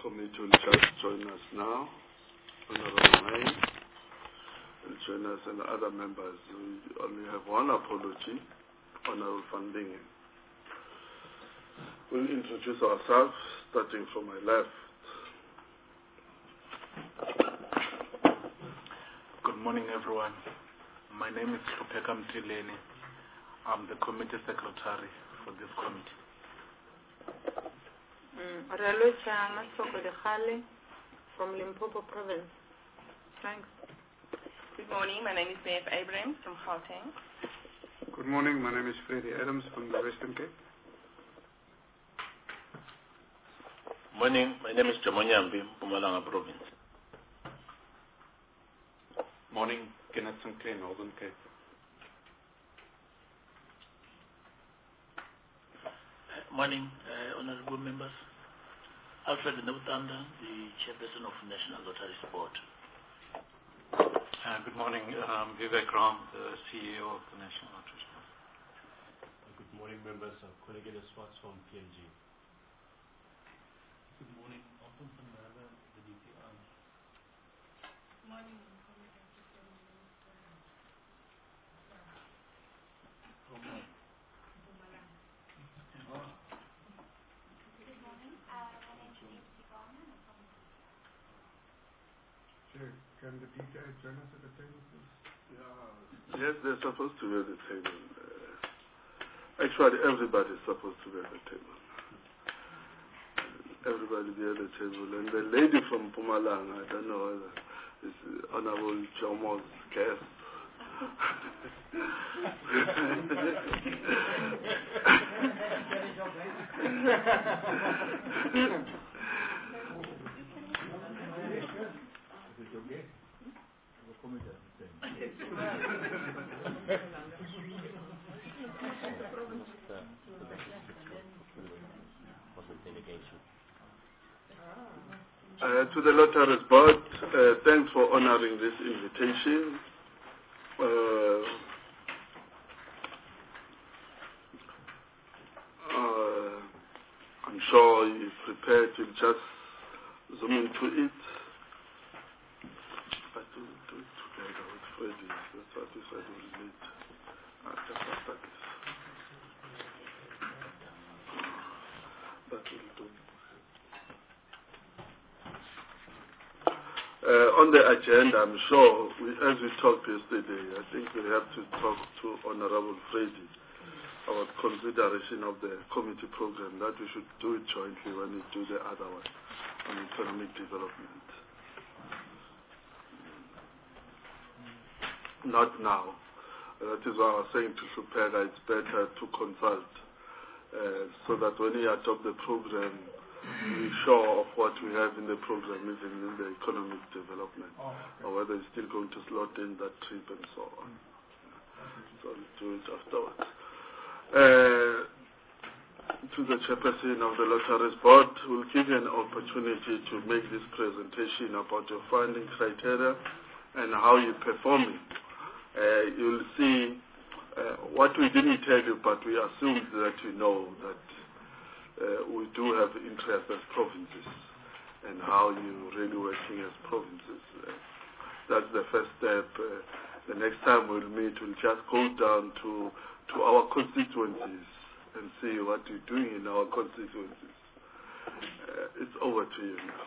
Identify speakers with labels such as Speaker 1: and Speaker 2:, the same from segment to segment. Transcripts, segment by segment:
Speaker 1: committee will just join us now. Honorable May will join us, and other members. We only have one apology, Honorable Van Dingen. We'll introduce ourselves, starting from my left.
Speaker 2: Good morning, everyone. My name is Hlupeka Mtileni. I'm the committee secretary for this committee.
Speaker 3: Relocha Masoko de Khale from Limpopo province. Thanks.
Speaker 4: Good morning. My name is Bev Abrams from Gauteng.
Speaker 5: Good morning. My name is Freddie Adams from the Western Cape.
Speaker 6: Morning. My name is Jamonyambi, Mpumalanga province.
Speaker 5: Morning. Kenneth Sinclair, Northern Cape.
Speaker 7: Morning, honorable members. Alfred Nobutanda, the chairperson of National Lotteries Board.
Speaker 8: Good morning, Vivek Ram, the CEO of the National Lotteries Board.
Speaker 9: Good morning, members. I'm Kolegele Swartz from PNG.
Speaker 10: Good morning, Alfonso Nava, the DPR.
Speaker 11: Good morning,
Speaker 5: Can the DPI join us at the table, please?
Speaker 1: Yeah. Yes, they're supposed to be at the table. Actually, everybody's supposed to be at the table. Everybody be at the table. And the lady from Mpumalanga, I don't know whether it's Honorable Jomo's guest. To the Lotteries Board, thanks for honoring this invitation. I'm sure you're prepared to just zoom into it. But to do it together with Freddie, that's what we said we'll need. Just after this. But we'll do. On the agenda, I'm sure, as we talked yesterday, I think we have to talk to Honorable Freddie about consideration of the committee program, that we should do it jointly when we do the other one on economic development. Not now. That is why I was saying to Hlupeka, it's better to consult so that when we adopt the program, we're sure of what we have in the program, even in the economic development, or whether it's still going to slot in that trip and so on. So we'll do it afterwards. To the chairperson of the Lotteries Board, we'll give you an opportunity to make this presentation about your funding criteria and how you're performing. You'll see what we didn't tell you, but we assumed that you know that we do have interest as provinces and how you're really working as provinces. That's the first step. The next time we'll meet, we'll just go down to our constituencies and see what you're doing in our constituencies. It's over to you now.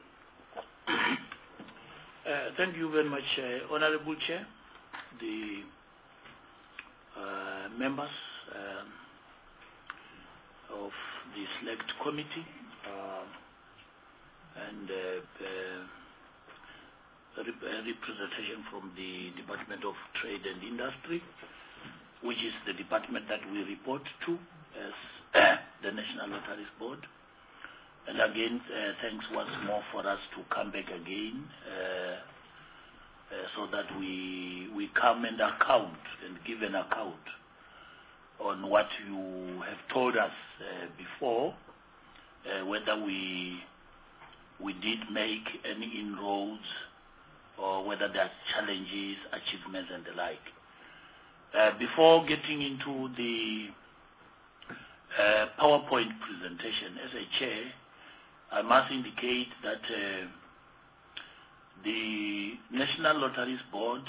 Speaker 7: Thank you very much, Honorable Chair, the members of the select committee and representation from the Department of Trade and Industry, which is the department that we report to as the National Lotteries Board. And again, thanks once more for us to come back again so that we come and account and give an account on what you have told us before, whether we did make any inroads or whether there are challenges, achievements, and the like. Before getting into the PowerPoint presentation, as a chair, I must indicate that the National Lotteries Board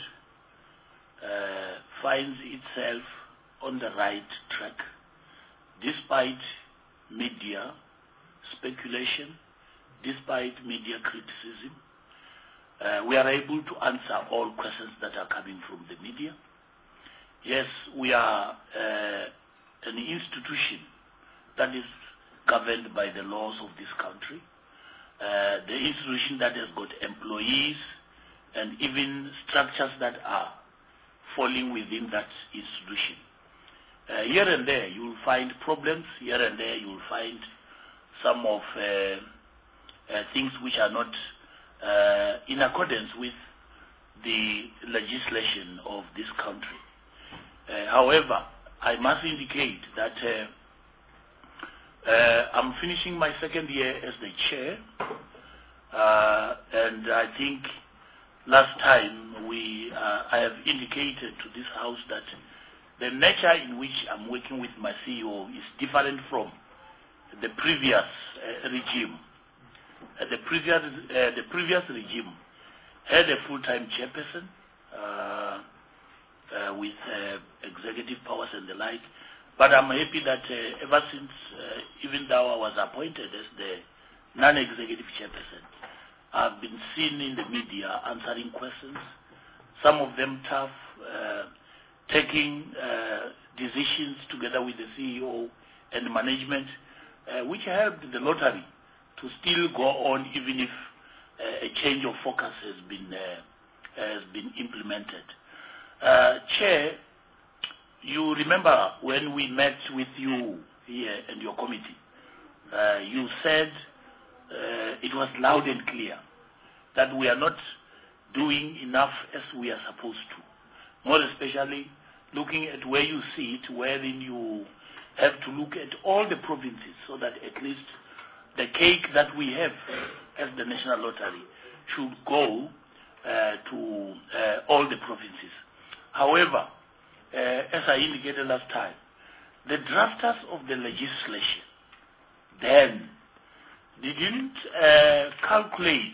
Speaker 7: finds itself on the right track, despite media speculation, despite media criticism. We are able to answer all questions that are coming from the media. Yes, we are an institution that is governed by the laws of this country. The institution that has got employees and even structures that are falling within that institution. Here and there you will find problems, here and there you will find some of things which are not in accordance with the legislation of this country. However, I must indicate that I'm finishing my second year as the chair, and I think last time I have indicated to this house that the nature in which I'm working with my CEO is different from the previous regime. The previous regime had a full-time chairperson with executive powers and the like. But I'm happy that ever since, even though I was appointed as the non-executive chairperson, I've been seen in the media answering questions, some of them tough, taking decisions together with the CEO and management, which helped the lottery to still go on even if a change of focus has been implemented. Chair, you remember when we met with you here and your committee, you said it was loud and clear that we are not doing enough as we are supposed to. More especially looking at where you see it, wherein you have to look at all the provinces so that at least the cake that we have as the National Lottery should go to all the provinces. However, as I indicated last time, the drafters of the legislation then didn't calculate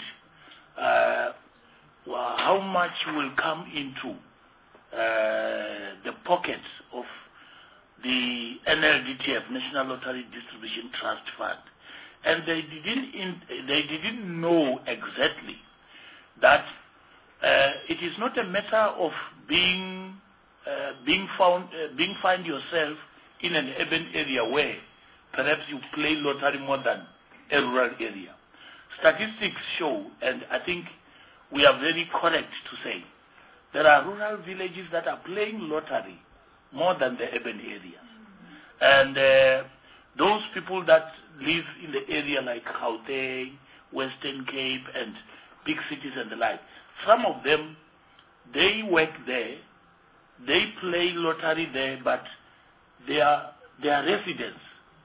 Speaker 7: how much will come into the pockets of the NLDTF, National Lottery Distribution Trust Fund, and they didn't know exactly that it is not a matter of being find yourself in an urban area where perhaps you play lottery more than a rural area. Statistics show, and I think we are very correct to say, there are rural villages that are playing lottery more than the urban areas. And those people that live in the area like Gauteng, Western Cape, and big cities and the like, some of them, they work there, they play lottery there, but their residences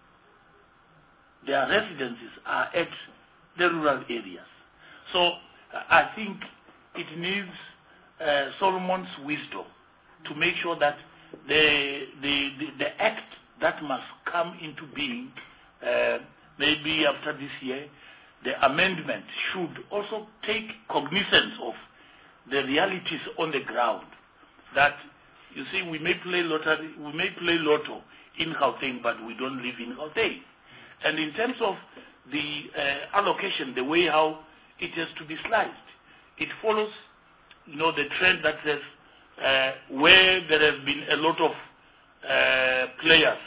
Speaker 7: are at the rural areas. So I think it needs Solomon's wisdom to make sure that the act that must come into being maybe after this year, the amendment should also take cognizance of the realities on the ground. That, you see, we may play lottery, we may play lotto in Gauteng, but we don't live in Gauteng. And in terms of the allocation, the way how it has to be sliced, it follows, the trend that says where there has been a lot of players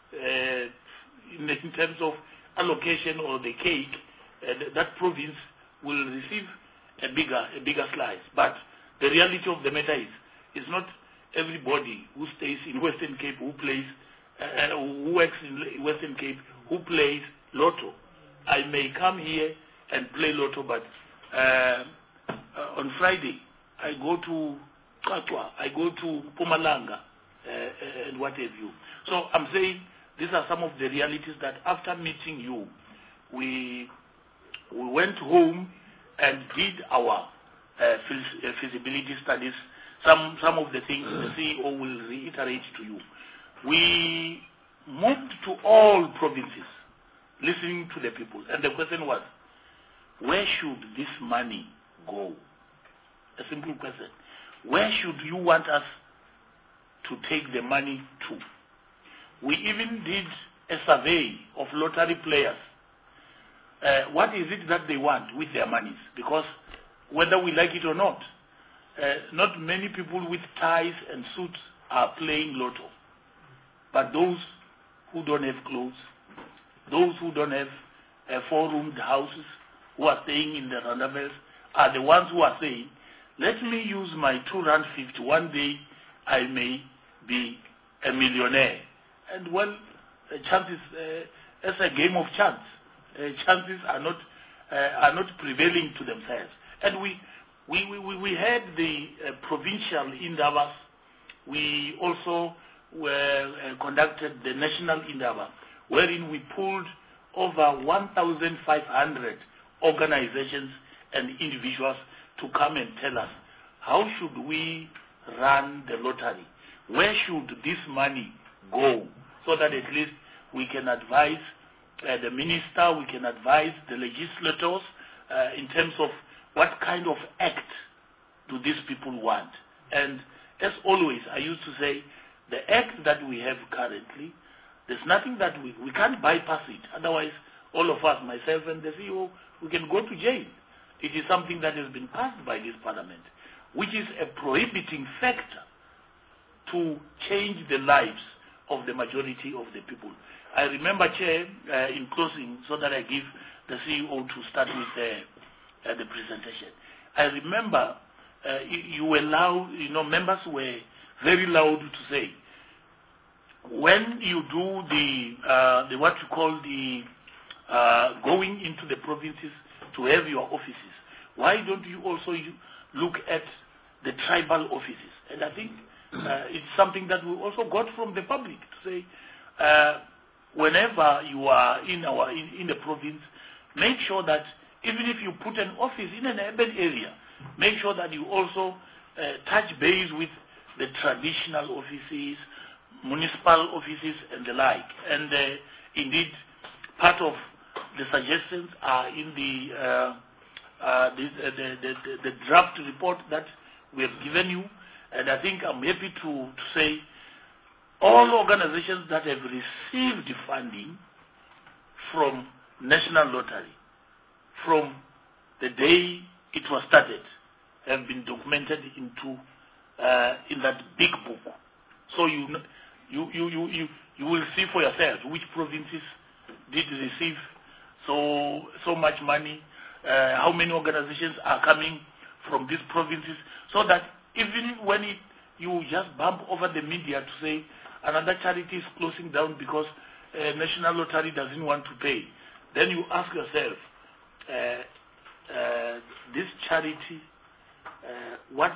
Speaker 7: in terms of allocation or the cake, that province will receive a bigger slice. But the reality of the matter is, it's not everybody who stays in Western Cape who plays, who works in Western Cape who plays lotto. I may come here and play lotto, but on Friday I go to Katwa, I go to Pumalanga, and what have you. So I'm saying these are some of the realities that after meeting you, we went home and did our feasibility studies. Some of the things the CEO will reiterate to you. We moved to all provinces listening to the people. And the question was, where should this money go? A simple question. Where should you want us to take the money to? We even did a survey of lottery players. What is it that they want with their monies? Because whether we like it or not many people with ties and suits are playing lotto. But those who don't have clothes, those who don't have four-roomed houses, who are staying in the randavels, are the ones who are saying, let me use my R2.50. One day I may be a millionaire. And well, chances, it's a game of chance. Chances are not prevailing to themselves. And we had the provincial Indabas. We also conducted the national Indaba, wherein we pulled over 1,500 organizations and individuals to come and tell us, how should we run the lottery? Where should this money go? So that at least we can advise the minister, we can advise the legislators in terms of what kind of act do these people want. And as always, I used to say, the act that we have currently, there's nothing that we can't bypass it. Otherwise, all of us, myself and the CEO, we can go to jail. It is something that has been passed by this parliament, which is a prohibiting factor to change the lives of the majority of the people. I remember, Chair, in closing, so that I give the CEO to start with the presentation. I remember you were loud, members were very loud to say, when you do the what you call the going into the provinces to have your offices, why don't you also look at the tribal offices? And I think it's something that we also got from the public to say, whenever you are in the province, make sure that even if you put an office in an urban area, make sure that you also touch base with the traditional offices, municipal offices, and the like. And indeed, part of the suggestions are in the draft report that we have given you. And I think I'm happy to say all organizations that have received funding from National Lottery from the day it was started have been documented into in that big book. So you will see for yourself which provinces did receive so much money, how many organizations are coming from these provinces, so that even when you just bump over the media to say another charity is closing down because National Lottery doesn't want to pay, then you ask yourself, this charity, what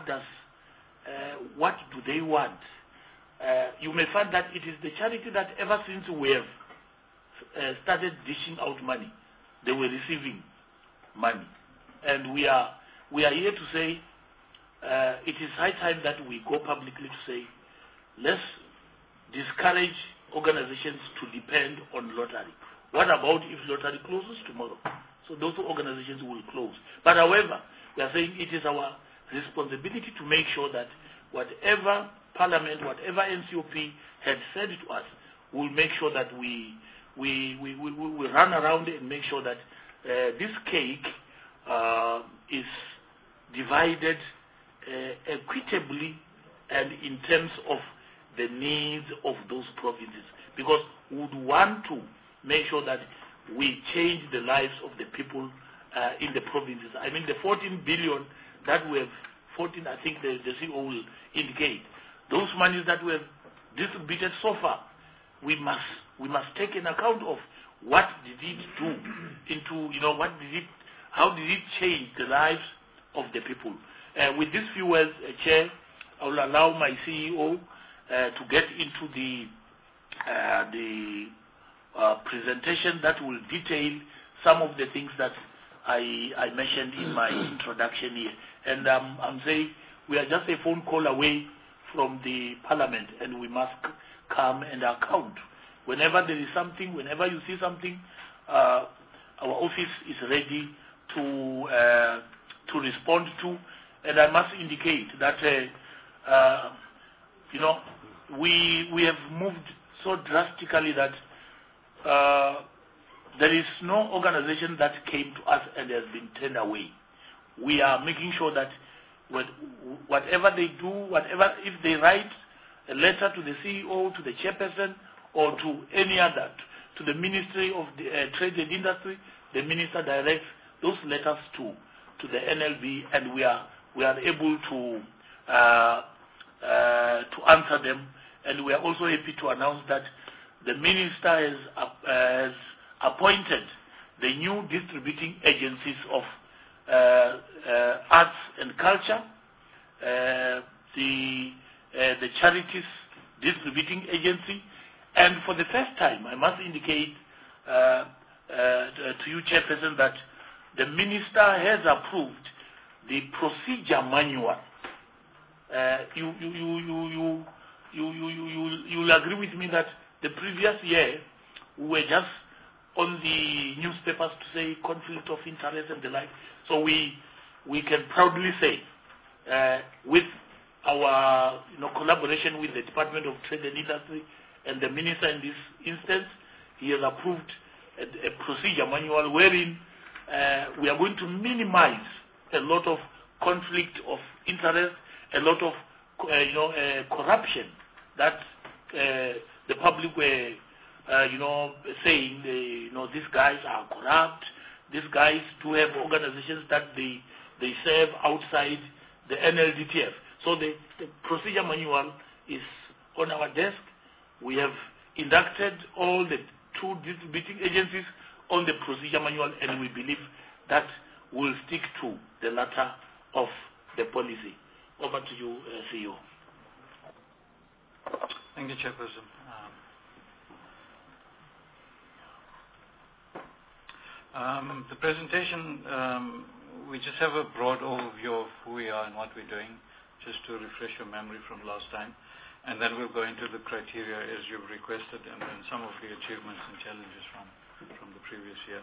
Speaker 7: do they want? You may find that it is the charity that ever since we have started dishing out money, they were receiving money. And we are here to say it is high time that we go publicly to say, let's discourage organizations to depend on lottery. What about if lottery closes tomorrow? So those organizations will close. But however, we are saying it is our responsibility to make sure that whatever Parliament, whatever NCOP had said to us, we'll make sure that we run around and make sure that this cake is divided equitably and in terms of the needs of those provinces. Because we would want to make sure that we change the lives of the people in the provinces. I mean, the 14 billion that we have, 14, I think the CEO will indicate, those monies that we have distributed so far, we must take an account of what did it do into, how did it change the lives of the people. With these few words, Chair, I will allow my CEO to get into the presentation that will detail some of the things that I mentioned in my introduction here. And I'm saying we are just a phone call away from the Parliament, and we must come and account. Whenever there is something, whenever you see something, our office is ready to respond to. And I must indicate that we have moved so drastically that there is no organization that came to us and has been turned away. We are making sure that whatever they do, if they write a letter to the CEO, to the chairperson, or to any other, to the Ministry of Trade and Industry, the minister directs those letters to the NLB, and we are able to answer them. And we are also happy to announce that the minister has appointed the new distributing agencies of arts and culture, the charities distributing agency, and for the first time, I must indicate to you, Chairperson, that the minister has approved the procedure manual. You'll agree with me that the previous year we were just on the newspapers to say conflict of interest and the like. So we can proudly say, with our collaboration with the Department of Trade and Industry and the minister in this instance, he has approved a procedure manual wherein we are going to minimize a lot of conflict of interest, a lot of corruption that the public were saying these guys are corrupt. These guys do have organizations that they serve outside the NLDTF. So the procedure manual is on our desk. We have inducted all the two distributing agencies on the procedure manual, and we believe that will stick to the latter of the policy. Over to you, CEO.
Speaker 8: Thank you, Chairperson. The presentation, we just have a broad overview of who we are and what we're doing, just to refresh your memory from last time. And then we'll go into the criteria as you've requested, and then some of the achievements and challenges from the previous year.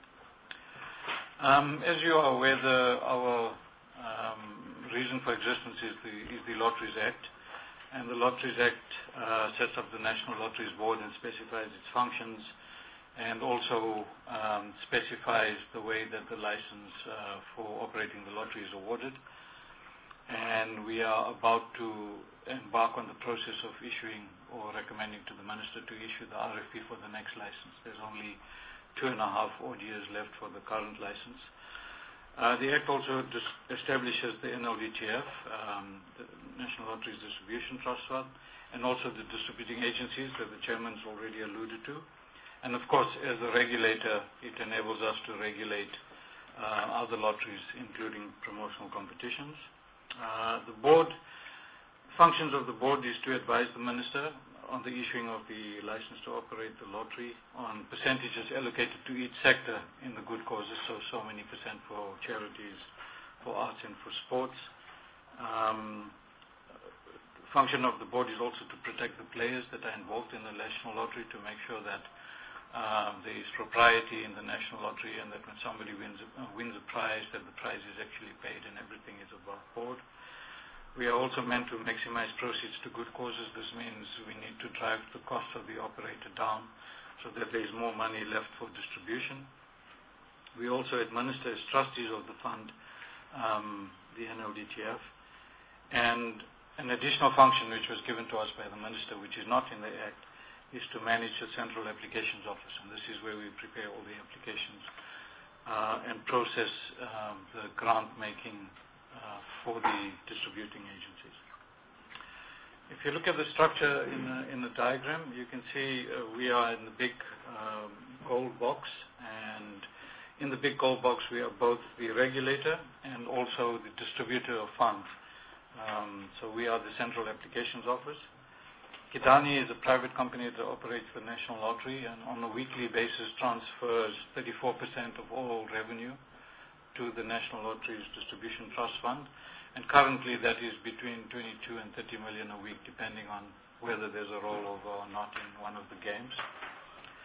Speaker 8: As you are aware, our reason for existence is the Lotteries Act. And the Lotteries Act sets up the National Lotteries Board and specifies its functions, and also specifies the way that the license for operating the lottery is awarded. And we are about to embark on the process of issuing or recommending to the Minister to issue the RFP for the next license. There's only 2.5 odd years left for the current license. The Act also establishes the NLDTF, the National Lotteries Distribution Trust Fund, and also the distributing agencies that the Chairman's already alluded to. And of course, as a regulator, it enables us to regulate other lotteries, including promotional competitions. The board, functions of the board is to advise the Minister on the issuing of the license to operate the lottery, on percentages allocated to each sector in the good causes, so many percent for charities, for arts and for sports. Function of the board is also to protect the players that are involved in the national lottery, to make sure that there is propriety in the national lottery, and that when somebody wins a prize, that the prize is actually paid and everything is above board. We are also meant to maximize proceeds to good causes. This means we need to drive the cost of the operator down so that there is more money left for distribution. We also administer as trustees of the fund, the NLDTF, and an additional function which was given to us by the Minister, which is not in the Act, is to manage the Central Applications Office, and this is where we prepare all the applications and process the grant making for the distributing agencies. If you look at the structure in the diagram, you can see we are in the big gold box, and in the big gold box we are both the regulator and also the distributor of funds. So we are the Central Applications Office. Kidani is a private company that operates the National Lottery, and on a weekly basis transfers 34% of all revenue to the National Lotteries Distribution Trust Fund, and currently that is between 22 and 30 million a week, depending on whether there's a rollover or not in one of the games.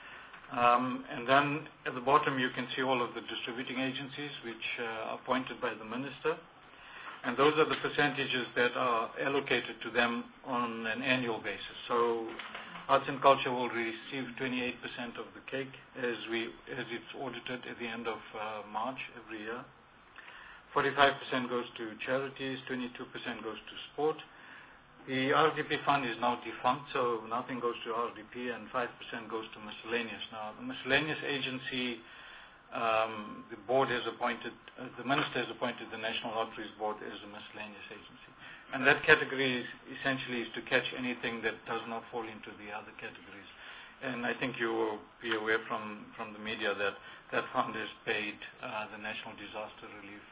Speaker 8: And then at the bottom you can see all of the distributing agencies which are appointed by the Minister. And those are the percentages that are allocated to them on an annual basis. So Arts and Culture will receive 28% of the cake as it's audited at the end of March every year. 45% goes to charities, 22% goes to sport. The RDP fund is now defunct, so nothing goes to RDP, and 5% goes to miscellaneous. Now, the miscellaneous agency, the board has appointed, the Minister has appointed the National Lotteries Board as a miscellaneous agency. And that category is essentially to catch anything that does not fall into the other categories. And I think you will be aware from the media that that fund has paid the National Disaster Relief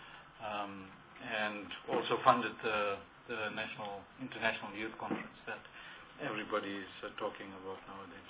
Speaker 8: and also funded the International Youth Conference that everybody is talking about nowadays.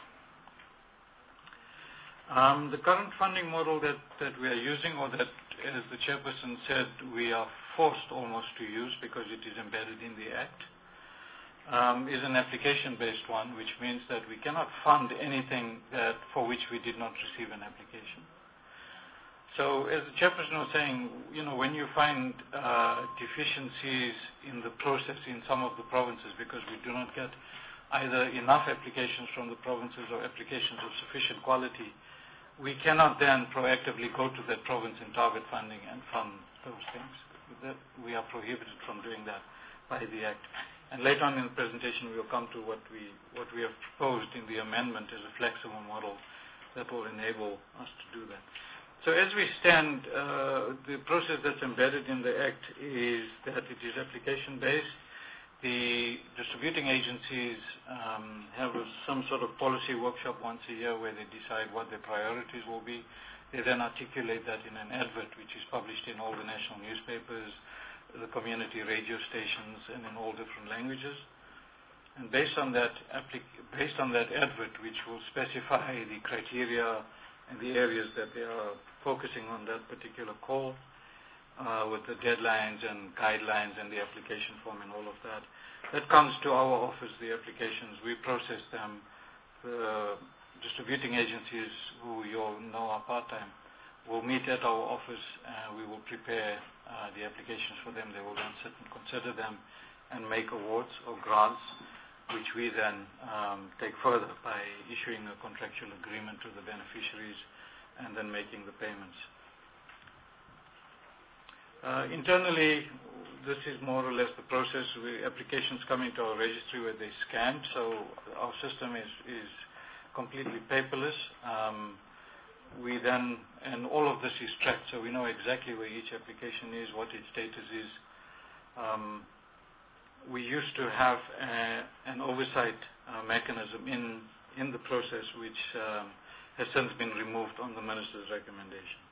Speaker 8: The current funding model that we are using, or that, as the chairperson said, we are forced almost to use because it is embedded in the Act, is an application-based one, which means that we cannot fund anything for which we did not receive an application. So, as the chairperson was saying, when you find deficiencies in the process in some of the provinces because we do not get either enough applications from the provinces or applications of sufficient quality, we cannot then proactively go to that province and target funding and fund those things. We are prohibited from doing that by the Act. And later on in the presentation, we will come to what we have proposed in the amendment as a flexible model that will enable us to do that. So as we stand, the process that's embedded in the Act is that it is application-based. The distributing agencies have some sort of policy workshop once a year where they decide what their priorities will be. They then articulate that in an advert which is published in all the national newspapers, the community radio stations, and in all different languages. And based on that advert, which will specify the criteria and the areas that they are focusing on that particular call, with the deadlines and guidelines and the application form and all of that. That comes to our office, the applications. We process them. The distributing agencies, who you all know are part-time, will meet at our office and we will prepare the applications for them. They will then sit and consider them and make awards or grants, which we then take further by issuing a contractual agreement to the beneficiaries and then making the payments. Internally, this is more or less the process. Applications come into our registry where they scan, so our system is completely paperless. And all of this is tracked, so we know exactly where each application is, what its status is. We used to have an oversight mechanism in the process, which has since been removed on the Minister's recommendation.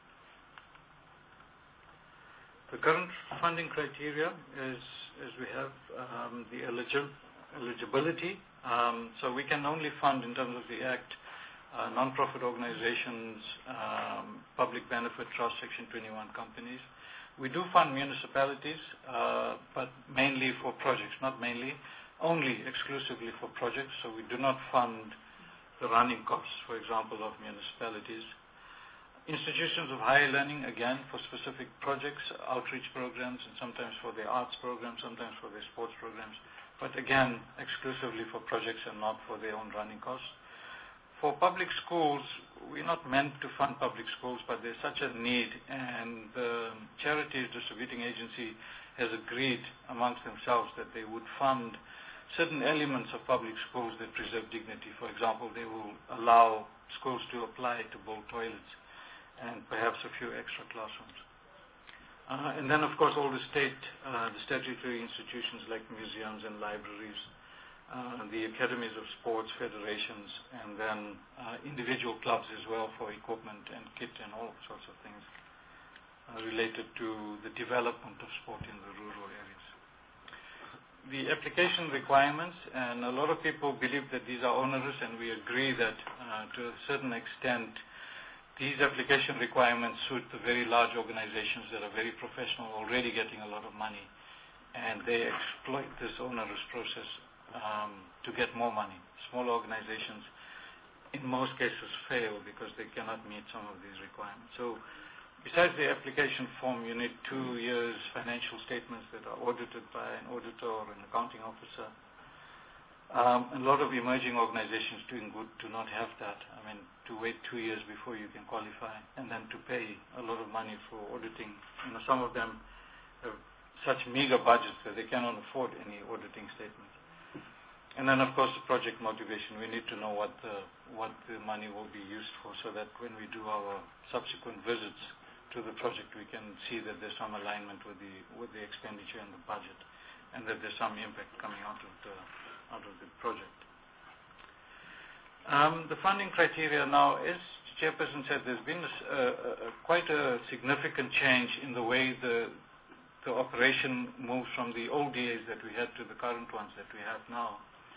Speaker 8: The current funding criteria is we have the eligibility. So we can only fund, in terms of the Act, non-profit organizations, public benefit trust, Section 21 companies. We do fund municipalities, but mainly for projects, not mainly, only exclusively for projects. So we do not fund the running costs, for example, of municipalities. Institutions of higher learning, again, for specific projects, outreach programs, and sometimes for their arts programs, sometimes for their sports programs, but again, exclusively for projects and not for their own running costs. For public schools, we're not meant to fund public schools, but there's such a need, and the Charities Distributing Agency has agreed amongst themselves that they would fund certain elements of public schools that preserve dignity. For example, they will allow schools to apply to build toilets and perhaps a few extra classrooms. And then, of course, all the statutory institutions like museums and libraries, the academies of sports, federations, and then individual clubs as well for equipment and kit and all sorts of things related to the development of sport in the rural areas. The application requirements, and a lot of people believe that these are onerous, and we agree that to a certain extent these application requirements suit the very large organizations that are very professional, already getting a lot of money, and they exploit this onerous process to get more money. Small organizations in most cases fail because they cannot meet some of these requirements. So besides the application form, you need 2 years financial statements that are audited by an auditor or an accounting officer. A lot of emerging organizations doing good do not have that. I mean, to wait 2 years before you can qualify and then to pay a lot of money for auditing. You know, some of them have such meager budgets that they cannot afford any auditing statements. And then, of course, the project motivation. We need to know what the money will be used for, so that when we do our subsequent visits to the project, we can see that there's some alignment with the expenditure and the budget, and that there's some impact coming out of the project. The funding criteria now, as the chairperson said, there's been quite a significant change in the way the operation moves from the old DAs that we had to the current ones that we have now.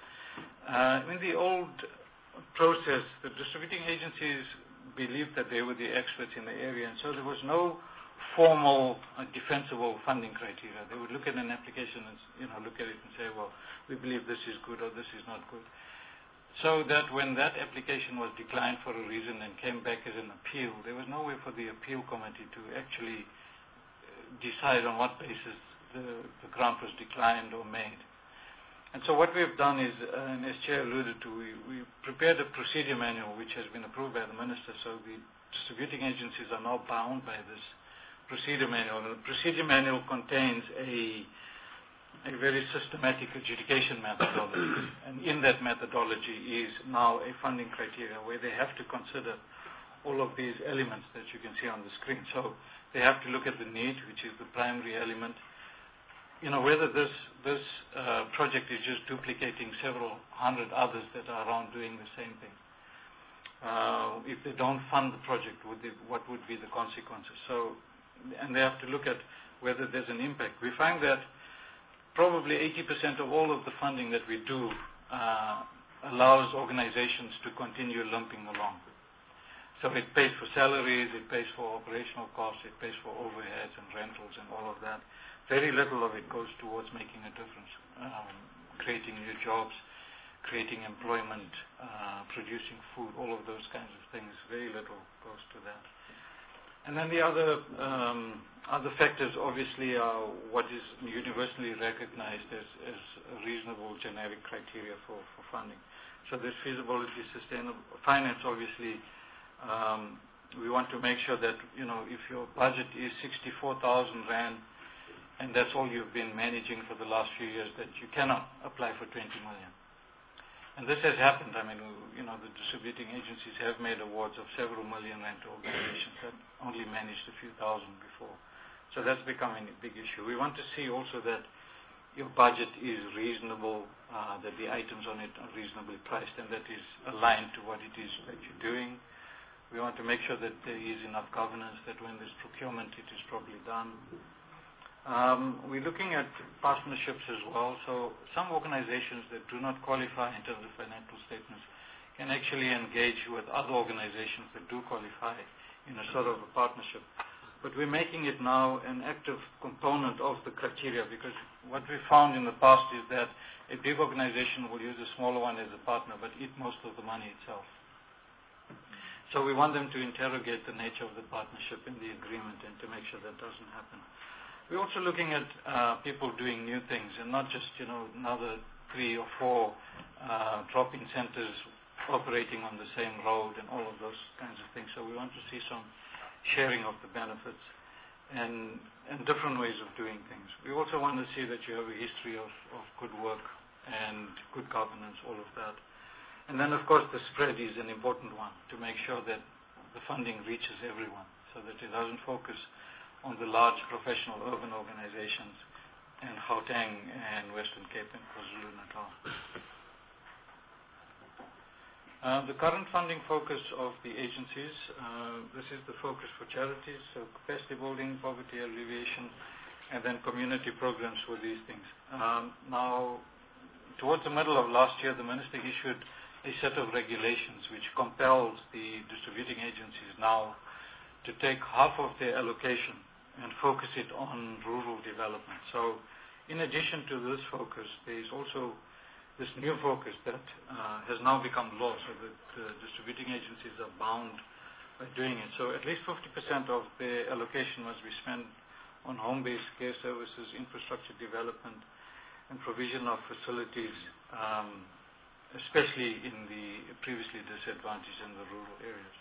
Speaker 8: In the old process, the distributing agencies believed that they were the experts in the area, and so there was no formal defensible funding criteria. They would look at an application and look at it and say, well, we believe this is good or this is not good. So that when that application was declined for a reason and came back as an appeal, there was no way for the appeal committee to actually decide on what basis the grant was declined or made. And so what we've done is, and as Chair alluded to, we prepared a procedure manual which has been approved by the Minister, so the distributing agencies are now bound by this procedure manual. And the procedure manual contains a very systematic adjudication methodology, and in that methodology is now a funding criteria where they have to consider all of these elements that you can see on the screen. So they have to look at the need, which is the primary element, whether this project is just duplicating several hundred others that are around doing the same thing. If they don't fund the project, what would be the consequences? So, and they have to look at whether there's an impact. We find that probably 80% of all of the funding that we do allows organizations to continue lumping along. So it pays for salaries, it pays for operational costs, it pays for overheads and rentals and all of that. Very little of it goes towards making a difference, creating new jobs, creating employment, producing food, all of those kinds of things. Very little goes to that. And then the other factors obviously are what is universally recognized as a reasonable generic criteria for funding. So there's feasibility, sustainable finance. Obviously, we want to make sure that if your budget is 64,000 rand and that's all you've been managing for the last few years, that you cannot apply for 20 million. And this has happened. I mean, the distributing agencies have made awards of several million rand to organizations that only managed a few thousand before. So that's becoming a big issue. We want to see also that your budget is reasonable, that the items on it are reasonably priced, and that is aligned to what it is that you're doing. We want to make sure that there is enough governance, that when there's procurement, it is properly done. We're looking at partnerships as well. So some organizations that do not qualify in terms of financial statements can actually engage with other organizations that do qualify in a sort of a partnership. But we're making it now an active component of the criteria, because what we found in the past is that a big organization will use a smaller one as a partner but eat most of the money itself. So we want them to interrogate the nature of the partnership in the agreement and to make sure that doesn't happen. We're also looking at people doing new things, and not just another 3 or 4 drop-in centers operating on the same road and all of those kinds of things. So we want to see some sharing of the benefits and different ways of doing things. We also want to see that you have a history of good work and good governance, all of that. And then, of course, the spread is an important one, to make sure that the funding reaches everyone, so that it doesn't focus on the large professional urban organizations and Gauteng and Western Cape and KwaZulu-Natal. The current funding focus of the agencies, this is the focus for charities, so capacity building, poverty alleviation, and then community programs for these things. Now, towards the middle of last year, the Minister issued a set of regulations which compels the distributing agencies now to take half of their allocation and focus it on rural development. So in addition to this focus, there is also this new focus that has now become law, so that distributing agencies are bound by doing it. So at least 50% of the allocation must be spent on home-based care services, infrastructure development, and provision of facilities, especially in the previously disadvantaged and the rural areas.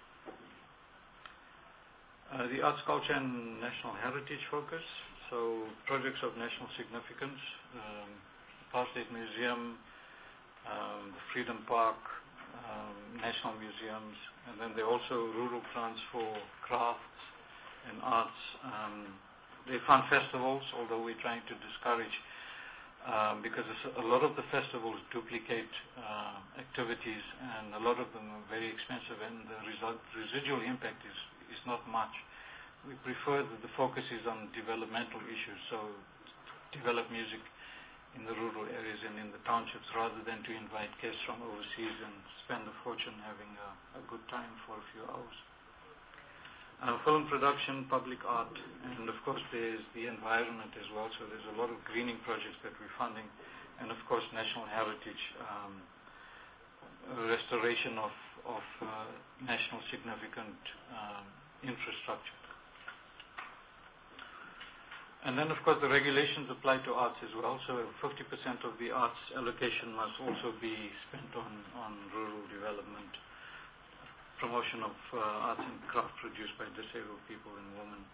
Speaker 8: The arts, culture, and national heritage focus. So projects of national significance, the Power State Museum, the Freedom Park, national museums, and then there are also rural grants for crafts and arts. They fund festivals, although we're trying to discourage because a lot of the festivals duplicate activities, and a lot of them are very expensive, and the residual impact is not much. We prefer that the focus is on developmental issues, so develop music in the rural areas and in the townships, rather than to invite guests from overseas and spend a fortune having a good time for a few hours. Film production, public art, and of course there's the environment as well, so there's a lot of greening projects that we're funding, and of course national heritage, restoration of national significant infrastructure. And then, of course, the regulations apply to arts as well. So 50% of the arts allocation must also be spent on rural development, promotion of arts and craft produced by disabled people and women.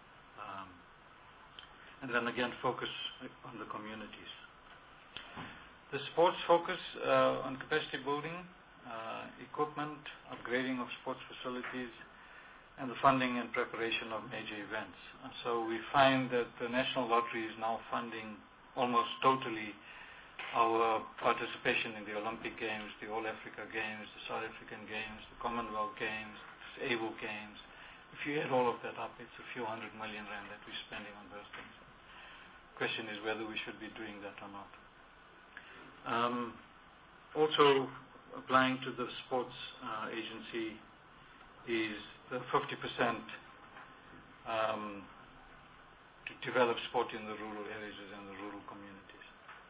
Speaker 8: And then again, focus on the communities. The sports focus on capacity building, equipment, upgrading of sports facilities, and the funding and preparation of major events. And so we find that the National Lottery is now funding almost totally our participation in the Olympic Games, the All Africa Games, the South African Games, the Commonwealth Games, the Disabled Games. If you add all of that up, it's a few hundred million rand that we're spending on those things. The question is whether we should be doing that or not. Also applying to the sports agency is the 50% to develop sport in the rural areas and the rural communities.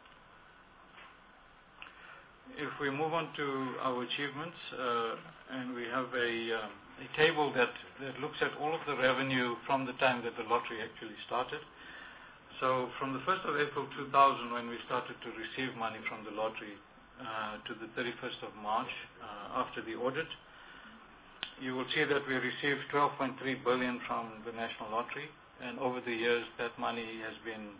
Speaker 8: If we move on to our achievements, and we have a table that looks at all of the revenue from the time that the lottery actually started. So from the 1st of April 2000, when we started to receive money from the lottery, to the 31st of March, after the audit, you will see that we received 12.3 billion from the National Lottery, and over the years that money has been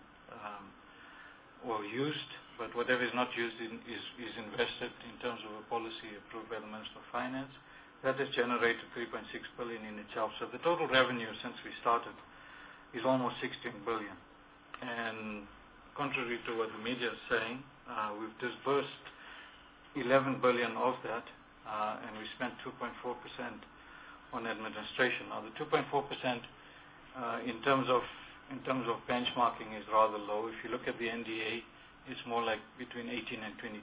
Speaker 8: used, but whatever is not used is invested in terms of a policy approved by the Minister of Finance. That has generated 3.6 billion in itself. So the total revenue since we started is almost 16 billion. And contrary to what the media is saying, we've disbursed 11 billion of that, and we spent 2.4% on administration. Now, the 2.4% in terms of benchmarking is rather low. If you look at the NDA, it's more like between 18 and 22%.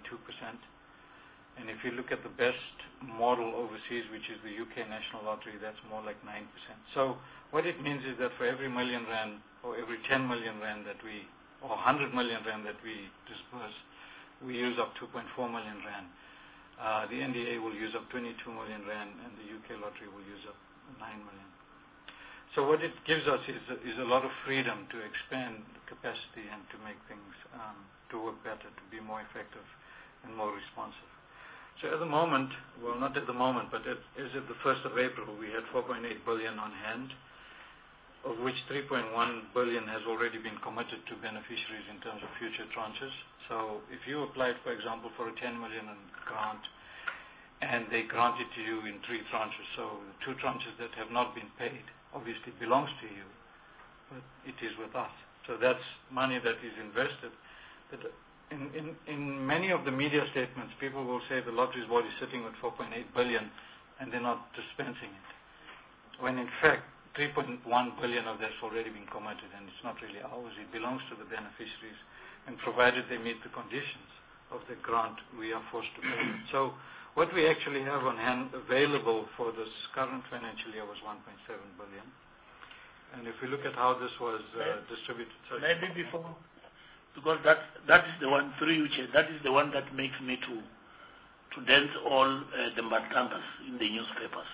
Speaker 8: And if you look at the best model overseas, which is the UK National Lottery, that's more like 9%. So what it means is that for every million rand, or every 10 million rand that we, or 100 million rand that we disburse, we use up 2.4 million rand. The NDA will use up 22 million rand, and the UK Lottery will use up 9 million. So what it gives us is a lot of freedom to expand capacity and to make things to work better, to be more effective and more responsive. So at the moment, well, not at the moment, but as of the 1st of April, we had 4.8 billion on hand, of which 3.1 billion has already been committed to beneficiaries in terms of future tranches. So if you applied, for example, for a 10 million grant, and they grant it to you in 3 tranches, so the 2 tranches that have not been paid obviously belongs to you, but it is with us. So that's money that is invested. But in many of the media statements, people will say the lotteries board is sitting with 4.8 billion and they're not dispensing it, when in fact 3.1 billion of that's already been committed, and it's not really ours. It belongs to the beneficiaries, and provided they meet the conditions of the grant, we are forced to pay it. So what we actually have on hand available for this current financial year was 1.7 billion. And if we look at how this was distributed...
Speaker 7: Maybe because that is the one, through you, Chair, that is the one that makes me to dance all the Mbatangas in the newspapers.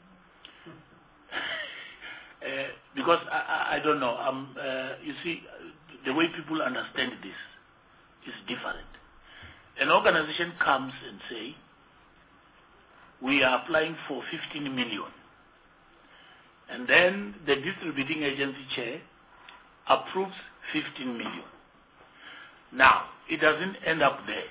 Speaker 7: Because I don't know, you see, the way people understand this is different. An organization comes and say, we are applying for 15 million. And then the distributing agency chair approves 15 million. Now, it doesn't end up there.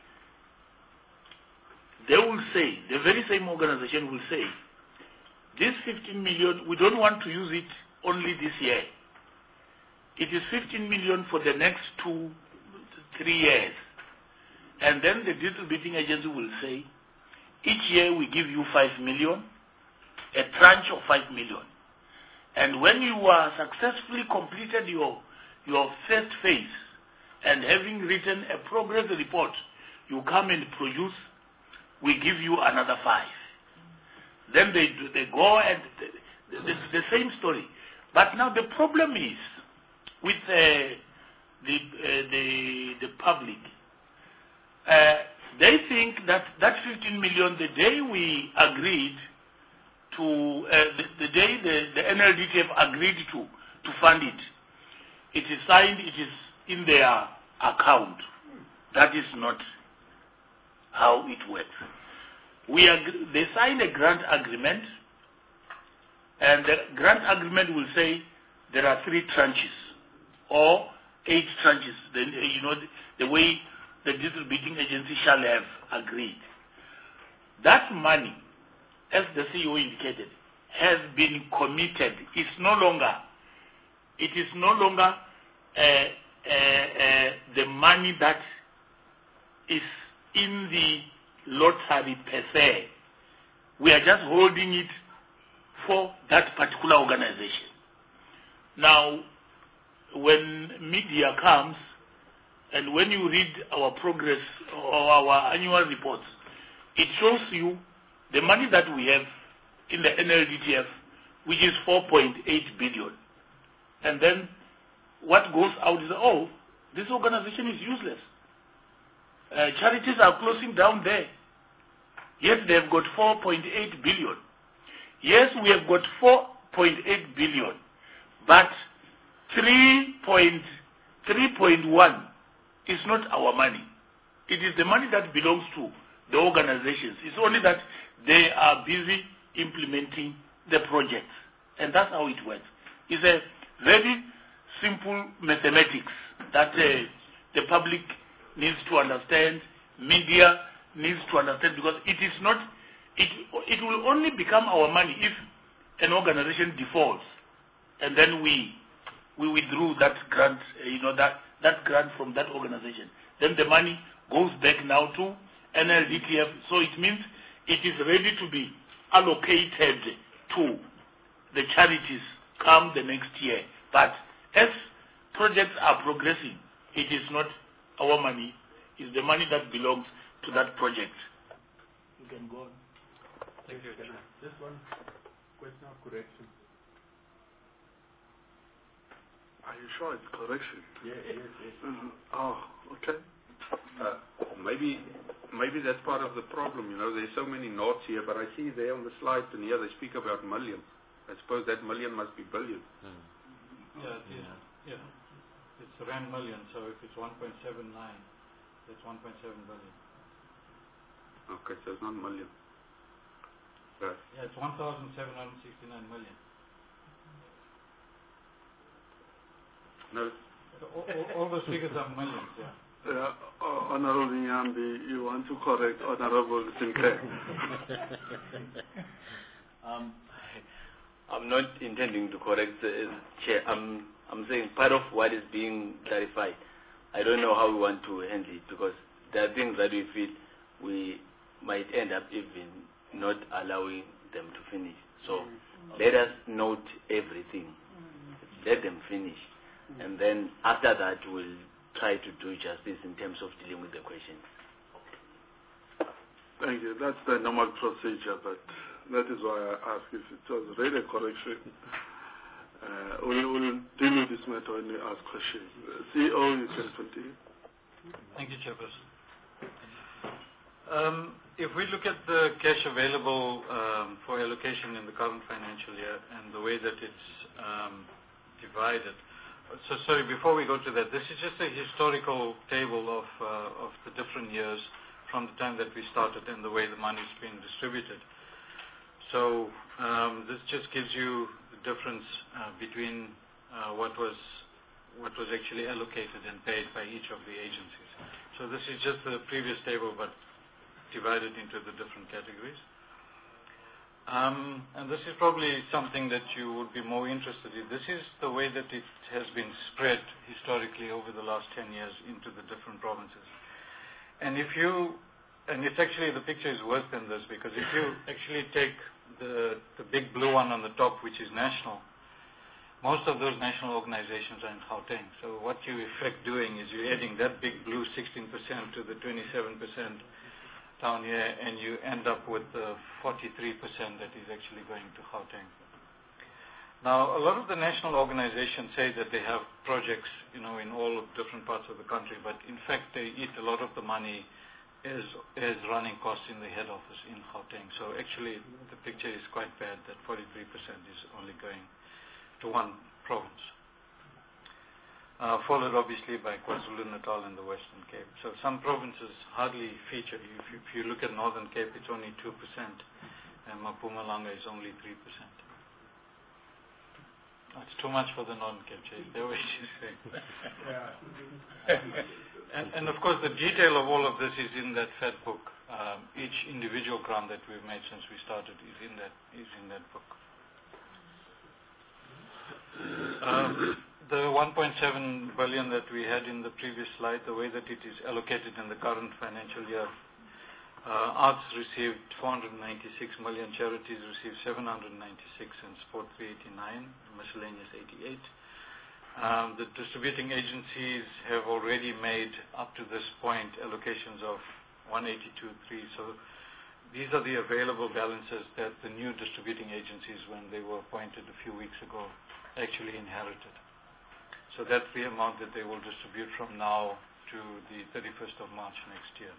Speaker 7: They will say, the very same organization will say, this 15 million, we don't want to use it only this year. It is 15 million for the next 2 to 3 years. And then the distributing agency will say, each year we give you 5 million, a tranche of 5 million. And when you are successfully completed your first phase and having written a progress report, you come and produce, we give you another 5. Then they go and the same story. But now the problem is with the public. They think that 15 million, the day we agreed to, the day the NLDTF agreed to fund it, it is signed, it is in their account. That is not how it works. They signed a grant agreement, and the grant agreement will say there are 3 tranches or 8 tranches. Then the way the distributing agency shall have agreed. That money, as the CEO indicated, has been committed. It is no longer the money that is in the lottery per se. We are just holding it for that particular organization. Now, when media comes, and when you read our progress or our annual reports, it shows you the money that we have in the NLDTF, which is 4.8 billion. And then what goes out is, oh, this organization is useless. Charities are closing down there. Yes, they have got 4.8 billion. Yes, we have got 4.8 billion, but 3.1 is not our money. It is the money that belongs to the organizations. It's only that they are busy implementing the projects. And that's how it works. It's a very simple mathematics that the public needs to understand, media needs to understand, because it is not, it will only become our money if an organization defaults, and then we withdrew that grant, that grant from that organization. Then the money goes back now to NLDTF, so it means it is ready to be allocated to the charities come the next year. But as projects are progressing, it is not our money, it's the money that belongs to that project. You can go on.
Speaker 9: Thank you. Just one question of correction.
Speaker 1: Are you sure it's correction?
Speaker 9: Yes.
Speaker 1: Oh, okay.
Speaker 5: Maybe that's part of the problem. There's so many notes here, but I see there on the slides and here they speak about millions. I suppose that million must be billion.
Speaker 8: Yeah, it is. Yeah. It's rand million, so if it's 1.79, that's 1.7 billion.
Speaker 5: Okay, so it's not million. Right.
Speaker 8: Yeah, it's 1,769 million.
Speaker 5: No.
Speaker 8: All those figures are millions, yeah.
Speaker 1: Honorable Nyambi, you want to correct Honorable Sinclair?
Speaker 6: I'm not intending to correct the Chair. I'm saying part of what is being clarified. I don't know how we want to handle it, because there are things that we feel we might end up even not allowing them to finish. So let us note everything. Let them finish. And then after that, we'll try to do justice in terms of dealing with the questions.
Speaker 1: Thank you. That's the normal procedure, but that is why I asked if it was really a correction. We'll deal with this matter when we ask questions. CEO, you can continue.
Speaker 8: Thank you, Chairperson. If we look at the cash available for allocation in the current financial year and the way that it's divided, so sorry, before we go to that, this is just a historical table of the different years from the time that we started and the way the money's been distributed. So this just gives you the difference between what was actually allocated and paid by each of the agencies. So this is just the previous table, but divided into the different categories. And this is probably something that you would be more interested in. This is the way that it has been spread historically over the last 10 years into the different provinces. And it's actually, the picture is worse than this, because if you actually take the big blue one on the top, which is national, most of those national organizations are in Gauteng. So what you're in effect doing is you're adding that big blue 16% to the 27% down here, and you end up with 43% that is actually going to Gauteng. Now, a lot of the national organizations say that they have projects, in all different parts of the country, but in fact they eat a lot of the money as running costs in the head office in Gauteng. So actually the picture is quite bad that 43% is only going to one province. Followed obviously by KwaZulu-Natal and the Western Cape. So some provinces hardly feature. If you look at Northern Cape, it's only 2%, and Mpumalanga is only 3%. That's too much for the Northern Cape, Chase. They're what you say. And of course, the detail of all of this is in that fat book. Each individual grant that we've made since we started is in that book. The 1.7 billion that we had in the previous slide, the way that it is allocated in the current financial year, arts received 496 million, charities received 796, and sport 389, miscellaneous 88. The distributing agencies have already made, up to this point, allocations of 182.3. So these are the available balances that the new distributing agencies, when they were appointed a few weeks ago, actually inherited. So that's the amount that they will distribute from now to the 31st of March next year.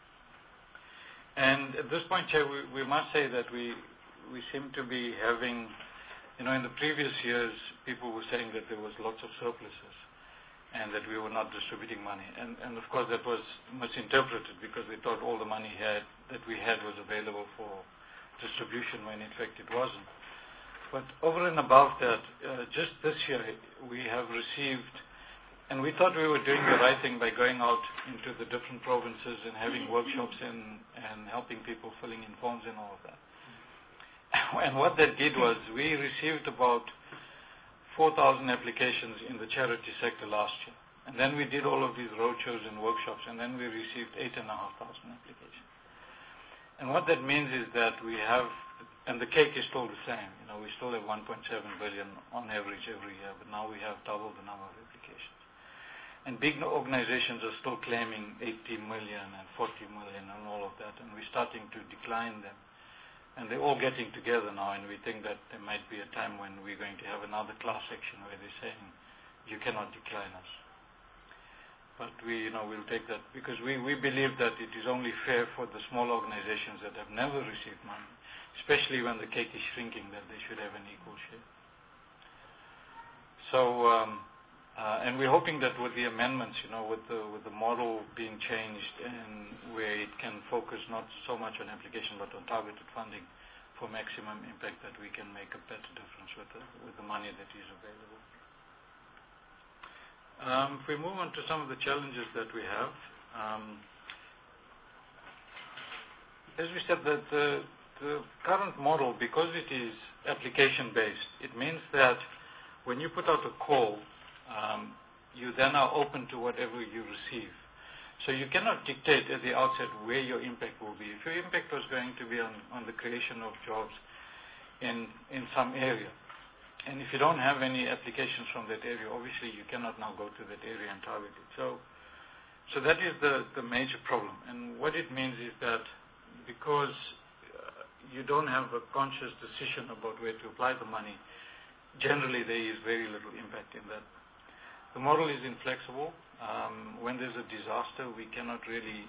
Speaker 8: And at this point, Chair, we must say that we seem to be having, in the previous years, people were saying that there was lots of surpluses and that we were not distributing money. And of course, that was misinterpreted because they thought all the money that we had was available for distribution when in fact it wasn't. But over and above that, just this year, we have received, and we thought we were doing the right thing by going out into the different provinces and having workshops and helping people filling in forms and all of that. And what that did was we received about 4,000 applications in the charity sector last year. And then we did all of these roadshows and workshops, and then we received 8,500 applications. And what that means is that we have, and the cake is still the same. We still have 1.7 billion on average every year, but now we have double the number of applications. And big organizations are still claiming 80 million and 40 million and all of that, and we're starting to decline them. And they're all getting together now, and we think that there might be a time when we're going to have another class action where they're saying, you cannot decline us. But we'll take that, because we believe that it is only fair for the small organizations that have never received money, especially when the cake is shrinking, that they should have an equal share. So, and we're hoping that with the amendments, with the model being changed and where it can focus not so much on application but on targeted funding for maximum impact, that we can make a better difference with the money that is available. If we move on to some of the challenges that we have, as we said, that the current model, because it is application-based, it means that when you put out a call, you then are open to whatever you receive. So you cannot dictate at the outset where your impact will be. If your impact was going to be on the creation of jobs in some area, and if you don't have any applications from that area, obviously you cannot now go to that area and target it. So that is the major problem. And what it means is that because you don't have a conscious decision about where to apply the money, generally there is very little impact in that. The model is inflexible. When there's a disaster, we cannot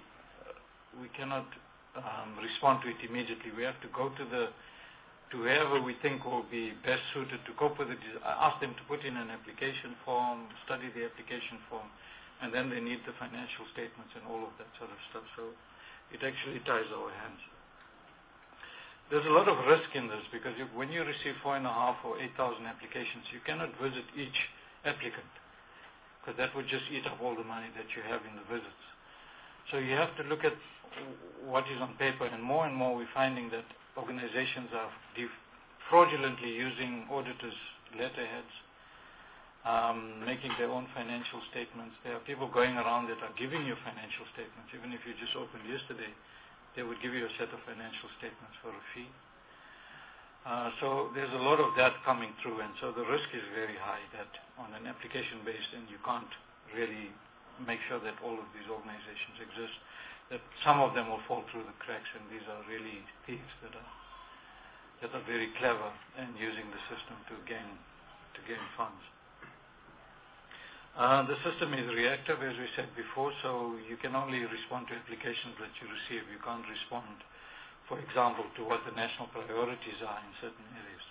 Speaker 8: respond to it immediately. We have to go to whoever we think will be best suited to cope with it. Ask them to put in an application form, study the application form, and then they need the financial statements and all of that sort of stuff. So it actually ties our hands. There's a lot of risk in this because when you receive 4,500 or 8,000 applications, you cannot visit each applicant because that would just eat up all the money that you have in the visits. So you have to look at what is on paper, and more we're finding that organizations are fraudulently using auditors' letterheads, making their own financial statements. There are people going around that are giving you financial statements. Even if you just opened yesterday, they would give you a set of financial statements for a fee. So there's a lot of that coming through, and so the risk is very high that on an application based, and you can't really make sure that all of these organizations exist, that some of them will fall through the cracks, and these are really thieves that are very clever and using the system to gain funds. The system is reactive, as we said before, so you can only respond to applications that you receive. You can't respond, for example, to what the national priorities are in certain areas.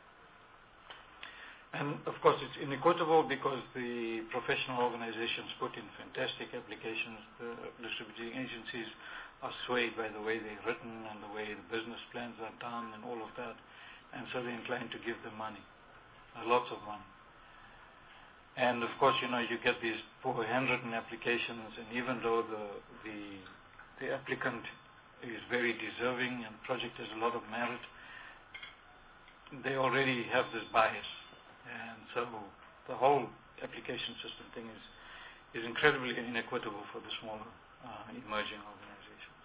Speaker 8: And of course it's inequitable because the professional organizations put in fantastic applications. The distributing agencies are swayed by the way they're written and the way the business plans are done and all of that. And so they're inclined to give them money, lots of money. And of course, you get these poor handwritten applications, and even though the applicant is very deserving and the project has a lot of merit, they already have this bias. And so the whole application system thing is incredibly inequitable for the smaller emerging organizations.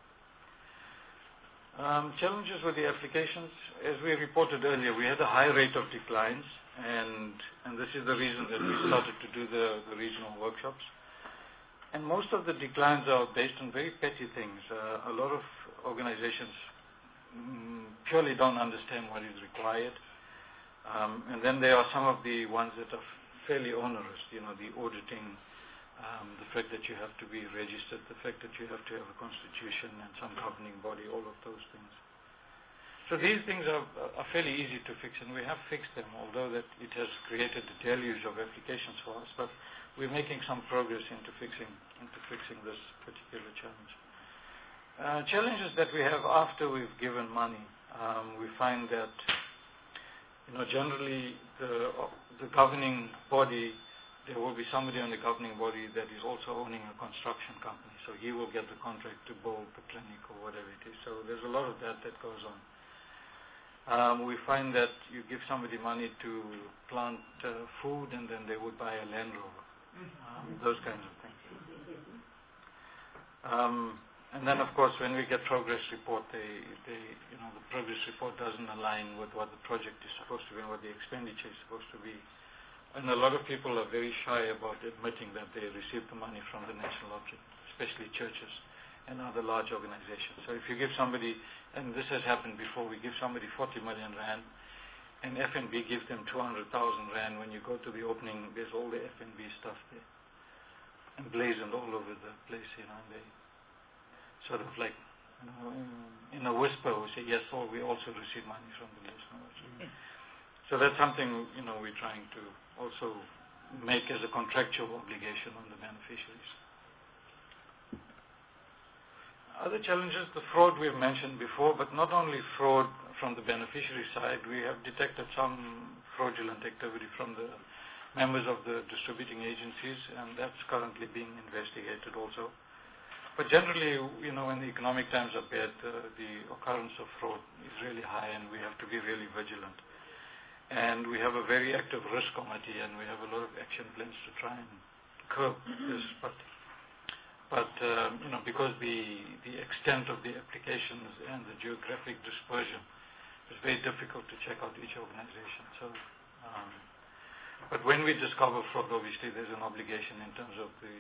Speaker 8: Challenges with the applications, as we reported earlier, we had a high rate of declines, and this is the reason that we started to do the regional workshops. And most of the declines are based on very petty things. A lot of organizations purely don't understand what is required. And then there are some of the ones that are fairly onerous, the auditing, the fact that you have to be registered, the fact that you have to have a constitution and some governing body, all of those things. So these things are fairly easy to fix, and we have fixed them, although that it has created a deluge of applications for us, but we're making some progress into fixing this particular challenge. Challenges that we have after we've given money, we find that generally the governing body, there will be somebody on the governing body that is also owning a construction company, so he will get the contract to build the clinic or whatever it is. So there's a lot of that goes on. We find that you give somebody money to plant food, and then they would buy a Land Rover, those kinds of things. And then, of course, when we get progress report, the progress report doesn't align with what the project is supposed to be and what the expenditure is supposed to be. And a lot of people are very shy about admitting that they received the money from the National Lottery, especially churches and other large organizations. So if you give somebody, and this has happened before, we give somebody 40 million rand, and FNB gives them 200,000 rand. When you go to the opening, there's all the FNB stuff there, emblazoned all over the place, and they sort of like, in a whisper, we say, yes, we also receive money from the National Lottery. So that's something, we're trying to also make as a contractual obligation on the beneficiaries. Other challenges, the fraud we've mentioned before, but not only fraud from the beneficiary side, we have detected some fraudulent activity from the members of the distributing agencies, and that's currently being investigated also. But generally, when the economic times are bad, the occurrence of fraud is really high, and we have to be really vigilant. And we have a very active risk committee, and we have a lot of action plans to try and curb this. But because the extent of the applications and the geographic dispersion, it's very difficult to check out each organization. So, but when we discover fraud, obviously there's an obligation in terms of the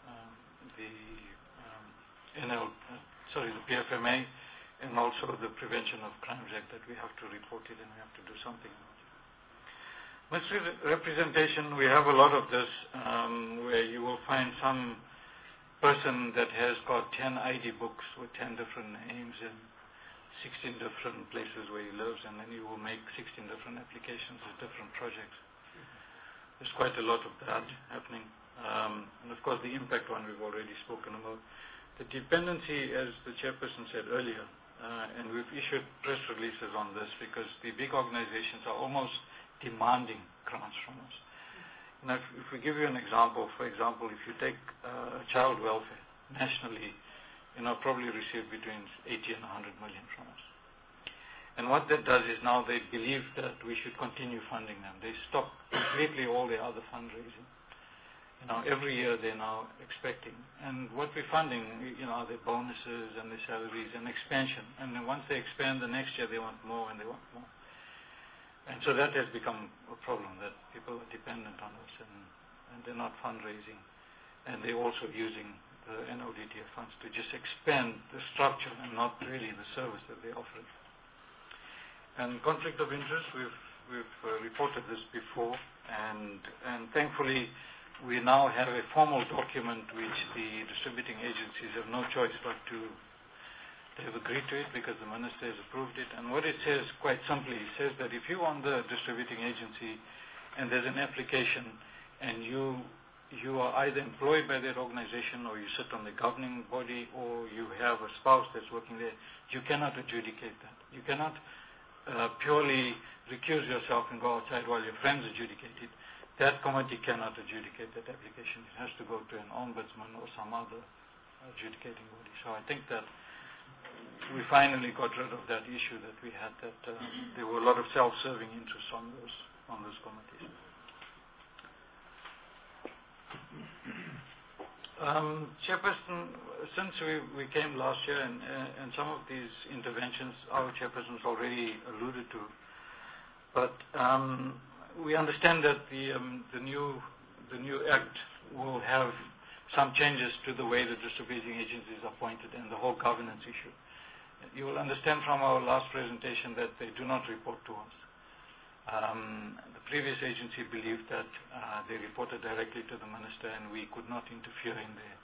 Speaker 8: PFMA, and also the Prevention of Crimes Act, that we have to report it and we have to do something about it. Misrepresentation, we have a lot of this, where you will find some person that has got 10 ID books with 10 different names and 16 different places where he lives, and then you will make 16 different applications with different projects. There's quite a lot of that happening. And of course the impact one we've already spoken about. The dependency, as the chairperson said earlier, and we've issued press releases on this because the big organizations are almost demanding grants from us. Now, if we give you an example, for example, if you take child welfare nationally, probably receive between 80 and 100 million from us. And what that does is now they believe that we should continue funding them. They stop completely all their other fundraising. Every year they're now expecting. And what we're funding, are their bonuses and their salaries and expansion. And then once they expand the next year, they want more and they want more. And so that has become a problem, that people are dependent on us and they're not fundraising. And they're also using the NODTF funds to just expand the structure and not really the service that they're offering. And conflict of interest, we've reported this before, and thankfully we now have a formal document which the distributing agencies have no choice but to. They have agreed to it because the minister has approved it. And what it says, quite simply, it says that if you're on the distributing agency and there's an application and you are either employed by that organization or you sit on the governing body or you have a spouse that's working there, you cannot adjudicate that. You cannot purely recuse yourself and go outside while your friends adjudicate it. That committee cannot adjudicate that application. It has to go to an ombudsman or some other adjudicating body. So I think that we finally got rid of that issue that we had, that there were a lot of self-serving interests on those committees. Chairperson, since we came last year and some of these interventions our chairperson's already alluded to, but we understand that the new act will have some changes to the way the distributing agencies are appointed and the whole governance issue. You will understand from our last presentation that they do not report to us. The previous agency believed that they reported directly to the minister and we could not interfere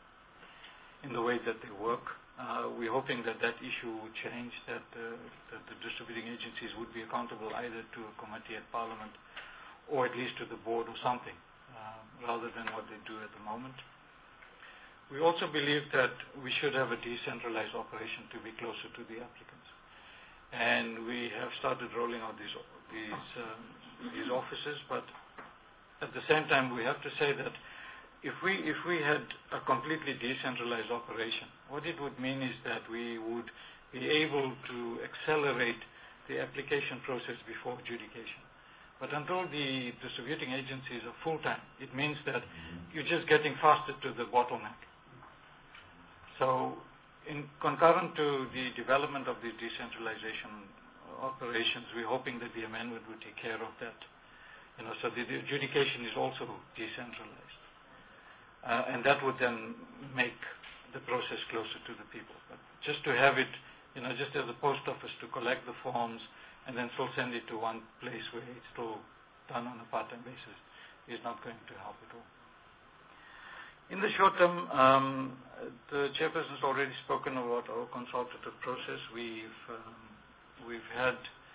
Speaker 8: in the way that they work. We're hoping that issue would change, that the distributing agencies would be accountable either to a committee at Parliament or at least to the board or something, rather than what they do at the moment. We also believe that we should have a decentralized operation to be closer to the applicants. And we have started rolling out these offices, but at the same time we have to say that if we had a completely decentralized operation, what it would mean is that we would be able to accelerate the application process before adjudication. But until the distributing agencies are full-time, it means that you're just getting faster to the bottleneck. So, in concurrent to the development of the decentralization operations, we're hoping that the amendment would take care of that. So the adjudication is also decentralized. And that would then make the process closer to the people. But just to have it, just as a post office to collect the forms and then still send it to one place where it's still done on a part-time basis is not going to help at all. In the short term, the chairperson has already spoken about our consultative process. We've had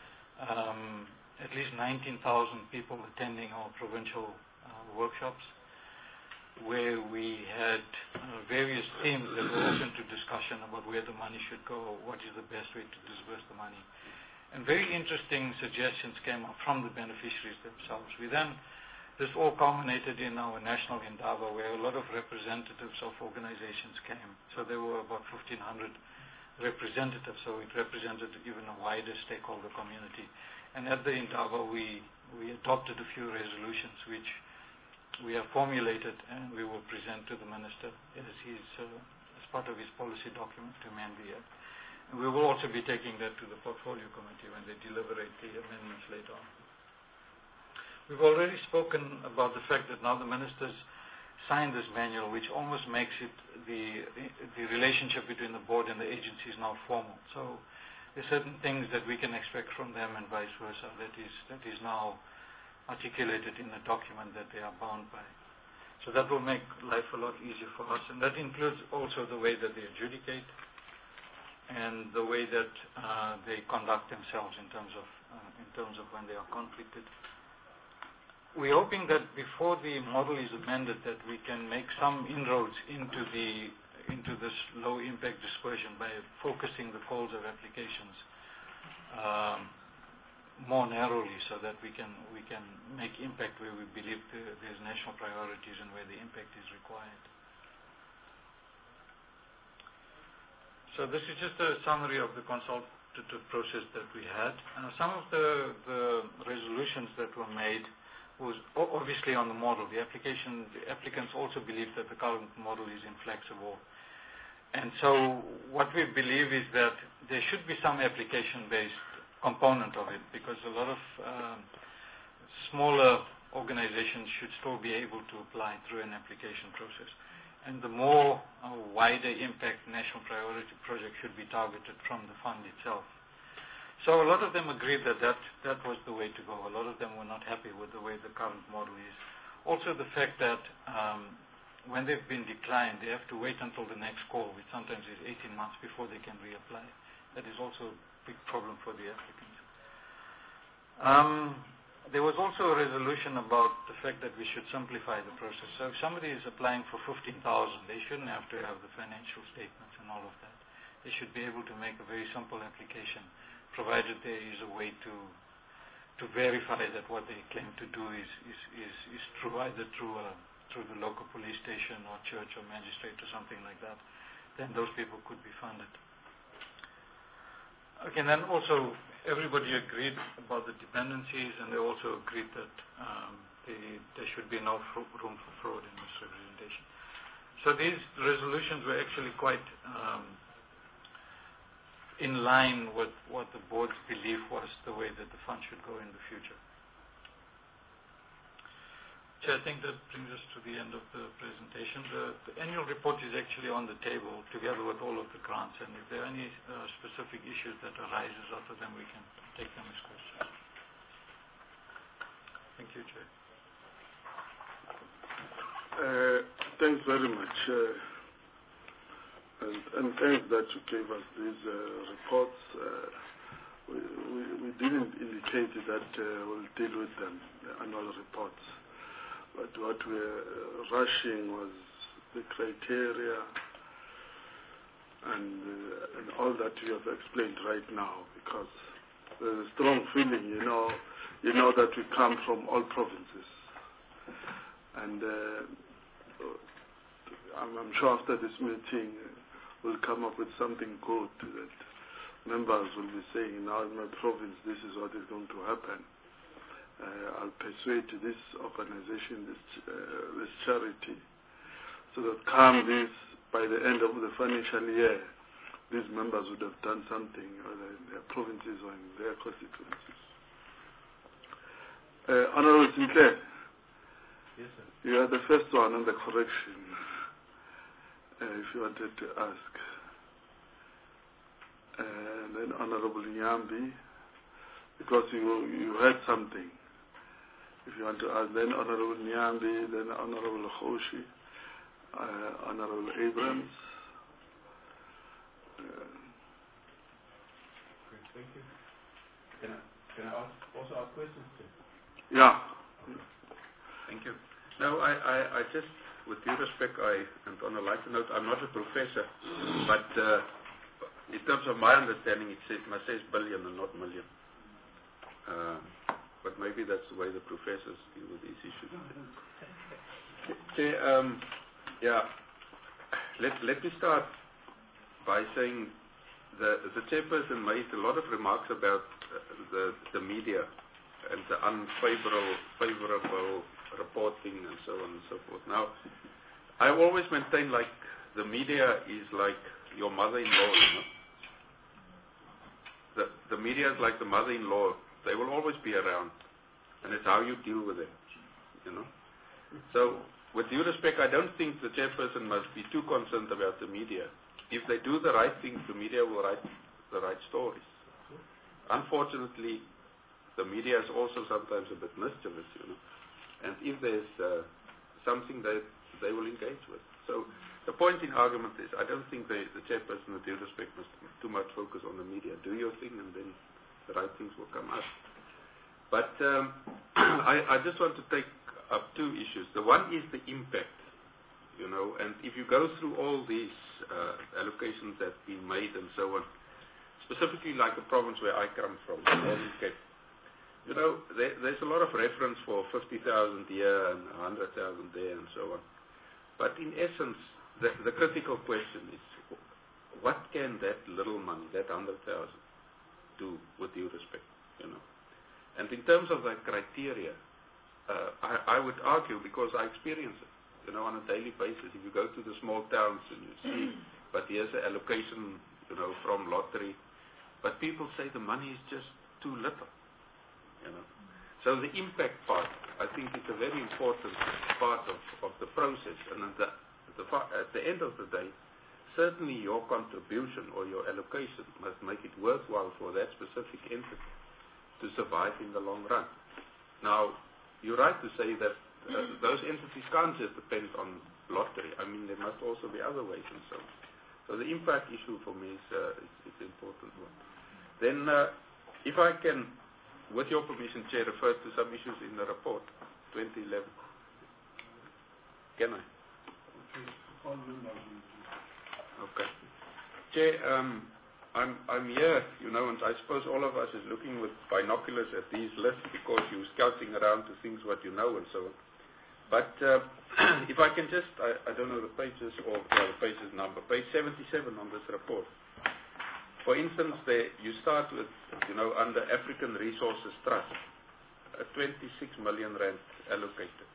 Speaker 8: at least 19,000 people attending our provincial workshops, where we had various themes that were open to discussion about where the money should go, what is the best way to disburse the money. And very interesting suggestions came up from the beneficiaries themselves. This all culminated in our national Indaba, where a lot of representatives of organizations came. So there were about 1,500 representatives, so it represented even a wider stakeholder community. And at the Indaba, we adopted a few resolutions which we have formulated and we will present to the minister as part of his policy document to amend the act. And we will also be taking that to the portfolio committee when they deliberate the amendments later on. We've already spoken about the fact that now the ministers signed this manual, which almost makes it the relationship between the board and the agency is now formal. So there's certain things that we can expect from them and vice versa that is now articulated in a document that they are bound by. So that will make life a lot easier for us, and that includes also the way that they adjudicate and the way that they conduct themselves in terms of when they are conflicted. We're hoping that before the model is amended, that we can make some inroads into this low impact dispersion by focusing the calls of applications more narrowly, so that we can make impact where we believe there's national priorities and where the impact is required. So this is just a summary of the consultative process that we had. Some of the resolutions that were made was obviously on the model. The applicants also believe that the current model is inflexible. And so what we believe is that there should be some application-based component of it, because a lot of smaller organizations should still be able to apply through an application process. And the more wider impact national priority project should be targeted from the fund itself. So a lot of them agreed that was the way to go. A lot of them were not happy with the way the current model is. Also the fact that when they've been declined, they have to wait until the next call, which sometimes is 18 months before they can reapply. That is also a big problem for the applicants. There was also a resolution about the fact that we should simplify the process. So if somebody is applying for 15,000, they shouldn't have to have the financial statements and all of that. They should be able to make a very simple application, provided there is a way to verify that what they claim to do is true, either through the local police station or church or magistrate or something like that. Then those people could be funded. Okay, and then also everybody agreed about the dependencies, and they also agreed that there should be no room for fraud in misrepresentation. So these resolutions were actually quite in line with what the board's belief was the way that the fund should go in the future. So I think that brings us to the end of the presentation. The annual report is actually on the table together with all of the grants, and if there are any specific issues that arises out of them, we can take them as questions. Thank you, Chair.
Speaker 1: Thanks very much. And thanks that you gave us these reports. We didn't indicate that we'll deal with them, the annual reports. But what we're rushing was the criteria and all that you have explained right now, because there's a strong feeling, you know that we come from all provinces. And I'm sure after this meeting we'll come up with something good that members will be saying, now in my province this is what is going to happen. I'll persuade this organization, this charity, so that come this, by the end of the financial year, these members would have done something either in their provinces or in their constituencies. Honorable Sinclair,
Speaker 9: yes, sir.
Speaker 1: You are the first one on the correction, if you wanted to ask. And then Honorable Nyambi, because you heard something. If you want to ask, then Honorable Nyambi, then Honorable Khoshi, Honorable Abrams.
Speaker 9: Great, thank you. Can I also ask questions, sir?
Speaker 1: Yeah.
Speaker 5: Thank you. No, I just, with due respect, and on a lighter note, I'm not a professor, but in terms of my understanding, it must say billion and not million. But maybe that's the way the professors deal with these issues. Okay, let me start by saying the chairperson made a lot of remarks about the media and the unfavorable reporting and so on and so forth. Now, I always maintain like the media is like your mother-in-law. The media is like the mother-in-law. They will always be around, and it's how you deal with them, So, with due respect, I don't think the chairperson must be too concerned about the media. If they do the right things, the media will write the right stories. Unfortunately, the media is also sometimes a bit mischievous, and if there's something that they will engage with. So the point in argument is, I don't think the chairperson, with due respect, must too much focus on the media. Do your thing, and then the right things will come out. But I just want to take up two issues. The one is the impact, and if you go through all these allocations that have been made and so on, specifically like the province where I come from, Northern Cape, there's a lot of reference for 50,000 here and 100,000 there and so on. But in essence, the critical question is, what can that little money, that 100,000, do with due respect, And in terms of the criteria, I would argue, because I experience it, on a daily basis. If you go to the small towns and you see, but here's an allocation, from lottery, but people say the money is just too little, So the impact part, I think, is a very important part of the process, and at the end of the day, certainly your contribution or your allocation must make it worthwhile for that specific entity to survive in the long run. Now, you're right to say that those entities can't just depend on lottery. I mean, there must also be other ways and so on. So the impact issue for me is an important one. Then, if I can, with your permission, Chair, refer to some issues in the report, 2011. Can I? Okay. Chair, I'm here, and I suppose all of us is looking with binoculars at these lists because you're scouting around to things what you know and so on. But if I can just, I don't know the pages or the pages number, page 77 on this report. For instance, there you start with, under African Resources Trust, 26 million rand allocated.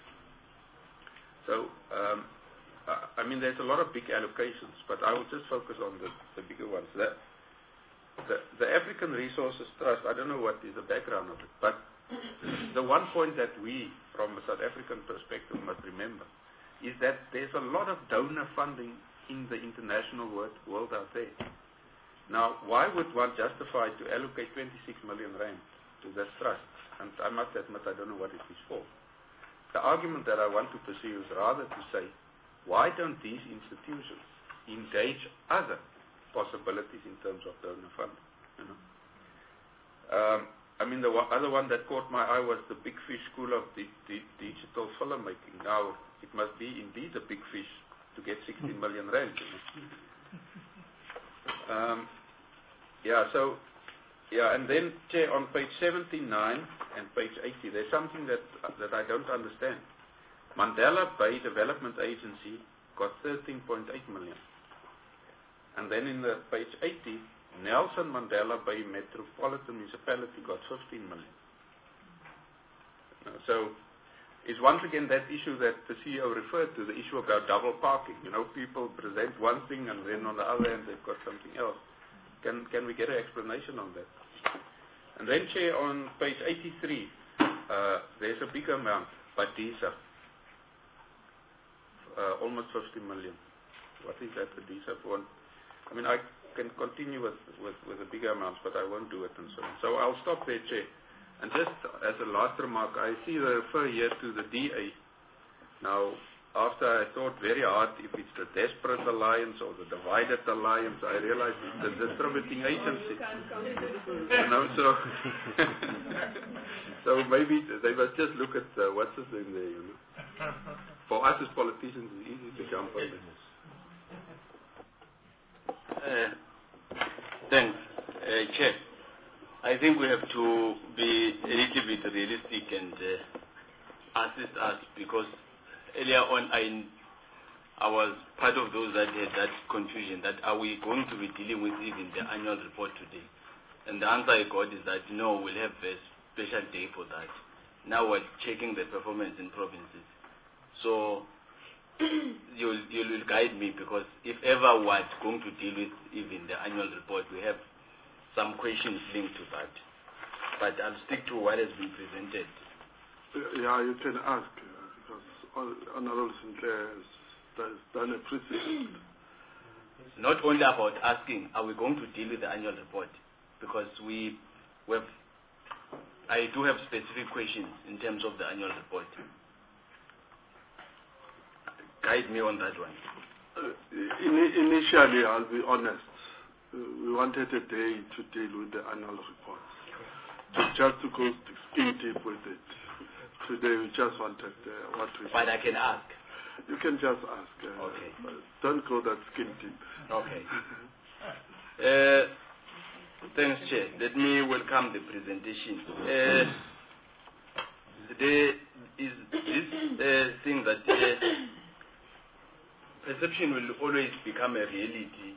Speaker 5: So, I mean, there's a lot of big allocations, but I will just focus on the bigger ones. The African Resources Trust, I don't know what is the background of it, but the one point that we, from a South African perspective, must remember is that there's a lot of donor funding in the international world out there. Now, why would one justify to allocate 26 million rand to this trust? And I must admit, I don't know what it is for. The argument that I want to pursue is rather to say, why don't these institutions engage other possibilities in terms of donor funding? I mean, the other one that caught my eye was the Big Fish School of Digital Filmmaking. Now, it must be indeed a big fish to get 60 million rand. And then, Chair, on page 79 and page 80, there's something that I don't understand. Mandela Bay Development Agency got 13.8 million. And then in the page 80, Nelson Mandela Bay Metropolitan Municipality got 15 million. So it's once again that issue that the CEO referred to, the issue about double parking. People present one thing and then on the other end they've got something else. Can we get an explanation on that? And then, Chair, on page 83, there's a big amount, Badisa, almost 50 million. What is that, Badisa, for? I mean, I can continue with the bigger amounts, but I won't do it and so on. So I'll stop there, Chair. And just as a last remark, I see they refer here to the DA. Now, after I thought very hard if it's the Desperate Alliance or the Divided Alliance, I realized it's the distributing agency. So maybe they must just look at what's his name there, For us as politicians, it's easy to jump on this.
Speaker 6: Thanks, Chair. I think we have to be a little bit realistic and assist us, because earlier on I was part of those that had that confusion that are we going to be dealing with even the annual report today? And the answer I got is that no, we'll have a special day for that. Now we're checking the performance in provinces. So you will guide me, because if ever we're going to deal with even the annual report, we have some questions linked to that. But I'll stick to what has been presented.
Speaker 1: Yeah, you can ask, because Honorable Sinclair has done a precedent.
Speaker 6: Not only about asking, are we going to deal with the annual report? Because we have I do have specific questions in terms of the annual report. Guide me on that one.
Speaker 1: Initially, I'll be honest, we wanted a day to deal with the annual report, just to go skin deep with it. Today, we just wanted what we...
Speaker 6: But I can ask.
Speaker 1: You can just ask.
Speaker 6: Okay.
Speaker 1: Don't go that skin deep.
Speaker 6: Okay. Thanks, Chair. Let me welcome the presentation. There is this thing that perception will always become a reality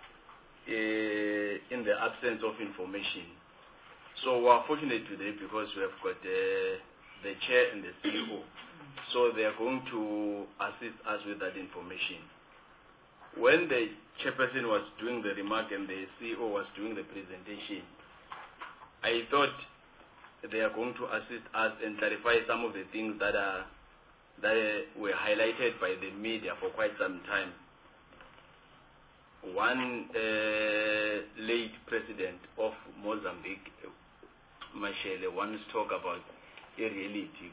Speaker 6: in the absence of information. So we are fortunate today because we have got the Chair and the CEO. So they are going to assist us with that information. When the chairperson was doing the remark and the CEO was doing the presentation, I thought they are going to assist us and clarify some of the things that were highlighted by the media for quite some time. One late president of Mozambique, Mashele, once talked about irreality.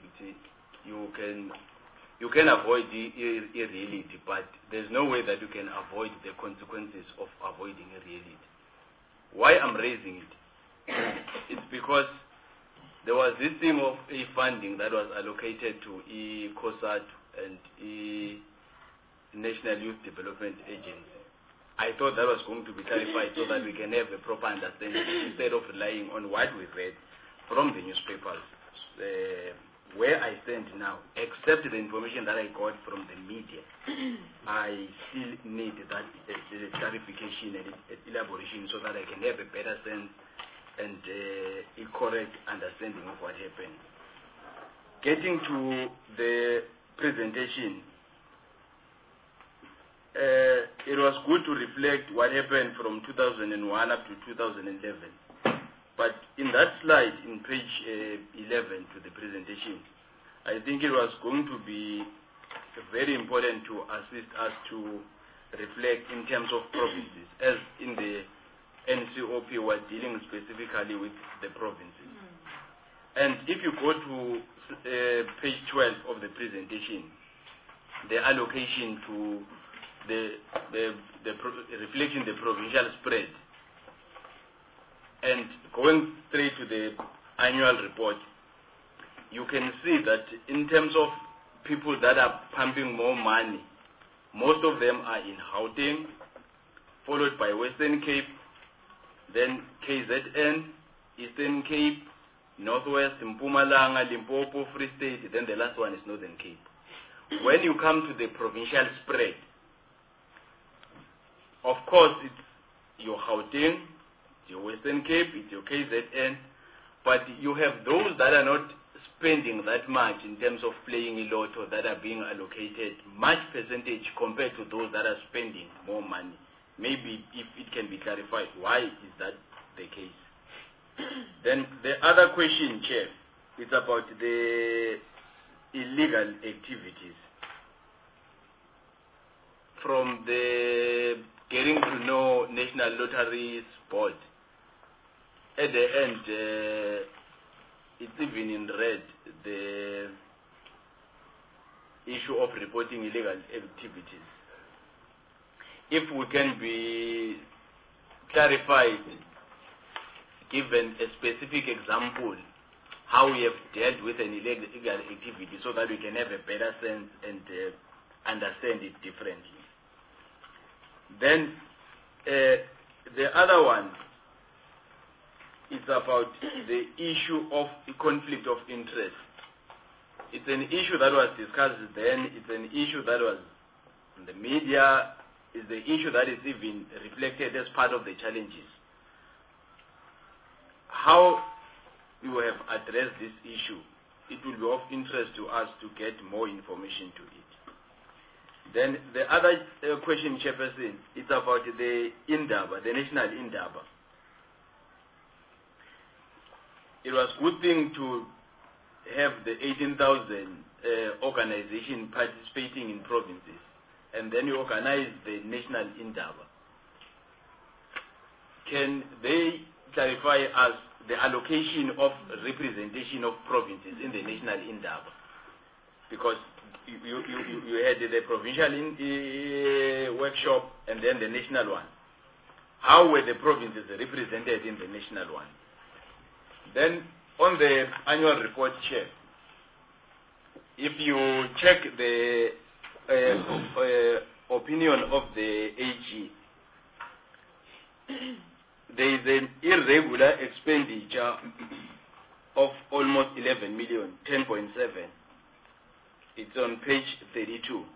Speaker 6: You can avoid the irreality, but there's no way that you can avoid the consequences of avoiding irreality. Why I'm raising it? It's because there was this thing of funding that was allocated to COSAT and National Youth Development Agency. I thought that was going to be clarified so that we can have a proper understanding instead of relying on what we read from the newspapers. Where I stand now, except the information that I got from the media, I still need that clarification and elaboration so that I can have a better sense and a correct understanding of what happened. Getting to the presentation, it was good to reflect what happened from 2001 up to 2011. But in that slide, in page 11 to the presentation, I think it was going to be very important to assist us to reflect in terms of provinces. As in the NCOP, we're dealing specifically with the provinces. And if you go to page 12 of the presentation, the allocation to reflecting the provincial spread, and going straight to the annual report, you can see that in terms of people that are pumping more money, most of them are in Gauteng, followed by Western Cape, then KZN, Eastern Cape, Northwest, Mpumalanga, Limpopo, Free State, then the last one is Northern Cape. When you come to the provincial spread, of course it's your Gauteng, your Western Cape, it's your KZN, but you have those that are not spending that much in terms of playing a lotto, that are being allocated much percentage compared to those that are spending more money. Maybe if it can be clarified, why is that the case? Then the other question, Chair, is about the illegal activities. From the getting to know National Lotteries Board, at the end, it's even in red, the issue of reporting illegal activities. If we can be clarified, given a specific example, how we have dealt with an illegal activity so that we can have a better sense and understand it differently. Then, the other one, it's about the issue of the conflict of interest. It's an issue that was discussed then, it's an issue that was in the media, it's the issue that is even reflected as part of the challenges. How you have addressed this issue, it will be of interest to us to get more information to it. Then the other question, Chairperson, it's about the Indaba, the National Indaba. It was a good thing to have the 18,000 organization participating in provinces, and then you organize the National Indaba. Can they clarify us the allocation of representation of provinces in the national indaba, because you had the provincial workshop and then the national one. How were the provinces represented in the national one? Then on the annual report, Chair, if you check the opinion of the AG, there is an irregular expenditure of almost 11 million, 10.7. It's on page 32.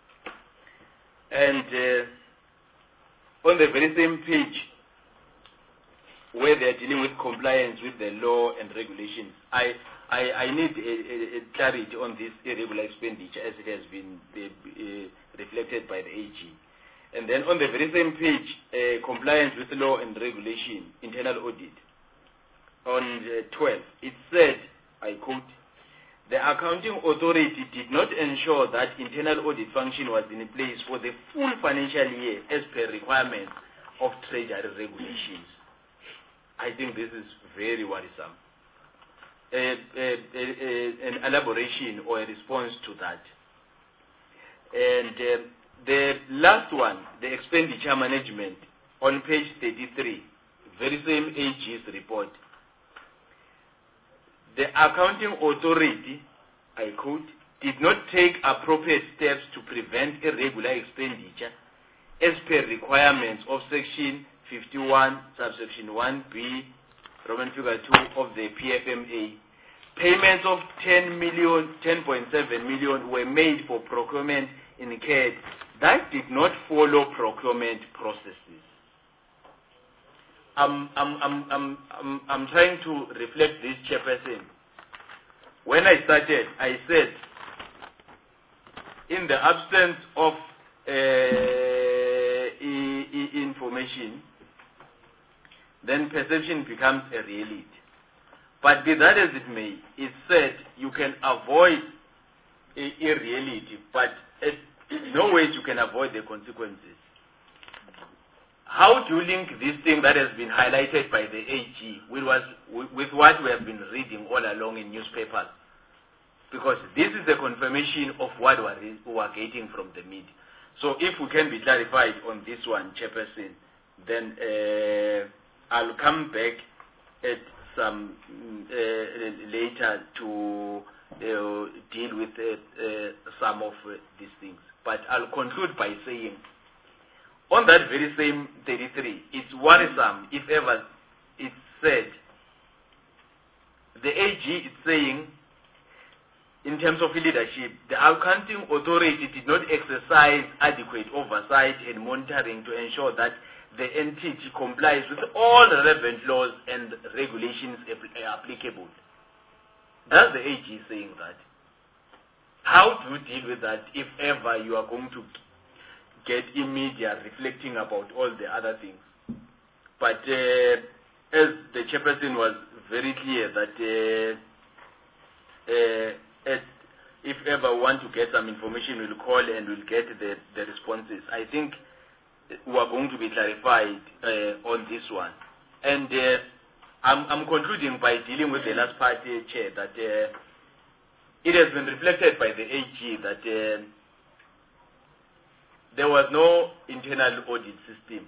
Speaker 6: And on the very same page, where they're dealing with compliance with the law and regulations, I need a clarity on this irregular expenditure as it has been reflected by the AG. And then on the very same page, compliance with law and regulation, internal audit, on 12, it said, I quote, the accounting authority did not ensure that internal audit function was in place for the full financial year as per requirements of treasury regulations. I think this is very worrisome. An elaboration or a response to that. And the last one, the expenditure management, on page 33, very same AG's report. The accounting authority, I quote, did not take appropriate steps to prevent irregular expenditure as per requirements of section 51, subsection 1B, Roman figure 2 of the PFMA. Payments of 10.7 million were made for procurement incurred that did not follow procurement processes. I'm trying to reflect this, Chairperson. When I started, I said, in the absence of information, then perception becomes a reality. But be that as it may, it's said you can avoid irreality, but in no ways you can avoid the consequences. How do you link this thing that has been highlighted by the AG with what we have been reading all along in newspapers? Because this is a confirmation of what we are getting from the media. So if we can be clarified on this one, Chairperson, then I'll come back at some later to deal with some of these things. But I'll conclude by saying, on that very same 33, it's worrisome if ever it's said, the AG is saying, in terms of leadership, the accounting authority did not exercise adequate oversight and monitoring to ensure that the entity complies with all relevant laws and regulations applicable. That's the AG saying that. How do you deal with that if ever you are going to get immediate reflecting about all the other things? But as the Chairperson was very clear that if ever want to get some information, we'll call and we'll get the responses. I think we are going to be clarified on this one. And I'm concluding by dealing with the last part, Chair, that it has been reflected by the AG that there was no internal audit system.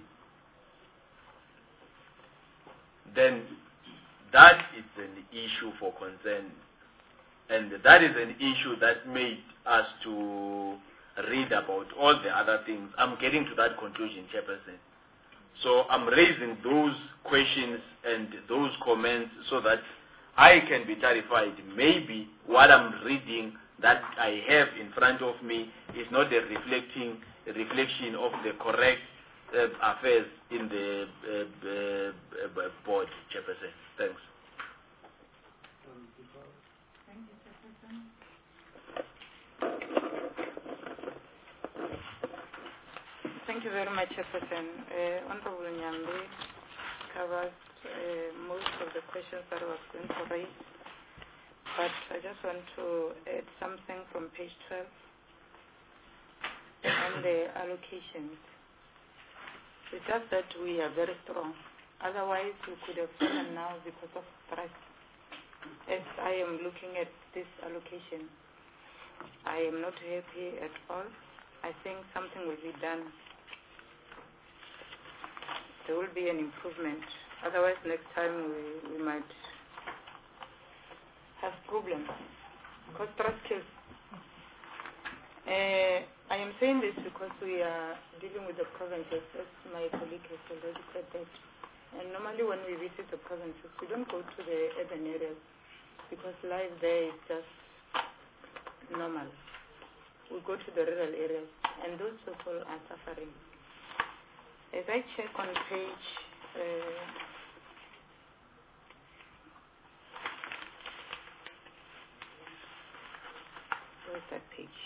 Speaker 6: Then that is an issue for concern. And that is an issue that made us to read about all the other things. I'm getting to that conclusion, Chairperson. So I'm raising those questions and those comments so that I can be clarified. Maybe what I'm reading that I have in front of me is not a reflection of the correct affairs in the board, Chairperson. Thanks.
Speaker 3: Thank you very much, Chairperson. Honorable Nyambi covered most of the questions that I was going to raise, but I just want to add something from page 12 on the allocations. It's just that we are very strong Otherwise, we could have fallen now because of stress. As I am looking at this allocation, I am not happy at all. I think something will be done. There will be an improvement. Otherwise, next time we might have problems because trust kills. I am saying this because we are dealing with the provinces, as my colleague has already said that. And normally when we visit the provinces, we don't go to the urban areas because life there is just normal. We go to the rural areas, and those people are suffering. As I check on page where's that page?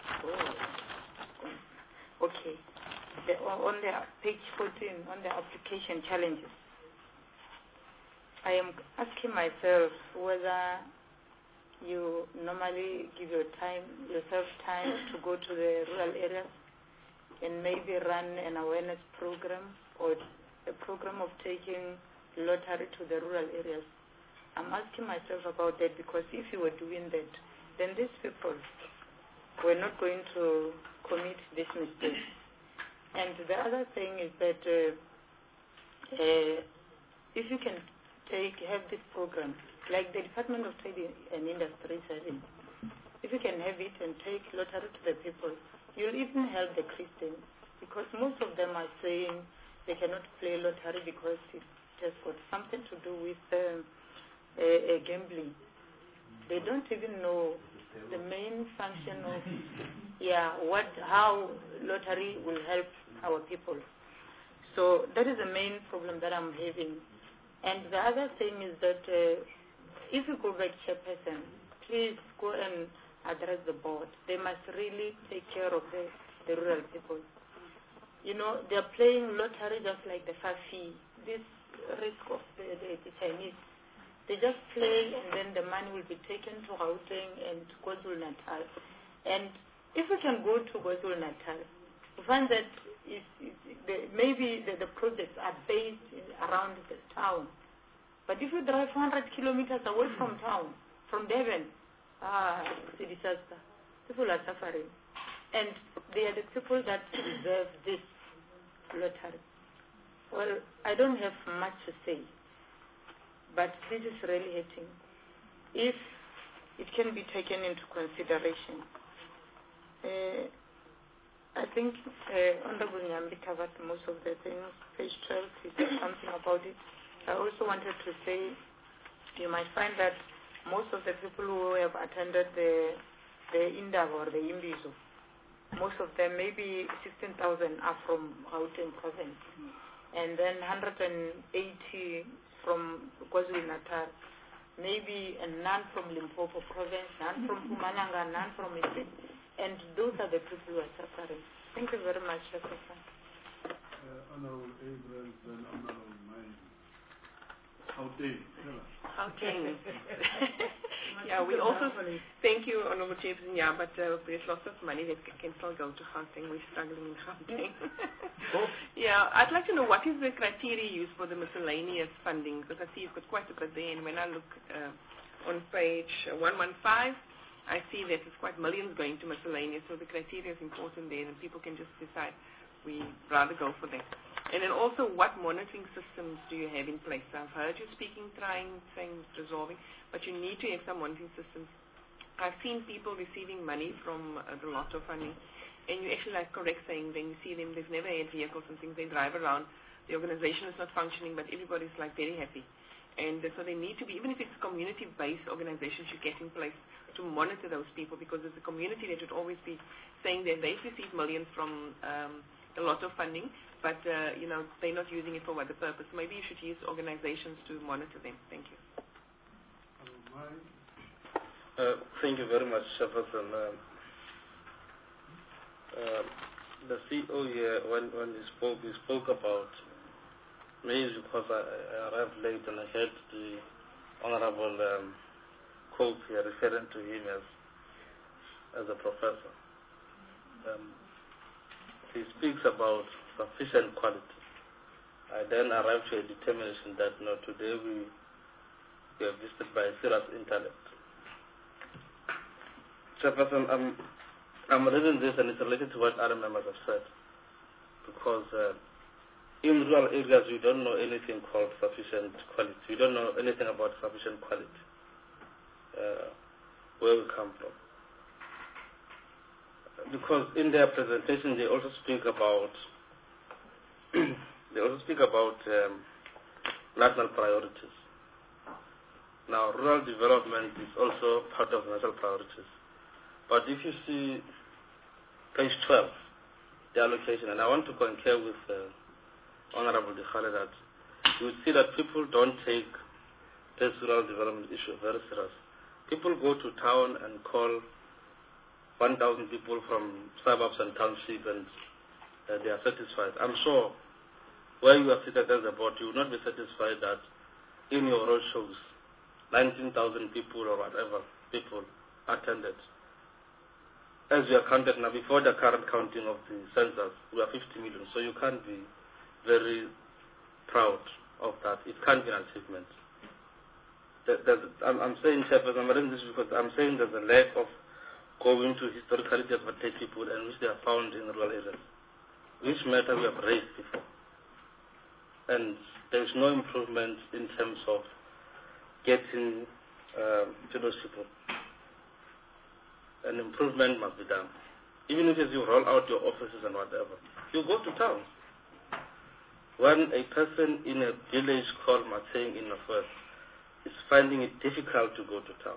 Speaker 3: Oh, okay. On the page 14, on the application challenges, I am asking myself whether you normally give yourself time to go to the rural areas and maybe run an awareness program or a program of taking lottery to the rural areas. I'm asking myself about that because if you were doing that, then these people were not going to commit this mistake. And the other thing is that if you can have this program, like the Department of Trade and Industry is having, if you can have it and take lottery to the people, you'll even help the Christians because most of them are saying they cannot play lottery because it has got something to do with gambling. They don't even know the main function of how lottery will help our people. So that is the main problem that I'm having. And the other thing is that if you go back, Chairperson, please go and address the board. They must really take care of the rural people. You know, they're playing lottery just like the Fafi, this risk of the Chinese. They just play and then the money will be taken to Gauteng and to KwaZulu-Natal. And if we can go to KwaZulu-Natal, we find that maybe the projects are based around the town. But if you drive 400 kilometers away from town, from Devon, it's a disaster. People are suffering. And they are the people that deserve this lottery. Well, I don't have much to say, but this is really hurting. If it can be taken into consideration, I think Honorable Nyambi covered most of the things. Page 12, he said something about it. I also wanted to say you might find that most of the people who have attended the Indaba or the Imbizo, most of them, maybe 16,000 are from Gauteng province, and then 180 from KwaZulu-Natal, maybe none from Limpopo province, none from Mpumalanga, none from Eastern. And those are the people who are suffering. Thank you very much, Professor.
Speaker 1: Honorable Abrams and Honorable Mine. Gauteng.
Speaker 4: Yeah, we also thank you, Honorable Chairperson. Yeah, but there's lots of money that can still go to Gauteng. We're struggling in Gauteng. Yeah, I'd like to know what is the criteria used for the miscellaneous funding, because I see you've got quite a bit there, and when I look on page 115, I see that it's quite millions going to miscellaneous, so the criteria is important there, and people can just decide we'd rather go for that. And then also, what monitoring systems do you have in place? I've heard you speaking, saying resolving, but you need to have some monitoring systems. I've seen people receiving money from the lotto funding, and you actually like correct saying, then you see them, they've never had vehicles and things, they drive around, the organization is not functioning, but everybody's like very happy. And so they need to be, even if it's community-based organizations you get in place to monitor those people, because it's a community that should always be saying that they've received millions from the lotto funding, but you know, they're not using it for what the purpose. Maybe you should use organizations to monitor them. Thank you.
Speaker 12: Thank you very much, Chairperson. The CEO here, when he spoke about, maybe because I arrived late and I heard the Honorable quote here referring to him as a professor. He speaks about sufficient quality. I then arrived to a determination that today we are visited by a serious intellect. Chairperson, I'm reading this and it's related to what other members have said, because in rural areas we don't know anything called sufficient quality. We don't know anything about sufficient quality, where we come from. Because in their presentation they also speak about national priorities. Now, rural development is also part of national priorities. But if you see page 12, the allocation, and I want to concur with Honorable Dikhale that you would see that people don't take this rural development issue very serious. People go to town and call 1,000 people from suburbs and townships and they are satisfied. I'm sure where you are seated as a board, you will not be satisfied that in your road shows 19,000 people or whatever people attended. As we are counted now, before the current counting of the census, we are 50 million, so you can't be very proud of that. It can't be an achievement. I'm saying, Chairperson, I'm reading this because I'm saying there's a lack of going to historically disadvantaged people and which they are found in rural areas, which matter we have raised before. And there is no improvement in terms of getting to those people. An improvement must be done. Even if you roll out your offices and whatever, you go to towns. When a person in a village called Mateng in Northwest is finding it difficult to go to town.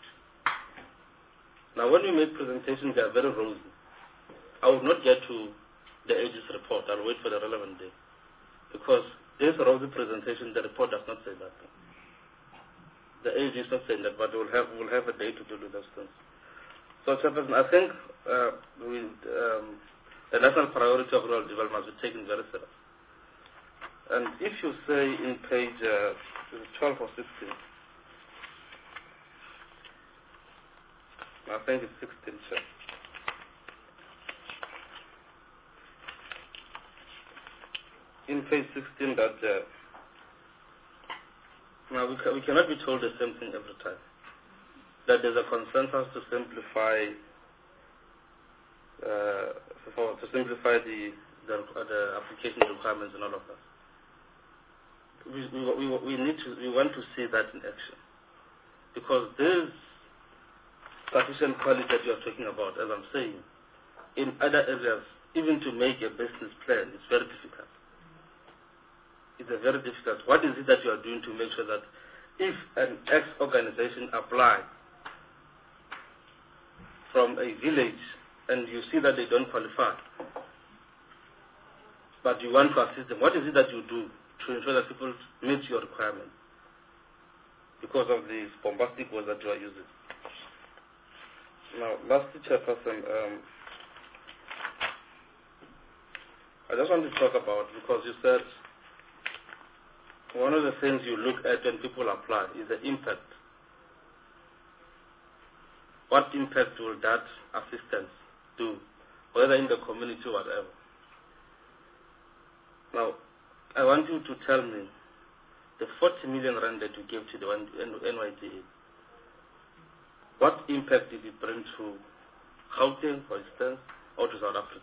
Speaker 12: Now, when we make presentations, they are very rosy. I will not get to the Aegis report. I'll wait for the relevant day. Because this rosy presentation, the report does not say that. The Aegis is not saying that, but we'll have a day to do those things. So, Chairperson, I think the national priority of rural development must be taken very seriously. And if you say in page 12 or 16, I think it's 16, sir. In page 16 that now we cannot be told the same thing every time. That there's a consensus to simplify the application requirements and all of that. We want to see that in action, because this sufficient quality that you are talking about, as I'm saying, in other areas, even to make a business plan, it's very difficult. It's very difficult. What is it that you are doing to make sure that if an X organization applies from a village and you see that they don't qualify, but you want to assist them, what is it that you do to ensure that people meet your requirements because of these bombastic words that you are using? Now, lastly, Chairperson, I just want to talk about, because you said one of the things you look at when people apply is the impact. What impact will that assistance do, whether in the community or whatever? Now, I want you to tell me the 40 million rand that you gave to the NYDA, what impact did it bring to Gauteng, for instance, or to South Africa?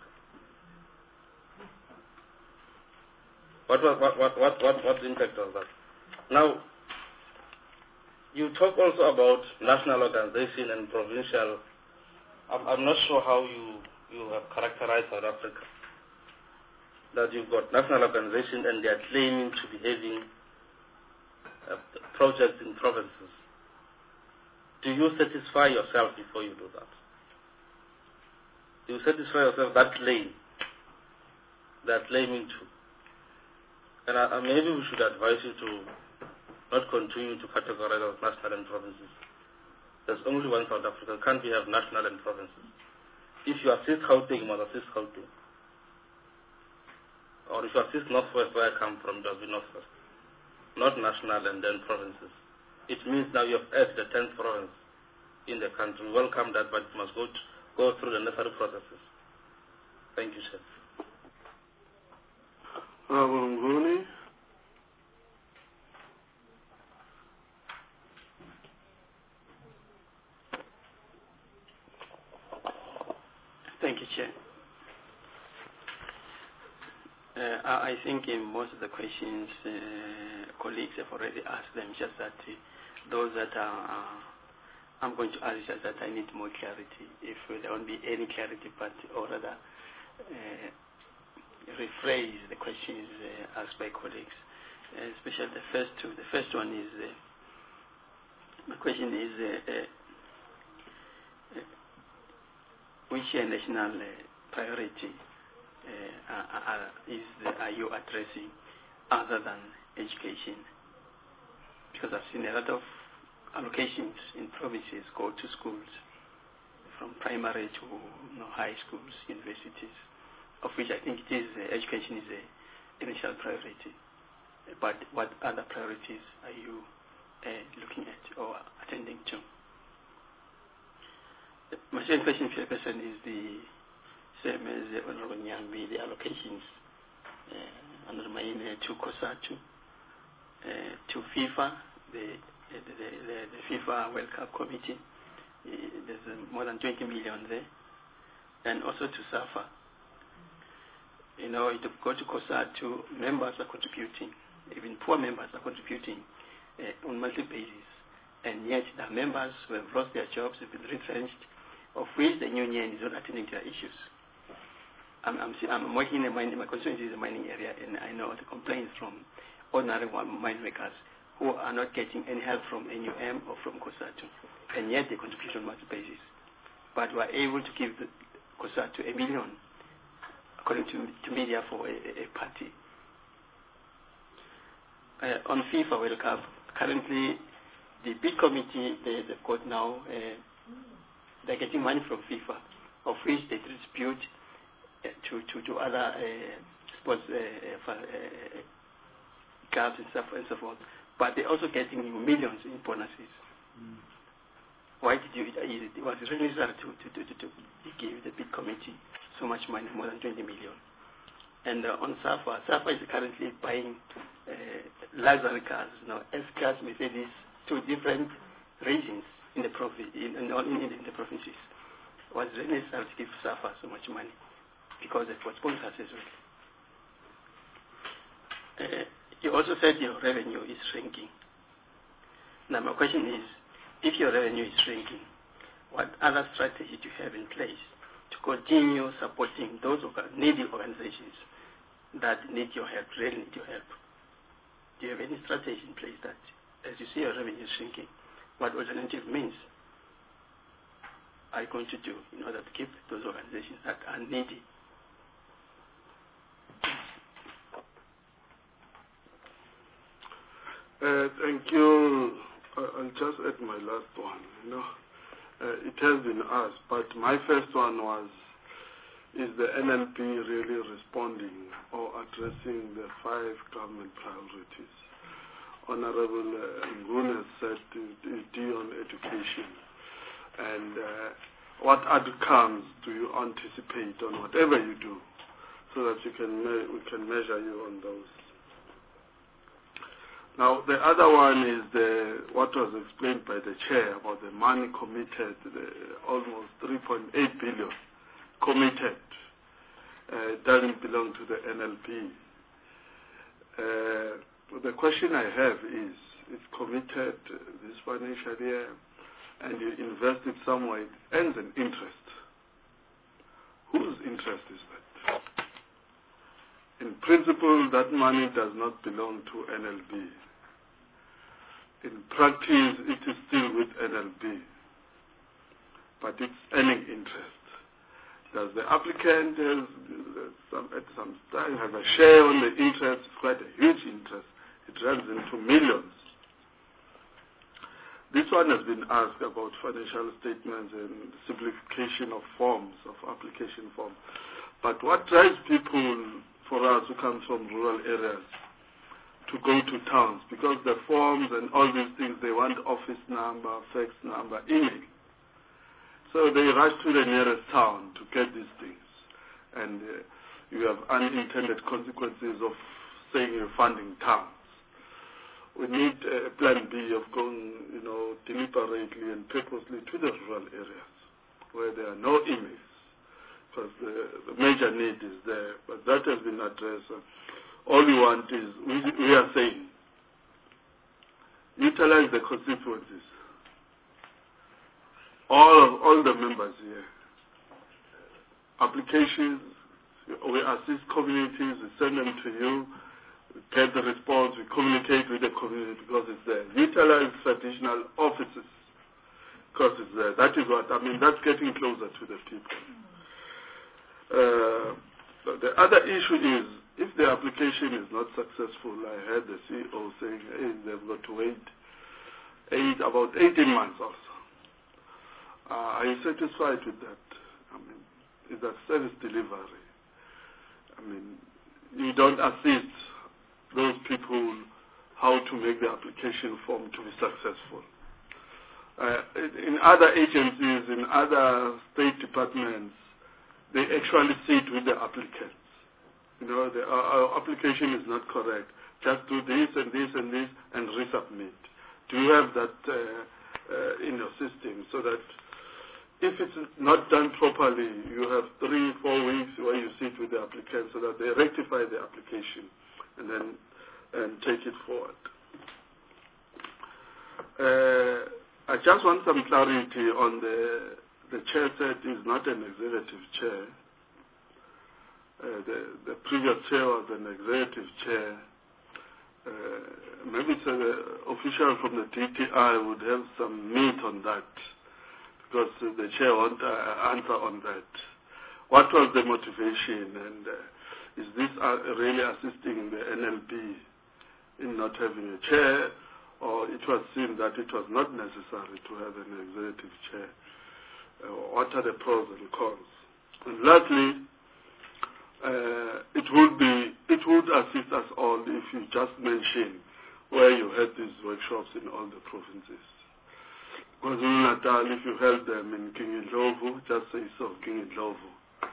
Speaker 12: What impact was that? Now, you talk also about national organization and provincial. I'm not sure how you have characterized South Africa. That you've got national organization and they are claiming to be having projects in provinces. Do you satisfy yourself before you do that? Do you satisfy yourself that claim? They're claiming to. And maybe we should advise you to not continue to categorize as national and provinces. There's only one South Africa. Can't we have national and provinces? If you assist Gauteng, you must assist Gauteng. Or if you assist Northwest, where I come from, there'll be Northwest. Not national and then provinces. It means now you have added the 10th province in the country. We welcome that, but it must go through the necessary processes. Thank you, sir.
Speaker 1: Honorable Nguni.
Speaker 13: Thank you, Chair. I think in most of the questions, colleagues have already asked them, just that those that I'm going to ask just that I need more clarity. If there won't be any clarity, but or rather rephrase the questions asked by colleagues, especially the first two. The first one is, the question is, which national priority are you addressing other than education? Because I've seen a lot of allocations in provinces go to schools, from primary to high schools, universities, of which I think it is education is an initial priority. But what other priorities are you looking at or attending to? My second question, Chairperson, is the same as Honorable Nyambi, the allocations under my to COSATU, to FIFA, the FIFA World Cup Committee. There's more than 20 million there, and also to SAFA. You know, to go to COSATU, members are contributing, even poor members are contributing on a monthly basis, and yet the members who have lost their jobs have been retrenched, of which the union is not attending to their issues. I'm working in my constituency is a mining area, and I know the complaints from ordinary mine workers who are not getting any help from NUM or from COSATU, and yet they contribute on a monthly basis. But we are able to give COSATU $1 million, according to media, for a party. On FIFA World Cup, currently the bid committee they've got now, they're getting money from FIFA, of which they distribute to other sports clubs and so forth. But they're also getting millions in bonuses. Why did you? It was really necessary to give the bid committee so much money, more than 20 million. And on SAFA is currently buying luxury cars, S-Class, Mercedes, to different regions in the province, in the provinces. It was really necessary to give SAFA so much money because it was sponsors as well. You also said your revenue is shrinking. Now my question is, if your revenue is shrinking, what other strategy do you have in place to continue supporting those needy organizations that need your help, really need your help? Do you have any strategy in place that, as you see your revenue shrinking, what alternative means are you going to do in order to keep those organizations that are needy?
Speaker 1: Thank you. I'll just add my last one. It has been asked, but my first one was, is the NLP really responding or addressing the 5 government priorities? Honorable Nguni said D on education. And what outcomes do you anticipate on whatever you do so that we can measure you on those? Now, the other one is what was explained by the chair about the money committed, almost 3.8 billion committed. Doesn't belong to the NLP. The question I have is, it's committed this financial year, and you invest it somewhere, it earns an interest. Whose interest is that? In principle, that money does not belong to NLB. In practice, it is still with NLB, but it's earning interest. Does the applicant at some time have a share on the interest? Quite a huge interest. It runs into millions. This one has been asked about financial statements and simplification of forms, of application forms. But what drives people, for us who come from rural areas, to go to towns? Because the forms and all these things, they want office number, fax number, email. So they rush to the nearest town to get these things. And you have unintended consequences of saying you're funding towns. We need a plan B of going, deliberately and purposely to the rural areas where there are no emails, because the major need is there. But that has been addressed. All we want is, we are saying, utilize the constituencies. All the members here. Applications, we assist communities, we send them to you, we get the response, we communicate with the community because it's there. Utilize traditional offices because it's there. That is what, that's getting closer to the people. The other issue is, if the application is not successful, I heard the CEO saying, hey, they've got to wait about 18 months also. Are you satisfied with that? Is that service delivery? You don't assist those people how to make the application form to be successful. In other agencies, in other state departments, they actually sit with the applicants. Our application is not correct. Just do this and this and this and resubmit. Do you have that in your system so that if it's not done properly, you have 3-4 weeks where you sit with the applicant so that they rectify the application and then take it forward. I just want some clarity on the chair said is not an executive chair. The previous chair was an executive chair. Maybe the official from the DTI would have some meat on that, because the chair won't answer on that. What was the motivation, and is this really assisting the NLP in not having a chair, or it was seen that it was not necessary to have an executive chair? What are the pros and cons? And lastly, it would assist us all if you just mention where you had these workshops in all the provinces. KwaZulu-Natal, if you held them in King Indlovu, just say so, King Indlovu.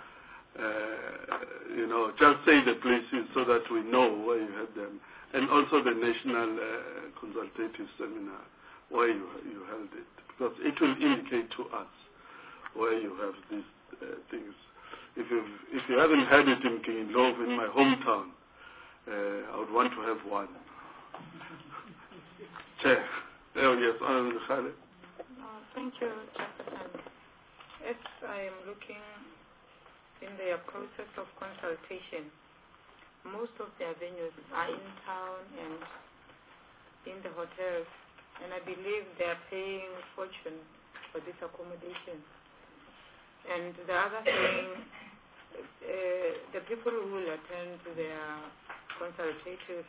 Speaker 1: Just say the places so that we know where you had them. And also the National Consultative Seminar, where you held it. Because it will indicate to us where you have these things. If you haven't had it in King Indlovu, in my hometown, I would want to have one. Chair. Oh, yes, Honorable Khaled.
Speaker 3: Thank you, Chairperson. As I am looking in their process of consultation, most of their venues are in town and in the hotels, and I believe they are paying a fortune for this accommodation. And the other thing, the people who will attend their consultative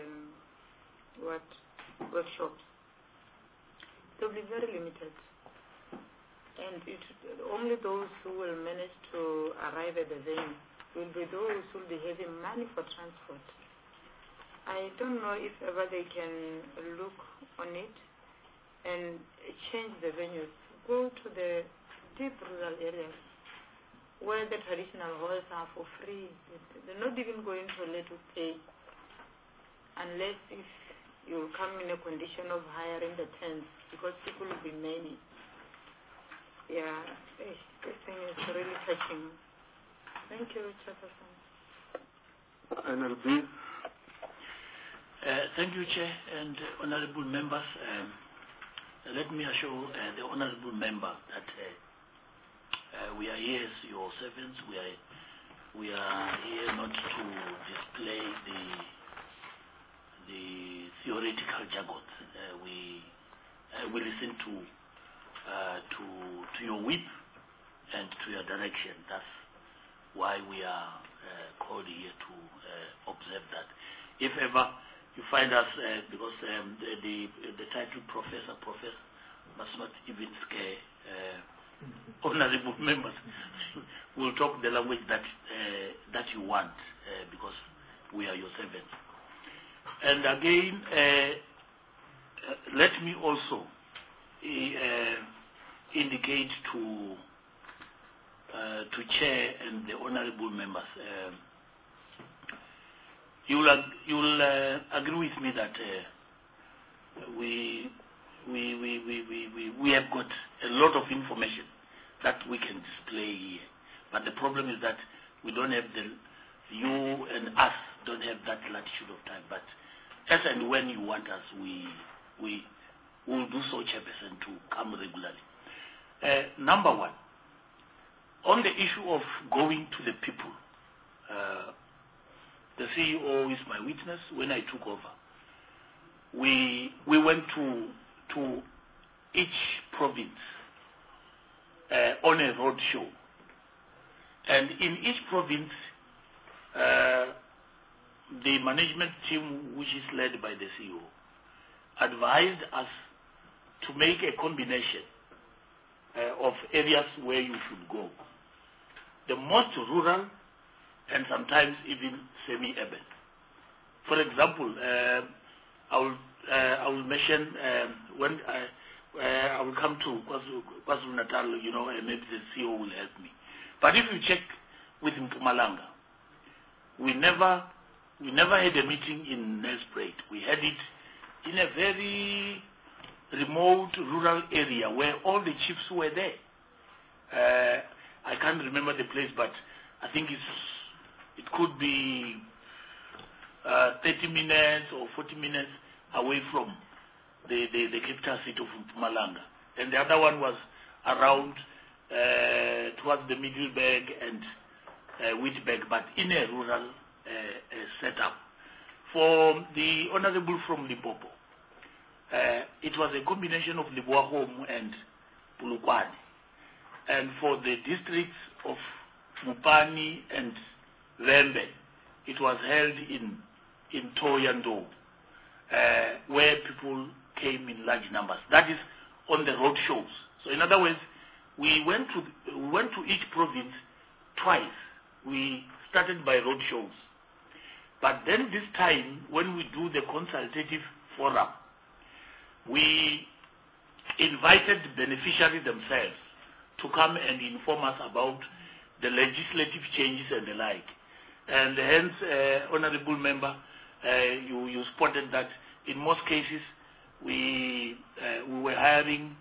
Speaker 3: workshops, they'll be very limited. And only those who will manage to arrive at the venue will be those who will be having money for transport. I don't know if ever they can look on it and change the venues. Go to the deep rural areas where the traditional halls are for free. They're not even going to let you pay unless if you come in a condition of hiring the tents, because people will be many. Yeah, this thing is really touching. Thank you, Chairperson.
Speaker 1: NLB.
Speaker 7: Thank you, Chair, and honorable members. Let me assure the honorable member that we are here as your servants. We are here not to display the theoretical jargon. We listen to your whip and to your direction. That's why we are called here to observe that. If ever you find us, because the title professor must not even scare honorable members. We'll talk the language that you want, because we are your servants. And again, let me also indicate to Chair and the honorable members, you'll agree with me that we have got a lot of information that we can display here, but the problem is that we don't have you and us don't have that latitude of time. But as and when you want us, we will do so, Chairperson, to come regularly. Number one, on the issue of going to the people, the CEO is my witness. When I took over, we went to each province on a road show, and in each province, the management team, which is led by the CEO, advised us to make a combination of areas where you should go. The most rural and sometimes even semi-urban. For example, I will mention when I will come to KwaZulu-Natal, maybe the CEO will help me. But if you check with Mpumalanga, we never had a meeting in Nelspruit. We had it in a very remote rural area where all the chiefs were there. I can't remember the place, but I think it could be 30 minutes or 40 minutes away from the capital city of Mpumalanga. And the other one was around towards the Middelburg and Witberg, but in a rural setup. For the Honorable from Limpopo, it was a combination of Libuahom and Polokwane. And for the districts of Mupani and Lembe, it was held in Thohoyandou, where people came in large numbers. That is on the road shows. So in other words, we went to each province twice. We started by road shows. But then this time, when we do the consultative forum, we invited beneficiaries themselves to come and inform us about the legislative changes and the like. And hence, Honorable Member, you spotted that in most cases we were hiring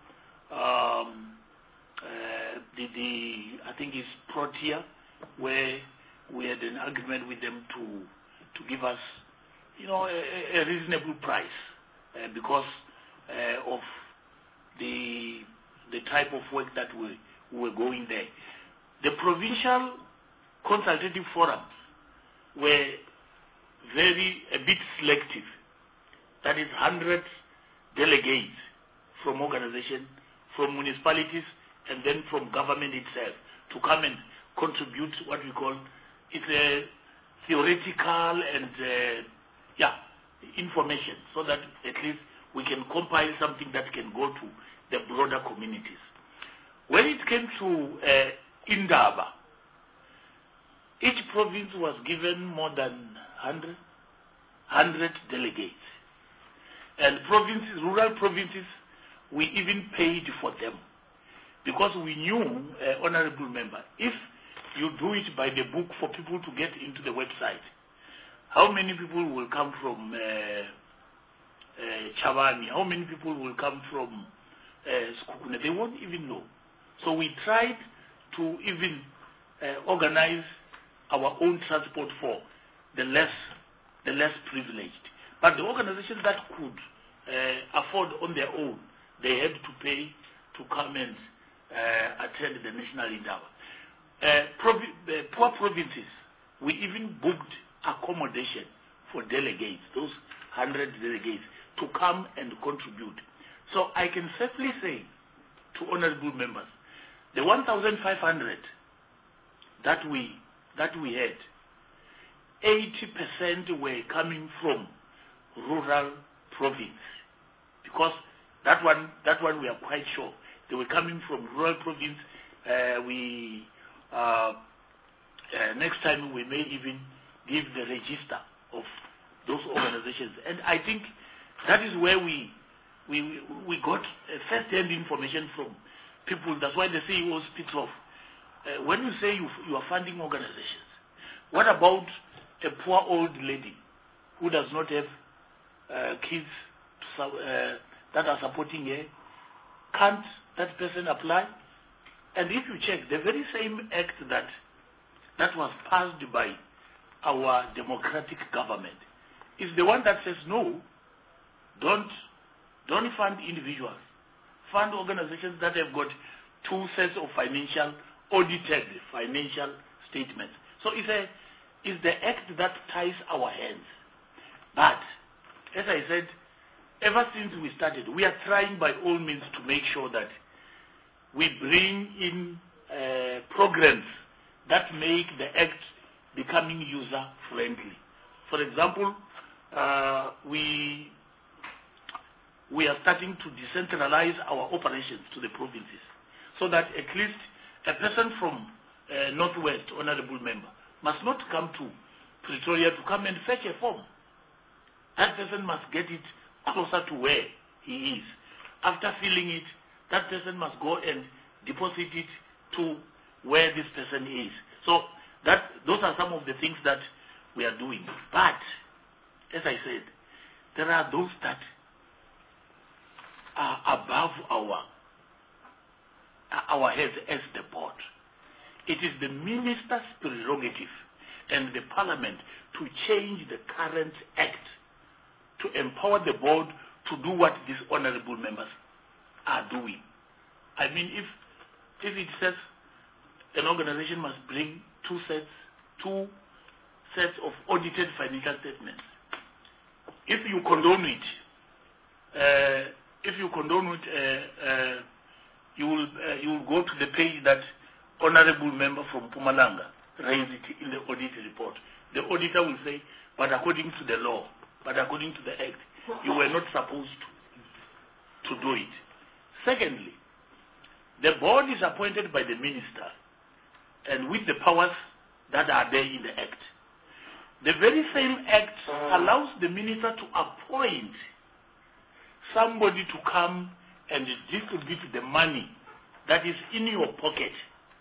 Speaker 7: I think it's Protea, where we had an agreement with them to give us, a reasonable price because of the type of work that we were going there. The provincial consultative forums were a bit selective. That is 100 delegates from organizations, from municipalities, and then from government itself to come and contribute what we call, it's a theoretical and information, so that at least we can compile something that can go to the broader communities. When it came to Indaba, each province was given more than 100 delegates. And rural provinces, we even paid for them. Because we knew, Honorable Member, if you do it by the book for people to get into the website, how many people will come from Chavani? How many people will come from Skukune? They won't even know. So we tried to even organize our own transport for the less privileged. But the organizations that could afford on their own, they had to pay to come and attend the National Indaba. Poor provinces, we even booked accommodation for delegates, those 100 delegates, to come and contribute. So I can safely say to honorable members, the 1,500 that we had, 80% were coming from rural province, because that one we are quite sure they were coming from rural province. Next time we may even give the register of those organizations, and I think that is where we got first-hand information from people. That's why the CEO speaks of when you say you are funding organizations. What about a poor old lady who does not have kids that are supporting her, can't that person apply? And if you check, the very same act that was passed by our democratic government is the one that says no, don't fund individuals, fund organizations that have got 2 sets of audited financial statements. So it's the act that ties our hands. But as I said, ever since we started, we are trying by all means to make sure that we bring in programs that make the act becoming user-friendly. For example, we are starting to decentralize our operations to the provinces, so that at least a person from Northwest, Honorable Member, must not come to Pretoria to come and fetch a form. That person must get it closer to where he is. After filling it, that person must go and deposit it to where this person is. So those are some of the things that we are doing. But, as I said, there are those that are above our heads as the board. It is the minister's prerogative and the parliament to change the current act to empower the board to do what these honorable members are doing. I mean, if it says an organization must bring 2 sets of audited financial statements, if you condone it, you will go to the page that honorable member from Mpumalanga raised it in the audit report. The auditor will say, but according to the law, but according to the act, you were not supposed to do it. Secondly, the board is appointed by the minister and with the powers that are there in the act. The very same act allows the minister to appoint somebody to come and distribute the money that is in your pocket.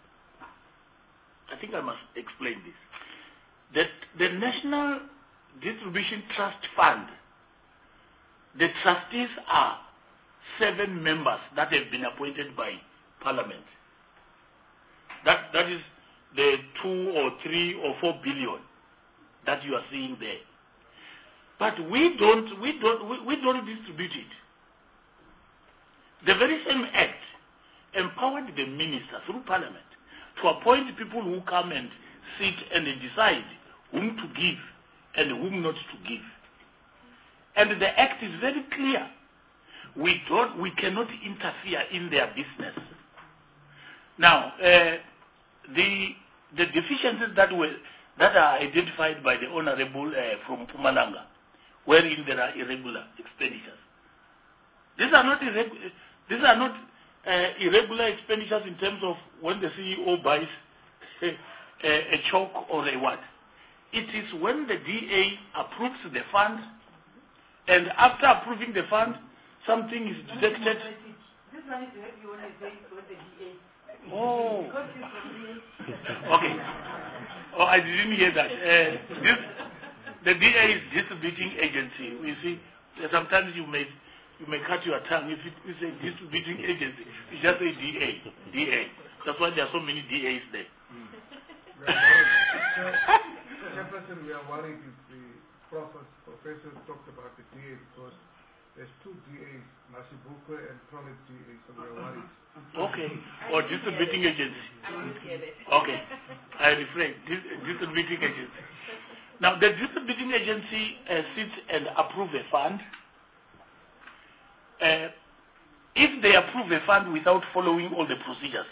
Speaker 7: I think I must explain this. That the National Distribution Trust Fund, the trustees are 7 members that have been appointed by Parliament. That is the 2 or 3 or 4 billion that you are seeing there. But we don't distribute it. The very same act empowered the minister through Parliament to appoint people who come and sit and decide whom to give and whom not to give. And the act is very clear. We cannot interfere in their business. Now, the deficiencies that are identified by the honorable from Mpumalanga, wherein there are irregular expenditures. These are not irregular expenditures in terms of when the CEO buys a chalk or a what. It is when the DA approves the fund, and after approving the fund, something is detected.
Speaker 11: This one is what you want to say with the DA.
Speaker 7: Oh. Okay. Oh, I didn't hear that. The DA is distributing agency. You see, sometimes you may cut your tongue if you say distributing agency. You just say DA. That's why there are so many DAs there.
Speaker 14: Chairperson, we are worried if the professor talked about the DA because there's 2 DAs, Masibuko and Prolet DA, so we are worried.
Speaker 7: Okay. Or distributing agency. Okay. I refrain. Distributing agency. Now, the distributing agency sits and approves a fund. If they approve a fund without following all the procedures,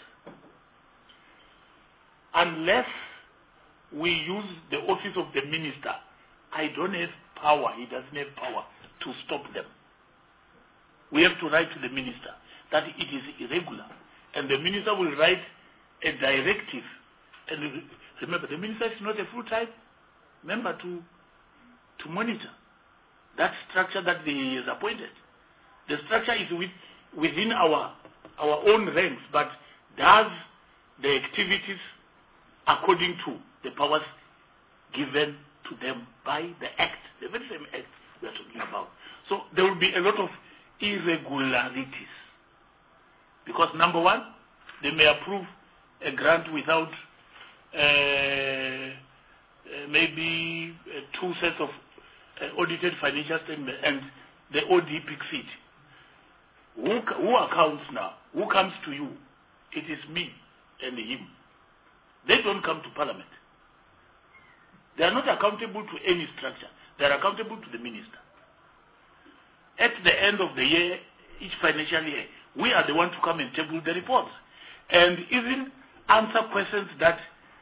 Speaker 7: unless we use the office of the minister, I don't have power, he doesn't have power to stop them. We have to write to the minister that it is irregular, and the minister will write a directive. And remember, the minister is not a full-time member to monitor that structure that he is appointed. The structure is within our own ranks, but does the activities according to the powers given to them by the Act, the very same Act we are talking about. So there will be a lot of irregularities. Because number one, they may approve a grant without maybe 2 sets of audited financial statement, and the OD picks it. Who accounts now? Who comes to you? It is me and him. They don't come to Parliament. They are not accountable to any structure. They are accountable to the minister. At the end of the year, each financial year, we are the one to come and table the reports, and even answer questions that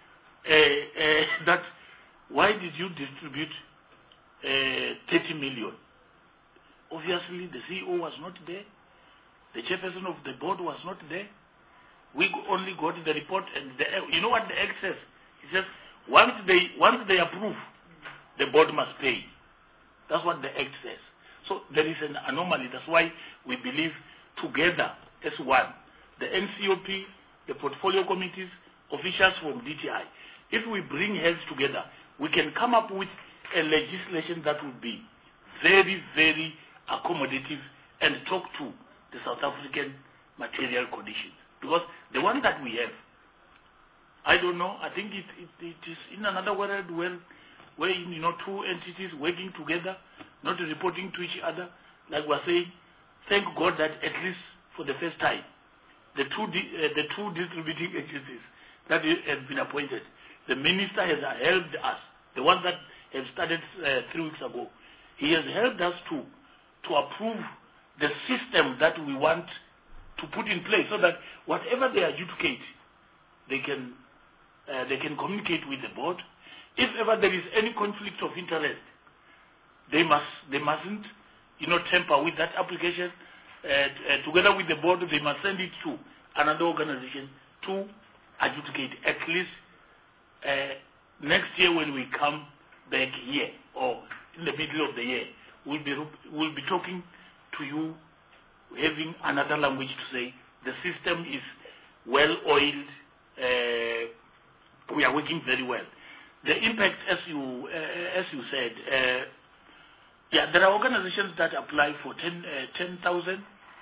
Speaker 7: why did you distribute 30 million? Obviously, the CEO was not there. The chairperson of the board was not there. We only got the report, and you know what the Act says? It says once they approve, the board must pay. That's what the Act says. So there is an anomaly. That's why we believe together as one, the NCOP, the portfolio committees, officials from DTI, if we bring heads together, we can come up with a legislation that would be very, very accommodative and talk to the South African material conditions. Because the one that we have, I don't know, I think it is in another world where you know, two entities working together, not reporting to each other. Like we're saying, thank God that at least for the first time, the two distributing agencies that have been appointed, the minister has helped us, the one that has started 3 weeks ago. He has helped us to approve the system that we want to put in place, so that whatever they adjudicate, they can communicate with the board. If ever there is any conflict of interest, they mustn't, you know, tamper with that application. Together with the board, they must send it to another organization to adjudicate. At least next year when we come back here, or in the middle of the year, we'll be talking to you, having another language to say the system is well oiled. We are working very well. The impact, as you said, yeah, there are organizations that apply for 10,000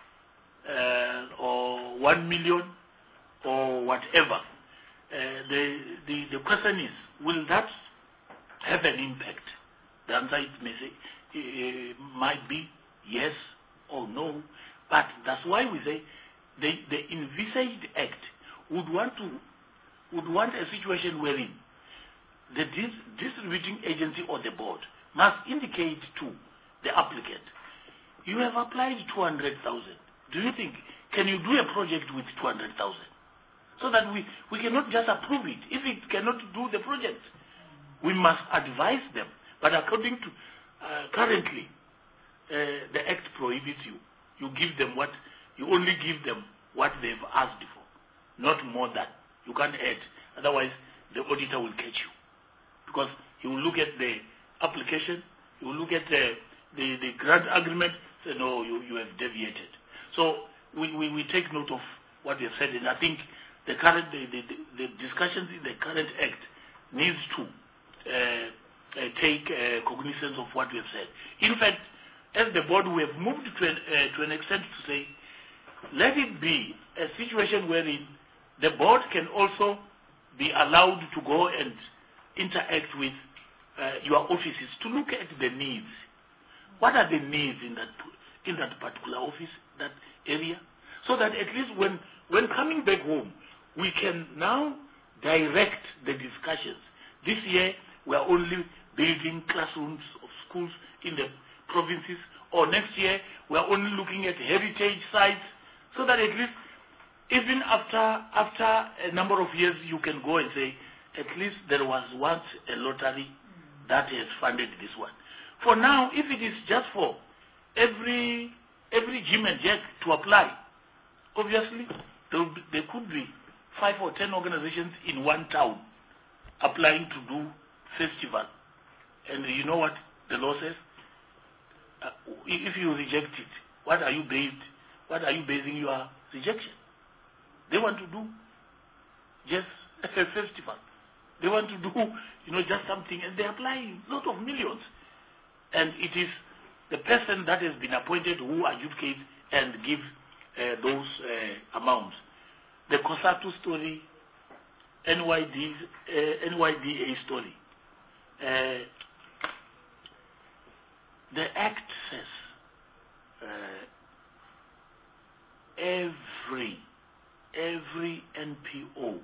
Speaker 7: or 1 million or whatever. The question is, will that have an impact? The answer might be yes or no, but that's why we say the envisaged act would want a situation wherein the distributing agency or the board must indicate to the applicant, you have applied 200,000. Do you think, can you do a project with 200,000? So that we cannot just approve it. If it cannot do the project, we must advise them. But according to currently, the Act prohibits you. You only give them what they've asked for, not more than. You can't add. Otherwise, the auditor will catch you. Because he will look at the application, he will look at the grant agreement, say, no, you have deviated. So we take note of what you have said, and I think the discussions in the current Act needs to take cognizance of what we have said. In fact, as the board, we have moved to an extent to say, let it be a situation wherein the board can also be allowed to go and interact with your offices to look at the needs. What are the needs in that particular office, that area? So that at least when coming back home, we can now direct the discussions. This year, we are only building classrooms of schools in the provinces, or next year, we are only looking at heritage sites, so that at least, even after a number of years, you can go and say, at least there was once a lottery that has funded this one. For now, if it is just for every Jim and Jack to apply, obviously there could be 5 or 10 organizations in one town applying to do festival. And you know what the law says? If you reject it, what are you basing your rejection? They want to do just a festival. They want to do, just something, and they apply a lot of millions. And it is the person that has been appointed who adjudicates and gives those amounts. The COSATU story, NYDA story. The Act says every NPO,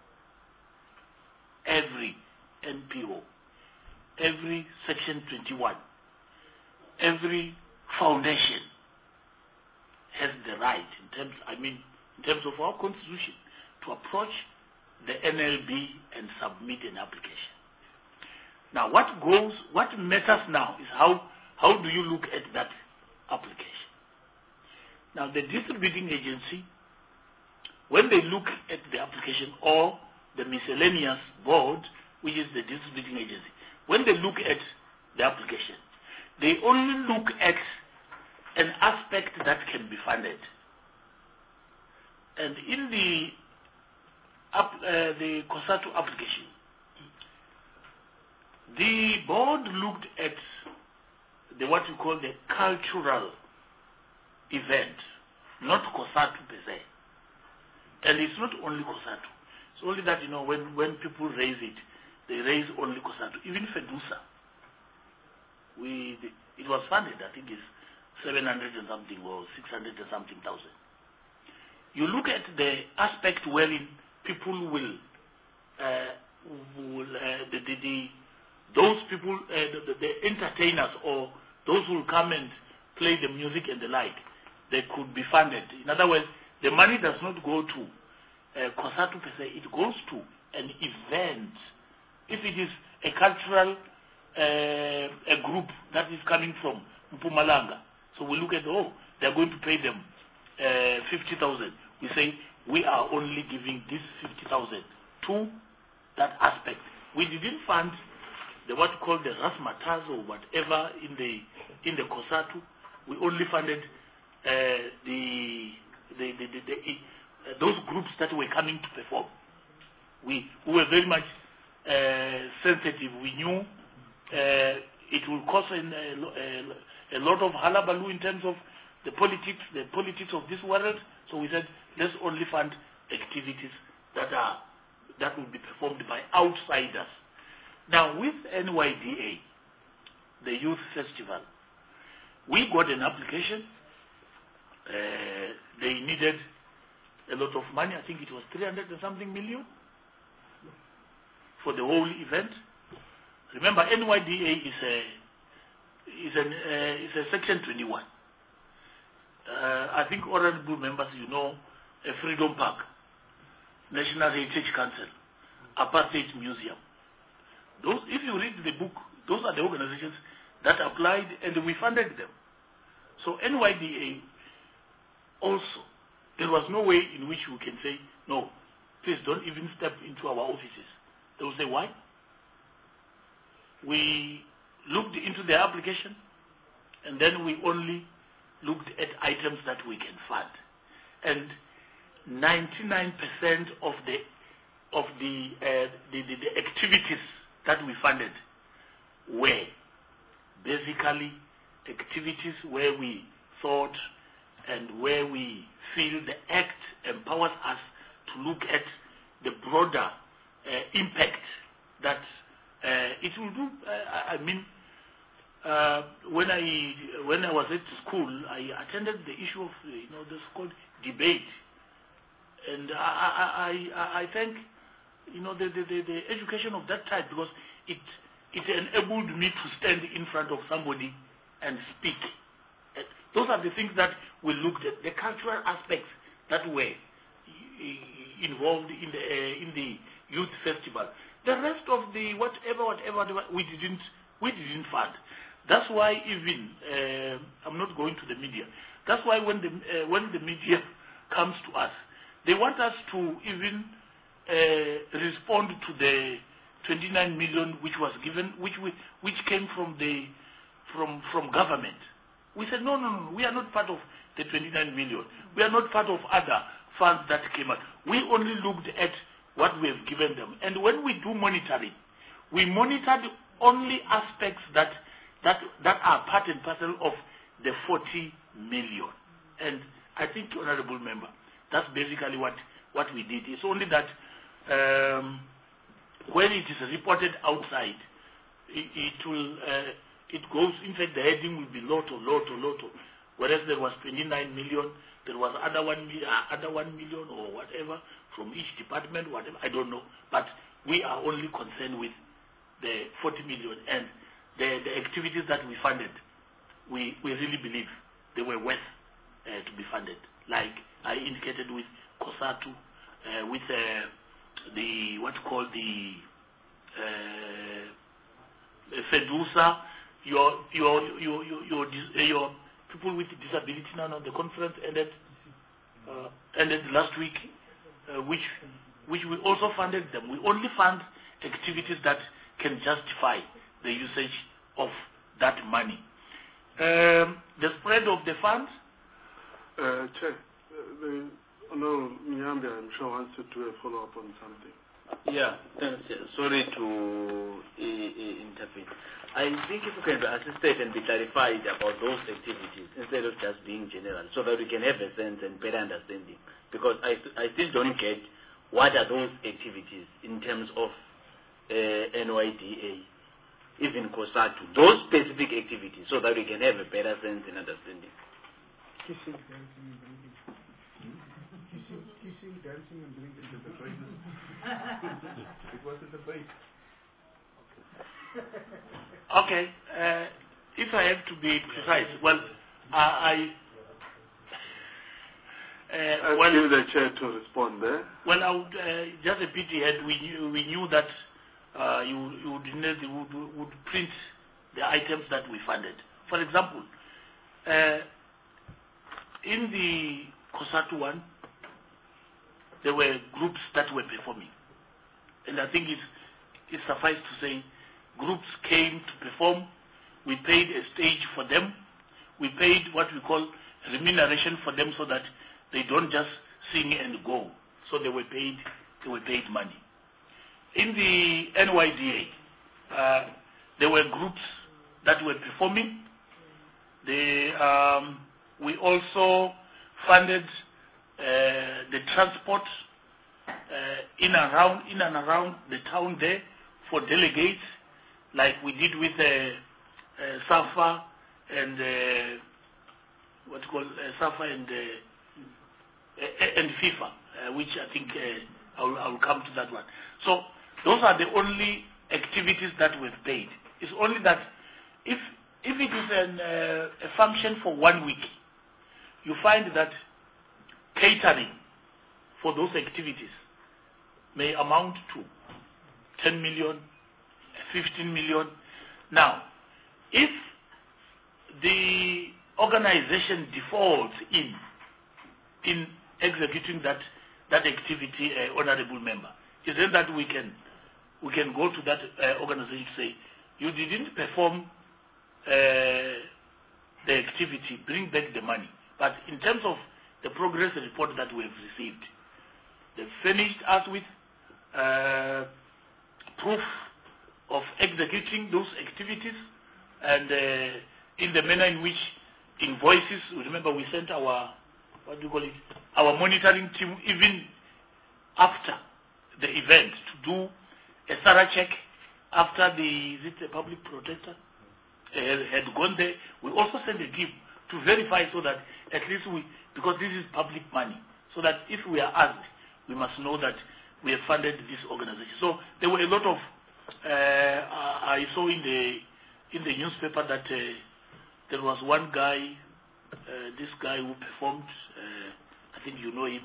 Speaker 7: every Section 21, every foundation has the right, in terms of our constitution, to approach the NLB and submit an application. Now, what matters now is how do you look at that application? Now, the distributing agency, when they look at the application, or the miscellaneous board, which is the distributing agency, when they look at the application, they only look at an aspect that can be funded. And in the COSATU application, the board looked at what we call the cultural event, not COSATU per se. And it's not only COSATU. It's only that, when people raise it, they raise only COSATU. Even FEDUSA, it was funded, I think it's 700 and something or 600 and something thousand. You look at the aspect wherein people will, those people, the entertainers, or those who will come and play the music and the like, they could be funded. In other words, the money does not go to COSATU per se, it goes to an event. If it is a cultural a group that is coming from Mpumalanga, so we look at, they're going to pay them 50,000. We say, we are only giving this 50,000 to that aspect. We didn't fund what we call the Rasmatas or whatever in the COSATU. We only funded those groups that were coming to perform. We were very much sensitive. We knew it will cause a lot of hullabaloo in terms of the politics of this world. So we said, let's only fund activities that will be performed by outsiders. Now, with NYDA, the Youth Festival, we got an application. They needed a lot of money. I think it was 300 and something million for the whole event. Remember, NYDA is a Section 21. I think honorable members, Freedom Park, National Heritage Council, Apartheid Museum. Those, if you read the book, those are the organizations that applied, and we funded them. So NYDA also, there was no way in which we can say, no, please don't even step into our offices. They will say, why? We looked into their application, and then we only looked at items that we can fund. And 99% of the activities that we funded were basically activities where we thought and where we feel the Act empowers us to look at the broader impact that it will do. When I was at school, I attended the issue of this called debate, and I thank the education of that type, because it enabled me to stand in front of somebody and speak. Those are the things that we looked at, the cultural aspects that were involved in the youth festival. The rest of the whatever we didn't fund. That's why even I'm not going to the media. That's why when the media comes to us, they want us to even respond to the 29 million which was given, which came from government. We said no, we are not part of the 29 million. We are not part of other funds that came out. We only looked at what we have given them. And when we do monitoring, we monitored only aspects that are part and parcel of the 40 million. And I think, Honorable Member, that's basically what we did. It's only that when it is reported outside, it goes, in fact, the heading will be Lotto. Whereas there was 29 million, there was other 1 million or whatever from each department, whatever, I don't know. But we are only concerned with the 40 million and the activities that we funded. We really believe they were worth to be funded. Like I indicated with COSATU, with the FEDUSA, your people with disability now. The conference ended last week, which we also funded them. We only fund activities that can justify the usage of that money. The spread of the funds.
Speaker 1: Chair, Nyambe, I'm sure wants to do a follow-up on something.
Speaker 6: Yeah, sorry to intervene. I think if we can be assisted and be clarified about those activities instead of just being general, so that we can have a sense and better understanding. Because I still don't get what are those activities in terms of NYDA, even COSATU, those specific activities, so that we can have a better sense and understanding.
Speaker 14: Kissing, dancing, and drinking. Kissing, dancing, and drinking is the phrases. It was a debate.
Speaker 7: Okay. If I have to be precise, well, I'll
Speaker 1: give the chair to respond there.
Speaker 7: Well, I would just a pity had we knew that you would print the items that we funded. For example, in the COSATU one, there were groups that were performing, and I think it suffices to say groups came to perform. We paid a stage for them. We paid what we call remuneration for them, so that they don't just sing and go. So they were paid money. In the NYDA, there were groups that were performing. We also funded the transport in and around the town there for delegates, like we did with SAFA and SAFA and FIFA, which I think I will come to that one. So those are the only activities that we've paid. It's only that if it is a function for 1 week, you find that catering for those activities may amount to 10 million, 15 million. Now, if the organization defaults in executing that activity, honorable member, is then that we can go to that organization and say, you didn't perform the activity, bring back the money. But in terms of the progress report that we have received, they furnished us with proof of executing those activities, and in the manner in which invoices, remember we sent our monitoring team even after the event to do a thorough check after the public protester had gone there. We also sent a team to verify, so that at least because this is public money, so that if we are asked, we must know that we have funded this organization. So there were a lot of, I saw in the newspaper that there was one guy, this guy who performed, I think you know him,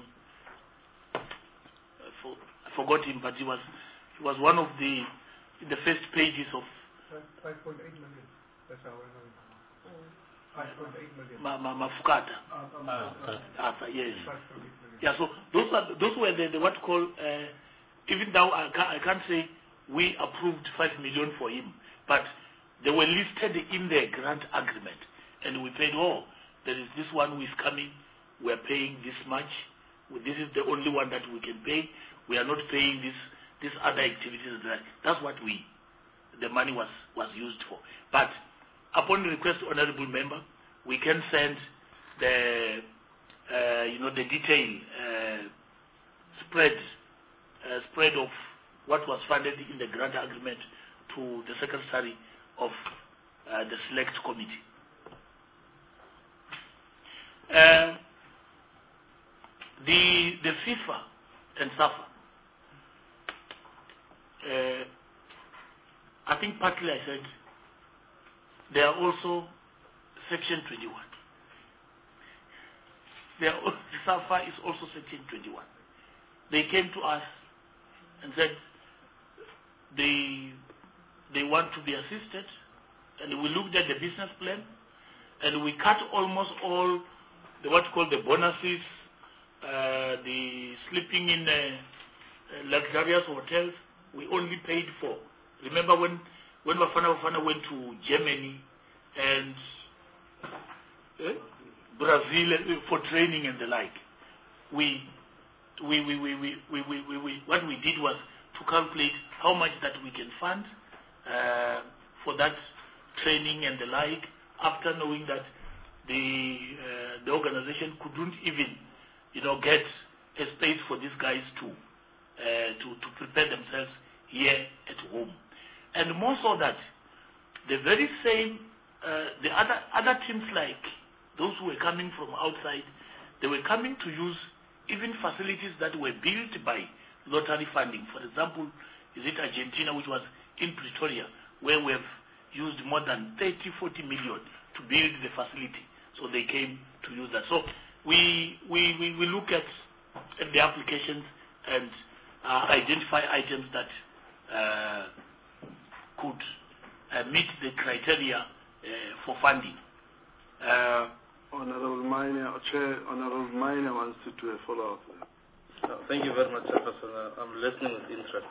Speaker 7: I forgot him, but he was one of in the first pages of
Speaker 14: 5.8 million. That's how I know it. 5.8 million.
Speaker 7: Mafukata. Yes. Yeah. So those were the what call. Even though I can't say we approved 5 million for him, but they were listed in the grant agreement, and we paid. Oh, there is this one who is coming. We are paying this much. This is the only one that we can pay. we are not paying these other activities. That's what the money was used for. But upon request, honourable member, we can send the detail spread of what was funded in the grant agreement to the secretary of the select committee. The FIFA and SAFA, I think partly I said they are also Section 21. SAFA is also Section 21. They came to us and said they want to be assisted, and we looked at the business plan, and we cut almost all what you call the bonuses, the sleeping in luxurious hotels. We only paid for. Remember when Bafana went to Germany and Brazil for training and the like, what we did was to calculate how much that we can fund for that training and the like, after knowing that the organization couldn't even get a space for these guys to prepare themselves here at home. And more so that the very same the other teams, like those who were coming from outside, they were coming to use even facilities that were built by lottery funding. For example, is it Argentina, which was in Pretoria, where we have used more than 30-40 million to build the facility. So they came to use that. So we look at the applications and identify items that could meet the criteria for funding.
Speaker 1: Honourable Maina, Chair, Honourable Maina wants to do a follow-up.
Speaker 12: Thank you very much, Chairperson. I'm listening with interest.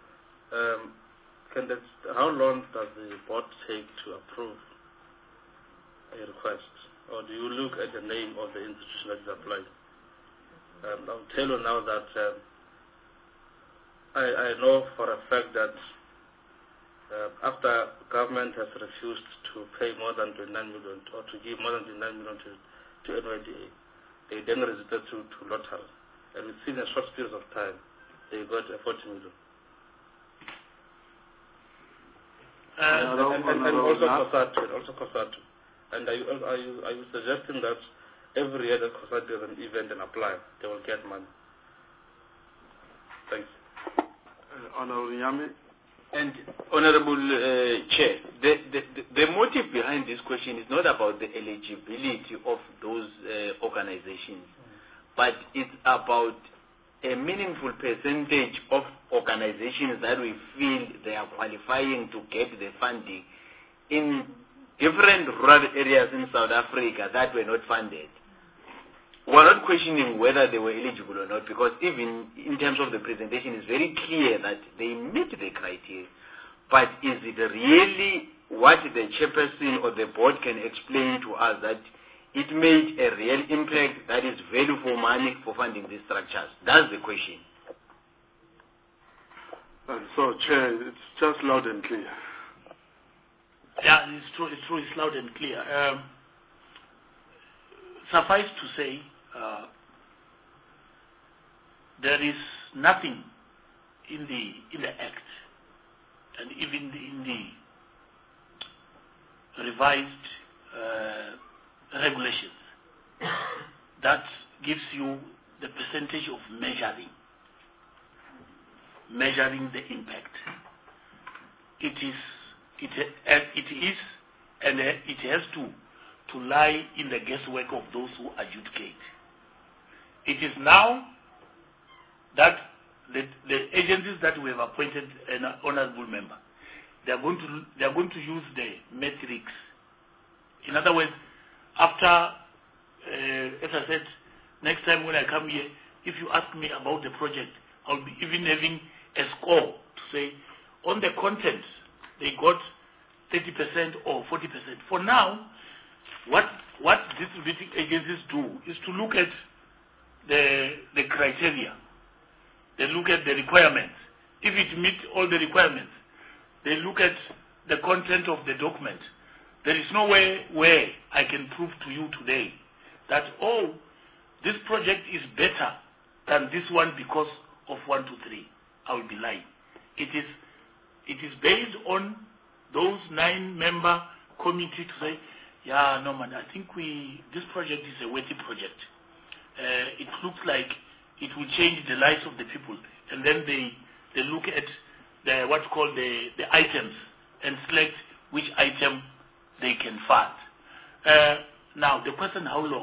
Speaker 12: How long does the board take to approve a request? Or do you look at the name of the institution that is applied? I'll tell you now that I know for a fact that after government has refused to pay more than 29 million or to give more than 29 million to NYDA, they then resorted to lottery. And within a short period of time, they got 40 million. And also COSATU. And are you suggesting that every year that COSATU does an event and apply, they will get money? Thanks.
Speaker 1: Honourable Nyame.
Speaker 6: And Honourable Chair, the motive behind this question is not about the eligibility of those organizations, but it's about a meaningful percentage of organizations that we feel they are qualifying to get the funding in different rural areas in South Africa that were not funded. We're not questioning whether they were eligible or not, because even in terms of the presentation, it's very clear that they meet the criteria. But is it really what the chairperson or the board can explain to us that it made a real impact that is value for money for funding these structures? That's the question.
Speaker 1: So, Chair, it's just loud and clear.
Speaker 7: Yeah, it's true, it's loud and clear. Suffice to say, there is nothing in the Act and even in the revised regulations that gives you the percentage of measuring the impact. It has to lie in the guesswork of those who adjudicate. It is now that the agencies that we have appointed an honourable member, they are going to use the metrics. In other words, after, as I said, next time when I come here, if you ask me about the project, I'll be even having a score to say, on the contents, they got 30% or 40%. For now, what distributing agencies do is to look at the criteria. they look at the requirements. If it meets all the requirements, they look at the content of the document. There is no way where I can prove to you today that, oh, this project is better than this one because of 1, 2, 3. I will be lying. It is based on those 9-member committee to say, yeah, no man, I think this project is a weighty project. It looks like it will change the lives of the people. And then they look at what's called the items and select which item they can fund. Now, the question, how long?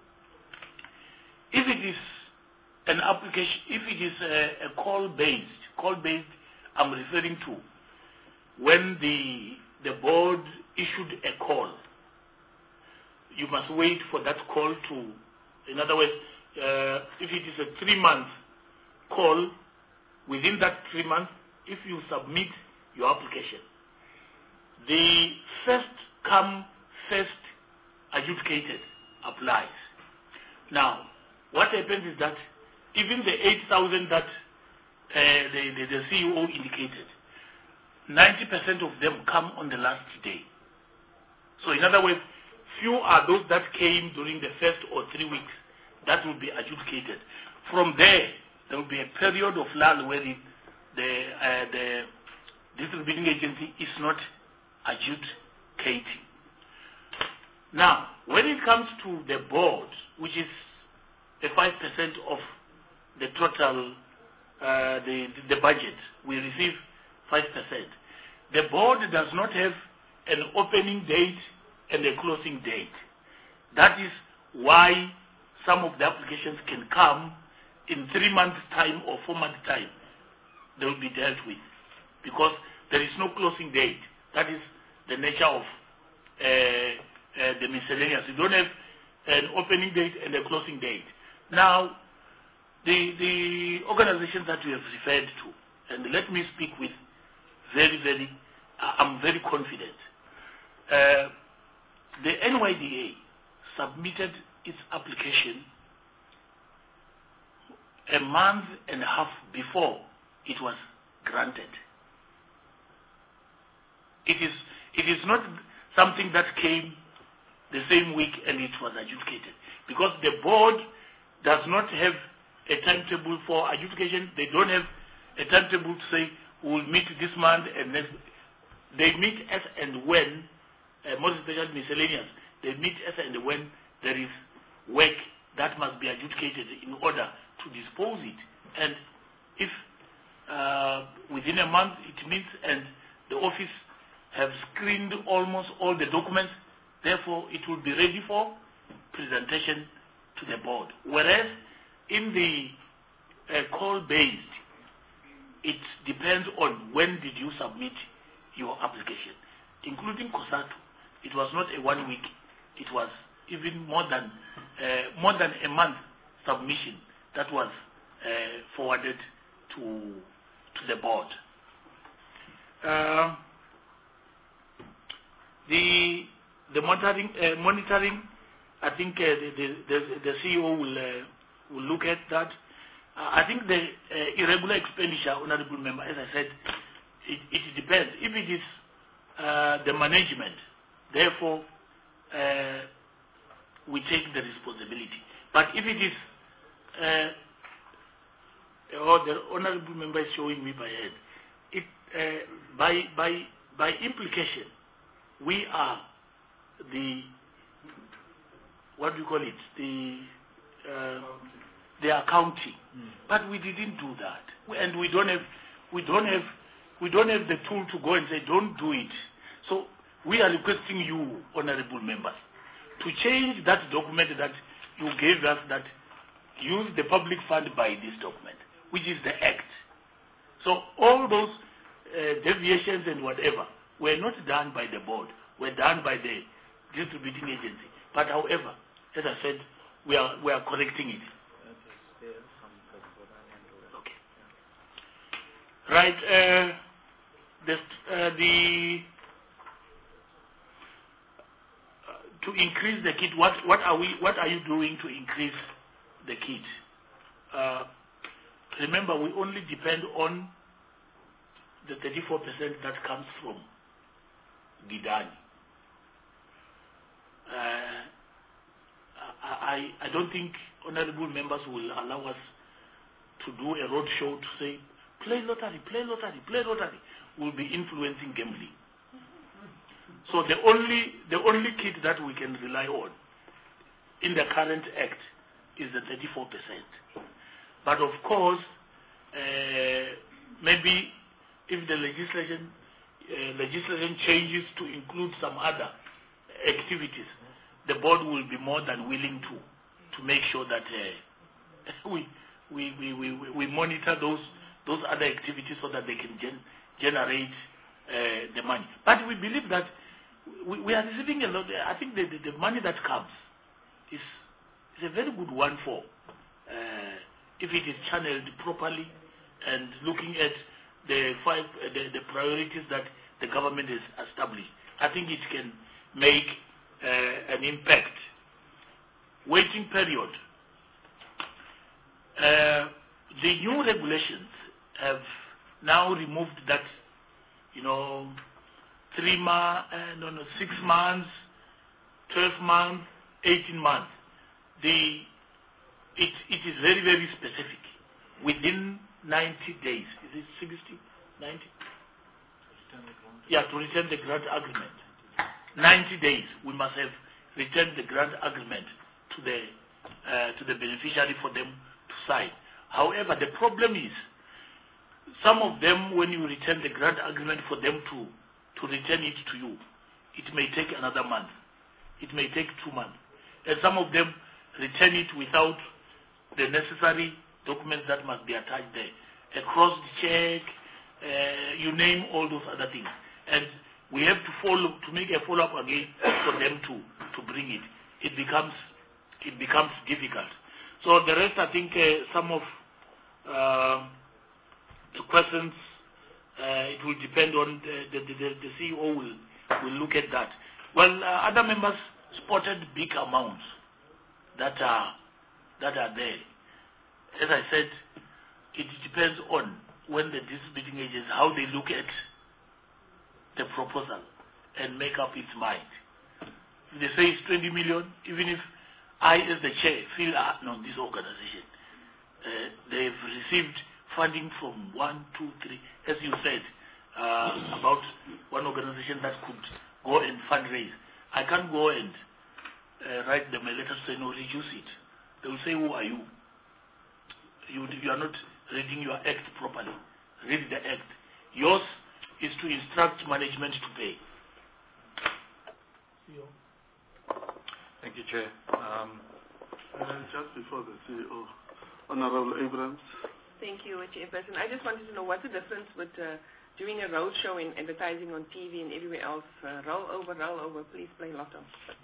Speaker 7: If it is an application, if it is a call-based, I'm referring to when the board issued a call, you must wait for that call to, in other words, if it is a 3-month call, within that 3 months, if you submit your application, the first come, first adjudicated applies. Now, what happens is that even the 8,000 that the CEO indicated, 90% of them come on the last day. So in other words, few are those that came during the first or 3 weeks that will be adjudicated. From there will be a period of lull where the distributing agency is not adjudicating. Now, when it comes to the board, which is a 5% of the total, the budget, we receive 5%. The board does not have an opening date and a closing date. That is why some of the applications can come in 3 months' time or 4 months' time. They will be dealt with because there is no closing date. That is the nature of the miscellaneous. You don't have an opening date and a closing date. Now, the organizations that we have referred to, and let me speak with I'm very confident. The NYDA submitted its application a month and a half before it was granted. It is not something that came the same week and it was adjudicated, because the board does not have a timetable for adjudication. They don't have a timetable to say we'll meet this month and next. They meet as and when, most especially miscellaneous, they meet as and when there is work that must be adjudicated in order to dispose it. And if within a month it meets and the office have screened almost all the documents, therefore it will be ready for presentation to the board. Whereas in the call-based, it depends on when did you submit your application. Including COSATU, it was not a 1 week, it was even more than a month submission that was forwarded to the board. The monitoring, I think the CEO will look at that. I think the irregular expenditure, honorable member, as I said, it depends. If it is the management, therefore we take the responsibility. But if it is, the honorable member is showing me by head, by implication, we are what do you call it, the accounting. But we didn't do that, and we don't have the tool to go and say don't do it. So we are requesting you, honorable members, to change that document that you gave us, that use the public fund by this document, which is the Act. So all those deviations and whatever were not done by the board, were done by the distributing agency. But however, as I said, we are correcting it. Okay. Right. To increase the kit, what are you doing to increase the kit? remember, we only depend on the 34% that comes from Gidani. I don't think honorable members will allow us to do a road show to say, play lottery, play lottery, play lottery. Will be influencing gambling. So the only kit that we can rely on in the current act is the 34%. But of course, maybe if the legislation changes to include some other activities, the board will be more than willing to make sure that we monitor those other activities so that they can generate the money. But we believe that we are receiving a lot. I think the money that comes is a very good one for if it is channeled properly and looking at the priorities that the government has established. I think it can make an impact. Waiting period. The new regulations have now removed that, 6 months, 12 months, 18 months. It is very, very specific. Within 90 days. Is it 60? 90? Yeah, to return the grant agreement. 90 days, we must have returned the grant agreement to the beneficiary for them to sign. However, the problem is, some of them, when you return the grant agreement for them to return it to you, it may take another month. It may take 2 months. And some of them return it without the necessary documents that must be attached there. A crossed check, you name all those other things. And we have to make a follow-up again for them to bring it. It becomes difficult. So the rest, I think, some of the questions, it will depend on the CEO will look at that. Well, other members spotted big amounts that are there. As I said, it depends on when the distributing agents, how they look at the proposal and make up its mind. If they say it's 20 million, even if I, as the chair, feel no, this organization, they've received funding from 1, 2, 3, as you said, about one organization that could go and fundraise. I can't go and write them a letter to say, no, reduce it. They will say, who are you? You are not reading your act properly. Read the act. Yours is to instruct management to pay.
Speaker 8: Thank you, Chair.
Speaker 1: Just before the CEO, Honorable Abrams.
Speaker 4: Thank you, Chairperson. I just wanted to know what's the difference with doing a road show and advertising on TV and everywhere else. Roll over, please play lotto.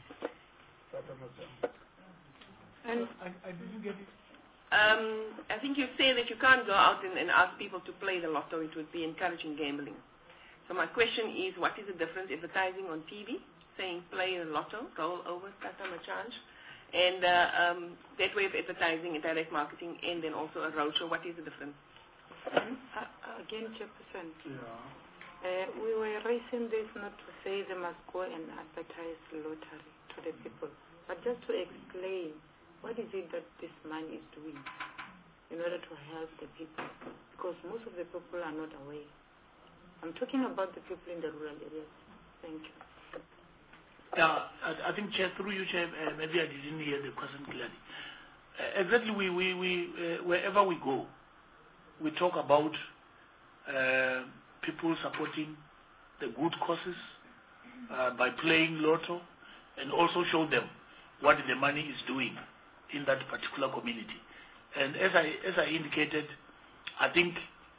Speaker 14: And I didn't get it.
Speaker 4: I think you say that you can't go out and ask people to play the lotto. It would be encouraging gambling. So my question is, what is the difference advertising on TV, saying play the lotto, roll over, customer charge, and that way of advertising and direct marketing, and then also a roadshow? What is the difference?
Speaker 3: Again, Chairperson. Yeah. We were raising this not to say they must go and advertise lottery to the people, but just to explain what is it that this money is doing in order to help the people, because most of the people are not aware. I'm talking about the people in the rural areas. Thank you.
Speaker 7: Yeah, I think, Chair, through you, Chair, maybe I didn't hear the question clearly. Exactly, we wherever we go, we talk about people supporting the good causes by playing lotto, and also show them what the money is doing in that particular community. And as I indicated, I think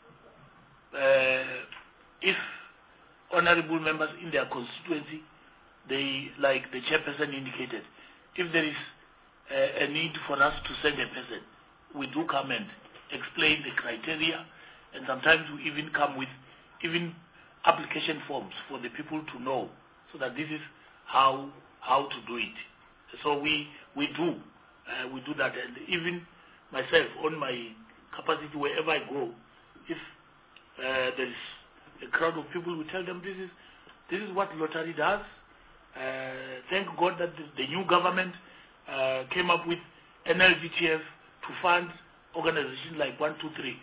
Speaker 7: if honorable members in their constituency, they, like the chairperson indicated, if there is a need for us to send a person, we do come and explain the criteria, and sometimes we even come with even application forms for the people to know, so that this is how to do it. So we do that, and even myself on my capacity wherever I go. If there is a crowd of people, we tell them this is what lottery does. Thank God that the new government came up with NLVTF to fund organizations like 123.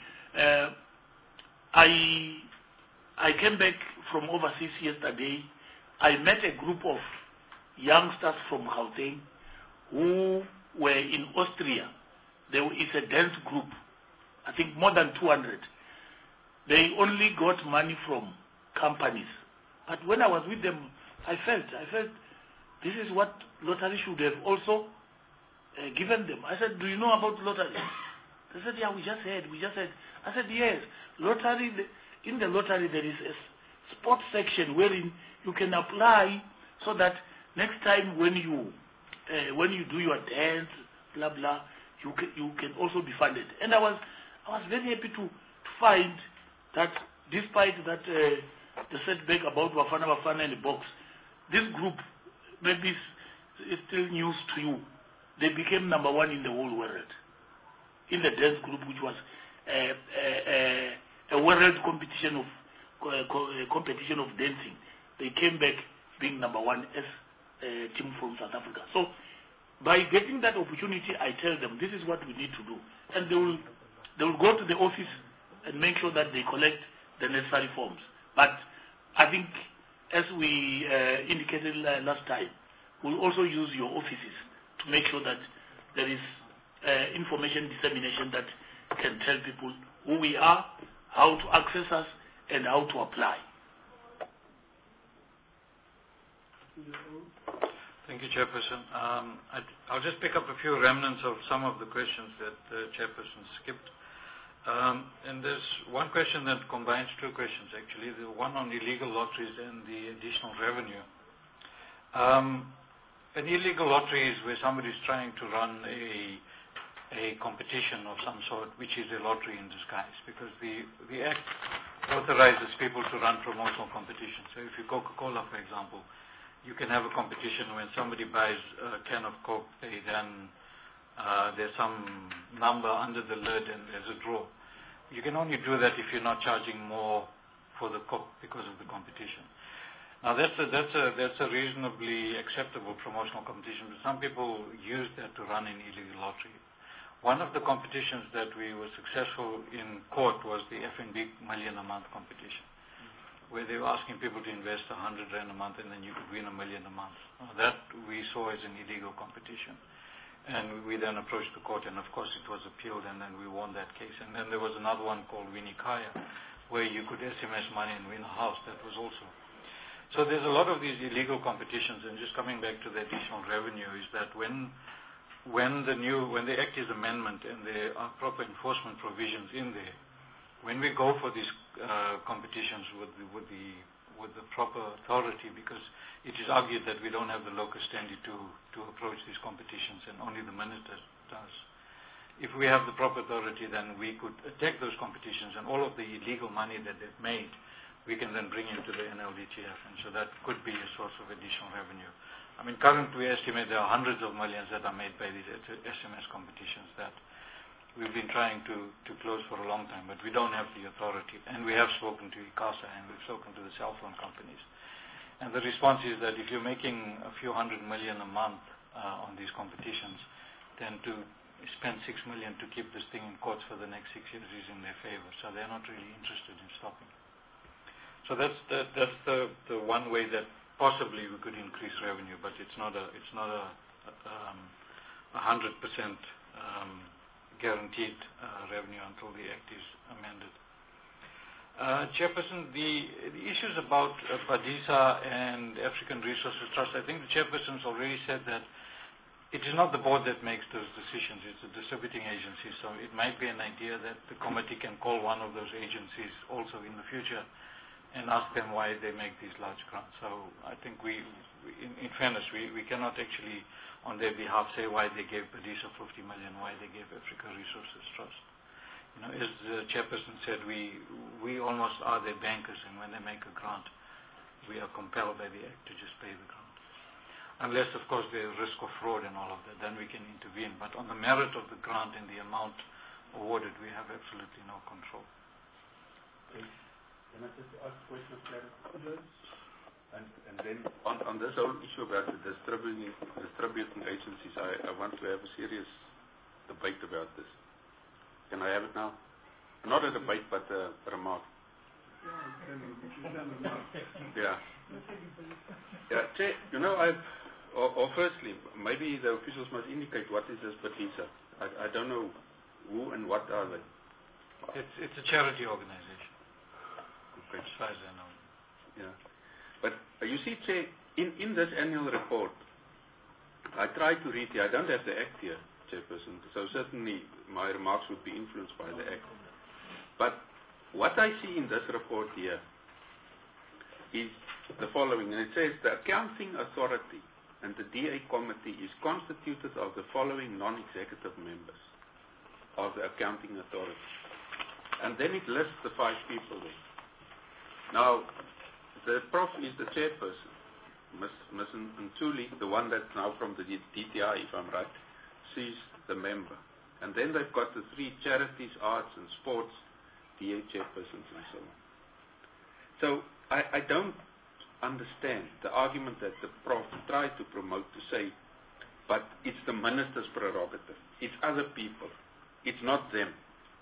Speaker 7: I came back from overseas yesterday. I met a group of youngsters from Gauteng who were in Austria. It's a dance group, I think more than 200. They only got money from companies. But when I was with them, I felt this is what lottery should have also given them. I said, do you know about lottery? They said, yeah, we just heard. I said, yes, lottery. In the lottery there is a sports section wherein you can apply so that next time when you do your dance, blah blah, you can also be funded. And I was very happy to find that despite that the setback about Bafana in the box, this group maybe is still news to you. They became number 1 in the whole world in the dance group, which was a world competition of dancing. They came back being number 1 as a team from South Africa. So by getting that opportunity, I tell them this is what we need to do, and they will go to the office and make sure that they collect the necessary forms. But I think, as we indicated last time, we'll also use your offices to make sure that there is information dissemination that can tell people who we are, how to access us, and how to apply.
Speaker 8: Thank you, Chairperson. I'll just pick up a few remnants of some of the questions that the Chairperson skipped. And there's one question that combines two questions, actually. The one on illegal lotteries and the additional revenue. An illegal lottery is where somebody's trying to run a competition of some sort, which is a lottery in disguise, because the Act authorizes people to run promotional competitions. So if you Coca-Cola, for example, you can have a competition when somebody buys a can of Coke, there's some number under the lid and there's a draw. You can only do that if you're not charging more for the Coke because of the competition. Now that's a reasonably acceptable promotional competition, but some people use that to run an illegal lottery. One of the competitions that we were successful in court was the FNB Million a Month competition, where they were asking people to invest 100 Rand a month and then you could win $1 million a month. Now that we saw as an illegal competition. And we then approached the court, and of course it was appealed, and then we won that case. And then there was another one called Winnie Kaya, where you could SMS money and win a house. That was also. So there's a lot of these illegal competitions, and just coming back to the additional revenue is that when the Act is amendment and there are proper enforcement provisions in there, when we go for these competitions with the proper authority, because it is argued that we don't have the locus standi to approach these competitions, and only the minister does. If we have the proper authority, then we could attack those competitions, and all of the illegal money that they've made, we can then bring into the NLDTF, and so that could be a source of additional revenue. I mean, currently we estimate there are hundreds of millions that are made by these SMS competitions that we've been trying to close for a long time, but we don't have the authority. And we have spoken to ICASA, and we've spoken to the cell phone companies. And the response is that if you're making a few $100 million a month on these competitions, then to spend $6 million to keep this thing in courts for the next 6 years is in their favor. So they're not really interested in stopping. So that's the one way that possibly we could increase revenue, but it's not a 100% guaranteed revenue until the Act is amended. Chairperson, the issues about PADISA and African Resources Trust, I think the Chairperson's already said that it is not the board that makes those decisions, it's the distributing agency, so it might be an idea that the committee can call one of those agencies also in the future and ask them why they make these large grants. So I think in fairness, we cannot actually on their behalf say why they gave PADISA 50 million, why they gave Africa Resources Trust. You know, as the Chairperson said, we almost are their bankers, and when they make a grant, we are compelled by the Act to just pay the grant. Unless, of course, there's risk of fraud and all of that, then we can intervene. But on the merit of the grant and the amount awarded. We have absolutely no control.
Speaker 9: Okay. Can I just ask a question of clarification? And then
Speaker 5: on this whole issue about the distributing agencies, I want to have a serious debate about this. Can I have it now? Not a debate, but a remark. Yeah. Yeah, Chair, firstly, maybe the officials must indicate what is this Batisa. I don't know who and what are they.
Speaker 8: It's a charity organization.
Speaker 5: Okay.
Speaker 8: As far as I know.
Speaker 5: Yeah. But you see, Chair, in this annual report, I tried to read here. I don't have the Act here, Chairperson, so certainly my remarks would be influenced by the Act. But what I see in this report here is the following, and it says the accounting authority and the DA committee is constituted of the following non-executive members of the accounting authority. And then it lists the 5 people there. Now, the Prof is the chairperson, Ms. Ntuli, the one that's now from the DTI, if I'm right, she's the member. And then they've got the 3 charities, arts and sports, DA chairpersons and so on. So I don't understand the argument that the Prof tried to promote to say, but it's the minister's prerogative. It's other people. It's not them.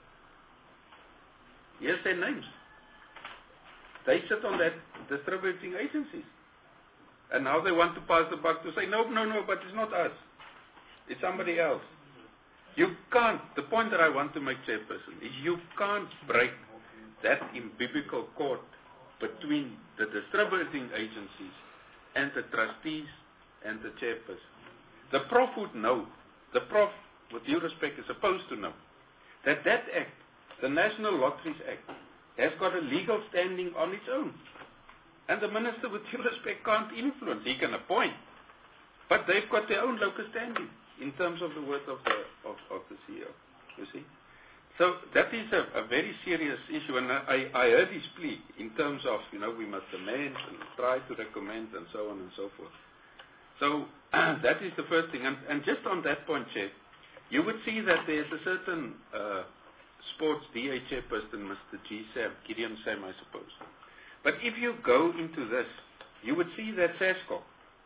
Speaker 5: Here's their names. They sit on that distributing agencies. And now they want to pass the buck to say, no, but it's not us. It's somebody else. You can't, the point that I want to make, Chairperson, is you can't break that imbibical cord between the distributing agencies and the trustees and the chairperson. The Prof would know, the Prof, with due respect, is supposed to know, that Act, the National Lotteries Act, has got a legal standing on its own. And the minister, with due respect, can't influence. He can appoint. But they've got their own local standing in terms of the work of the CEO, you see. So that is a very serious issue, and I heard his plea in terms of, we must amend and try to recommend and so on and so forth. So that is the first thing. And just on that point, Chair, you would see that there's a certain sports DA chairperson, Mr. Gideon Sam, I suppose. But if you go into this, you would see that SASCOC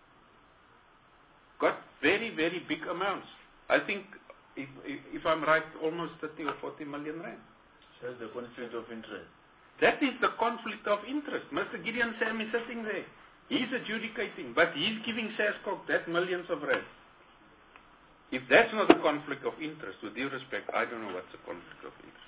Speaker 5: got very, very big amounts. I think, if I'm right, almost 30 or 40 million rand.
Speaker 7: So the conflict of interest.
Speaker 5: That is the conflict of interest. Mr. Gideon Sam is sitting there. He's adjudicating, but he's giving SASCOC that millions of rand. If that's not a conflict of interest, with due respect, I don't know what's a conflict of interest.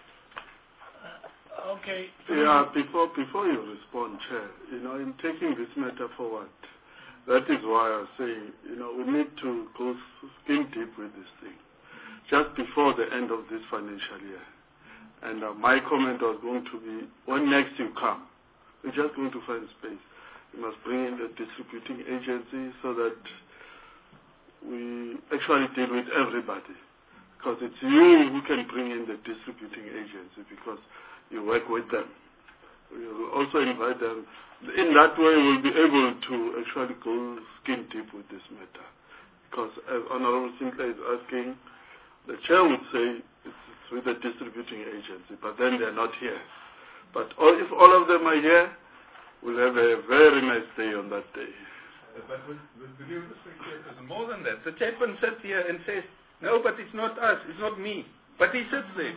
Speaker 7: Okay.
Speaker 1: Yeah, before you respond, Chair, in taking this matter forward, that is why I was saying, we need to go skin deep with this thing, just before the end of this financial year. And my comment was going to be, when next you come, we're just going to find space. We must bring in the distributing agency so that we actually deal with everybody, because it's you who can bring in the distributing agency, because you work with them. We will also invite them. In that way, we'll be able to actually go skin deep with this matter, because as Honorable Sinclair is asking, the chair would say it's with the distributing agency, but then they're not here. But if all of them are here, we'll have a very nice day on that day.
Speaker 5: But with due respect, Chairperson, more than that, the chairman sits here and says, no, but it's not us, it's not me. But he sits there.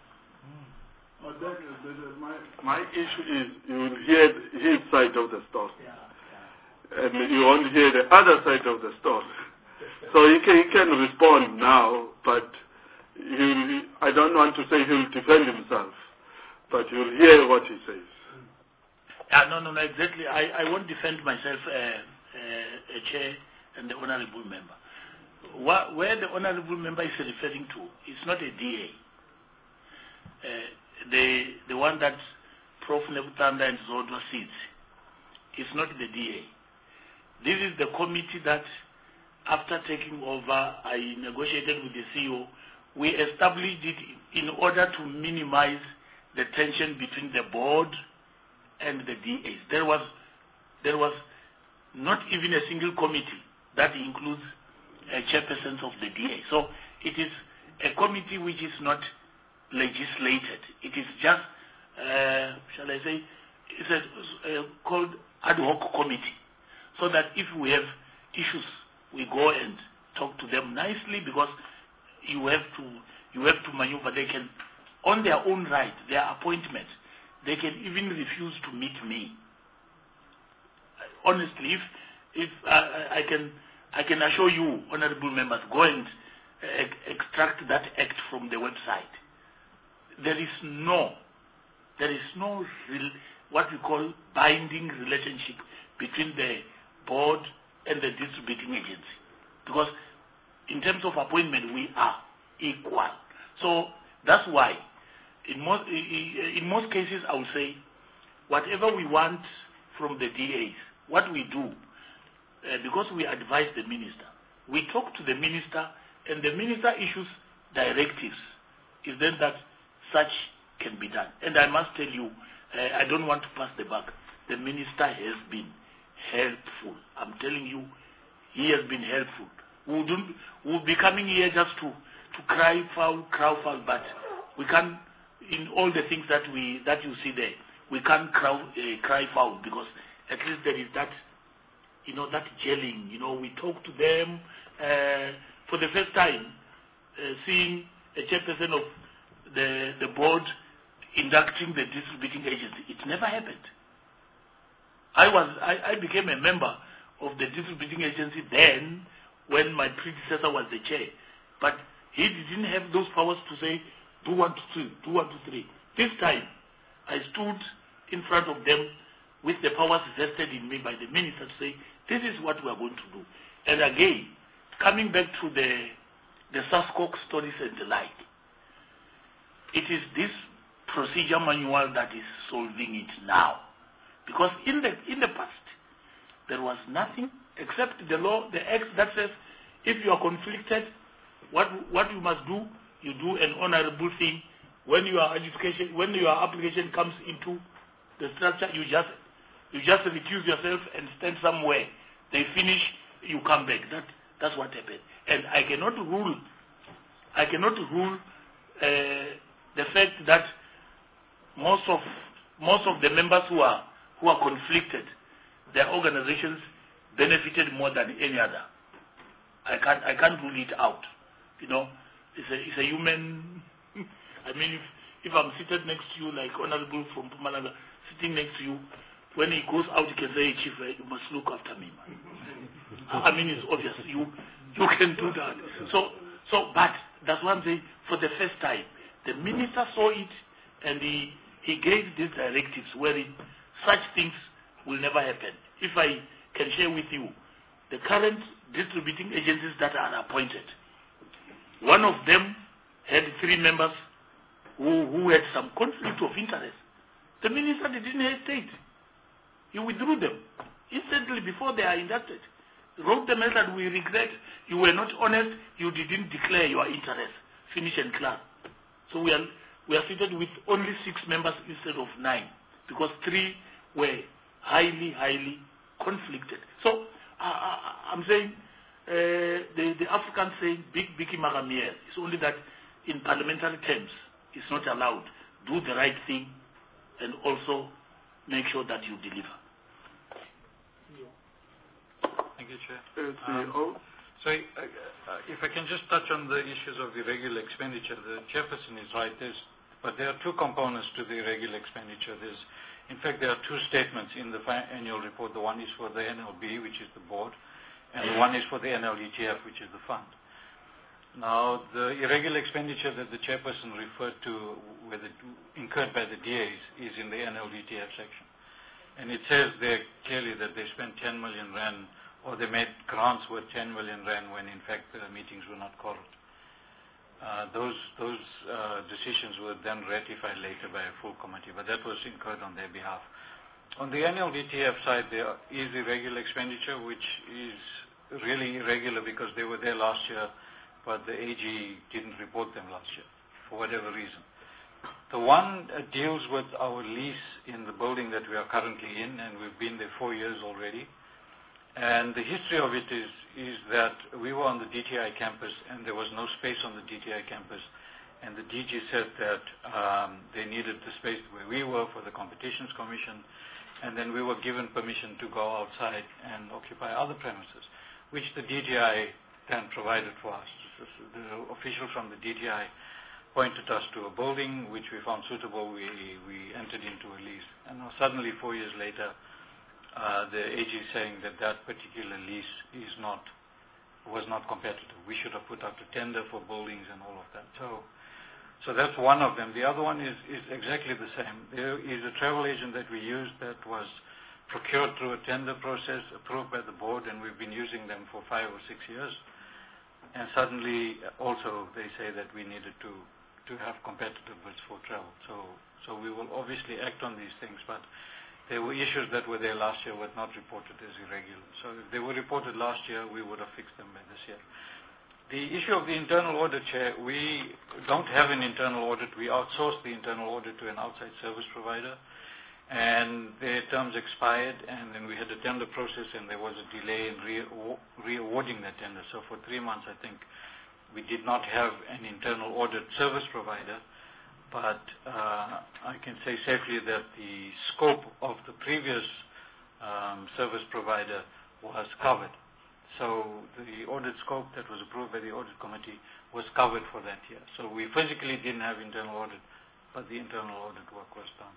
Speaker 1: My issue is you will hear his side of the story. And you won't hear the other side of the story. So he can respond now, but I don't want to say he'll defend himself, but you'll hear what he says.
Speaker 7: No, exactly. I won't defend myself, Chair and the Honorable Member. Where the Honorable Member is referring to, it's not a DA. The one that Prof. Nebutanda and Zodwa sits, it's not the DA. This is the committee that, after taking over, I negotiated with the CEO. We established it in order to minimize the tension between the board and the DAs. There was not even a single committee that includes chairpersons of the DA. So it is a committee which is not legislated. It is just, shall I say, it's called ad hoc committee, so that if we have issues, we go and talk to them nicely, because you have to maneuver. They can, on their own right, their appointment, they can even refuse to meet me. Honestly, if I can assure you, honorable members, go and extract that act from the website. There is no what we call binding relationship between the board and the distributing agency, because in terms of appointment we are equal. So that's why in most cases I would say whatever we want from the DAs, what we do, because we advise the minister, we talk to the minister, and the minister issues directives, is then that such can be done. And I must tell you, I don't want to pass the buck. The minister has been helpful. I'm telling you, he has been helpful. We'll be coming here just to cry foul, but we can't, in all the things that you see there, we can't cry foul, because at least there is that, that gelling. We talk to them. For the first time, seeing a chairperson of the board inducting the distributing agency, it never happened. I became a member of the distributing agency then when my predecessor was the chair, but he didn't have those powers to say do 1, 2, 3, do 1, 2, 3. This time I stood in front of them with the powers vested in me by the minister to say this is what we are going to do. And again, coming back to the SASCOC stories and the like, it is this procedure manual that is solving it now. Because in the past, there was nothing except the law, the act that says if you are conflicted, what you must do, you do an honorable thing. When your application comes into the structure, you just recuse yourself and stand somewhere. They finish, you come back. That's what happened. And I cannot rule the fact that most of the members who are conflicted, their organizations benefited more than any other. I can't rule it out. It's a human. I mean, if I'm seated next to you, like Honorable from Pumalanga, sitting next to you, when he goes out, he can say, hey, Chief, you must look after me, man. I mean, it's obvious. You can do that. But that's one thing. For the first time, the minister saw it, and he gave these directives wherein such things will never happen. If I can share with you, the current distributing agencies that are appointed, one of them had 3 members who had some conflict of interest. The minister didn't hesitate. He withdrew them instantly before they are inducted. Wrote them that we regret you were not honest, you didn't declare your interest. Finish and class. So we are seated with only 6 members instead of 9, because 3 were highly conflicted. So I'm saying the Africans say big magamier. It's only that in parliamentary terms it's not allowed. Do the right thing and also make sure that you deliver.
Speaker 8: Thank you, Chair. So if I can just touch on the issues of irregular expenditure, the chairperson is right. But there are 2 components to the irregular expenditure. In fact, there are 2 statements in the annual report. The one is for the NLB, which is the board, and the one is for the NLETF, which is the fund. Now, the irregular expenditure that the chairperson referred to, incurred by the DAs, is in the NLETF section. And it says there clearly that they spent 10 million rand, or they made grants worth 10 million rand when in fact the meetings were not called. Those decisions were then ratified later by a full committee, but that was incurred on their behalf. On the NLETF side, there is irregular expenditure, which is really irregular because they were there last year, but the AG didn't report them last year for whatever reason. The one deals with our lease in the building that we are currently in, and we've been there 4 years already. And the history of it is that we were on the DTI campus, and there was no space on the DTI campus, and the DG said that they needed the space where we were for the Competitions Commission, and then we were given permission to go outside and occupy other premises, which the DGI then provided for us. The official from the DGI pointed us to a building which we found suitable. We entered into a lease, and now suddenly 4 years later, the AG is saying that that particular lease was not competitive. We should have put out a tender for buildings and all of that. So that's one of them. The other one is exactly the same. There is a travel agent that we used that was procured through a tender process approved by the board, and we've been using them for 5 or 6 years. And suddenly, also, they say that we needed to have competitive bids for travel. So we will obviously act on these things, but there were issues that were there last year were not reported as irregular. So if they were reported last year, we would have fixed them by this year. The issue of the internal audit, Chair, we don't have an internal audit. We outsourced the internal audit to an outside service provider, and their terms expired, and then we had a tender process, and there was a delay in re-awarding that tender. So for 3 months, I think, we did not have an internal audit service provider, but I can say safely that the scope of the previous service provider was covered. So the audit scope that was approved by the audit committee was covered for that year. So we physically didn't have internal audit, but the internal audit work was done.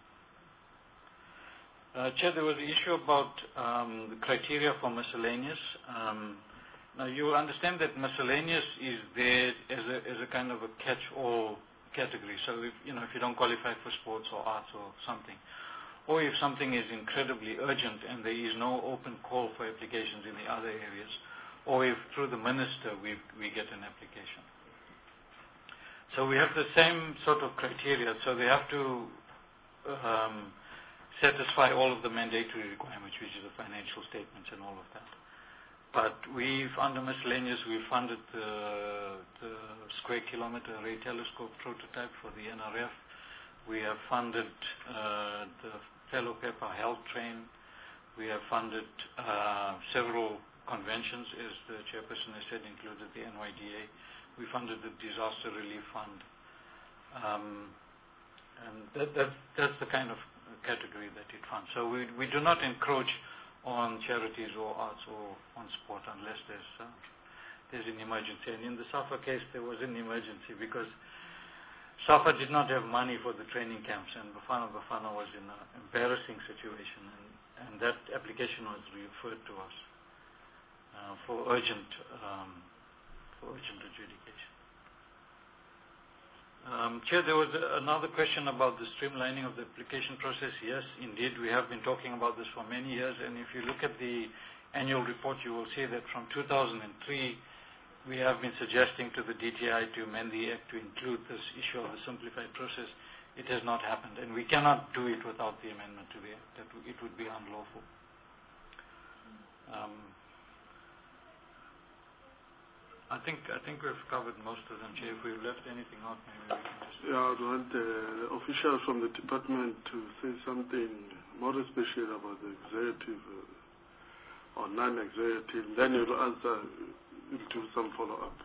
Speaker 8: Chair, there was the issue about the criteria for miscellaneous. Now you will understand that miscellaneous is there as a kind of a catch-all category. So if you don't qualify for sports or arts or something, or if something is incredibly urgent and there is no open call for applications in the other areas, or if through the minister we get an application. So we have the same sort of criteria. So they have to satisfy all of the mandatory requirements, which is the financial statements and all of that. But under miscellaneous, we funded the square kilometer array telescope prototype for the NRF. We have funded the Fellow Pepper Health Train. We have funded several conventions, as the chairperson has said, included the NYDA. We funded the Disaster Relief Fund. And that's the kind of category that it funds. So we do not encroach on charities or arts or on sport unless there's an emergency. And in the SAFA case, there was an emergency because SAFA did not have money for the training camps, and Bafana was in an embarrassing situation, and that application was referred to us for urgent adjudication. Chair, there was another question about the streamlining of the application process. Yes, indeed, we have been talking about this for many years, and if you look at the annual report, you will see that from 2003, we have been suggesting to the DTI to amend the Act to include this issue of the simplified process. It has not happened, and we cannot do it without the amendment to the Act. It would be unlawful. I think we've covered most of them, Chair. If we've left anything out, maybe we can just...
Speaker 1: Yeah, I want the official from the department to say something more especially about the executive or non-executive. Then you'll answer, you'll do some follow-up.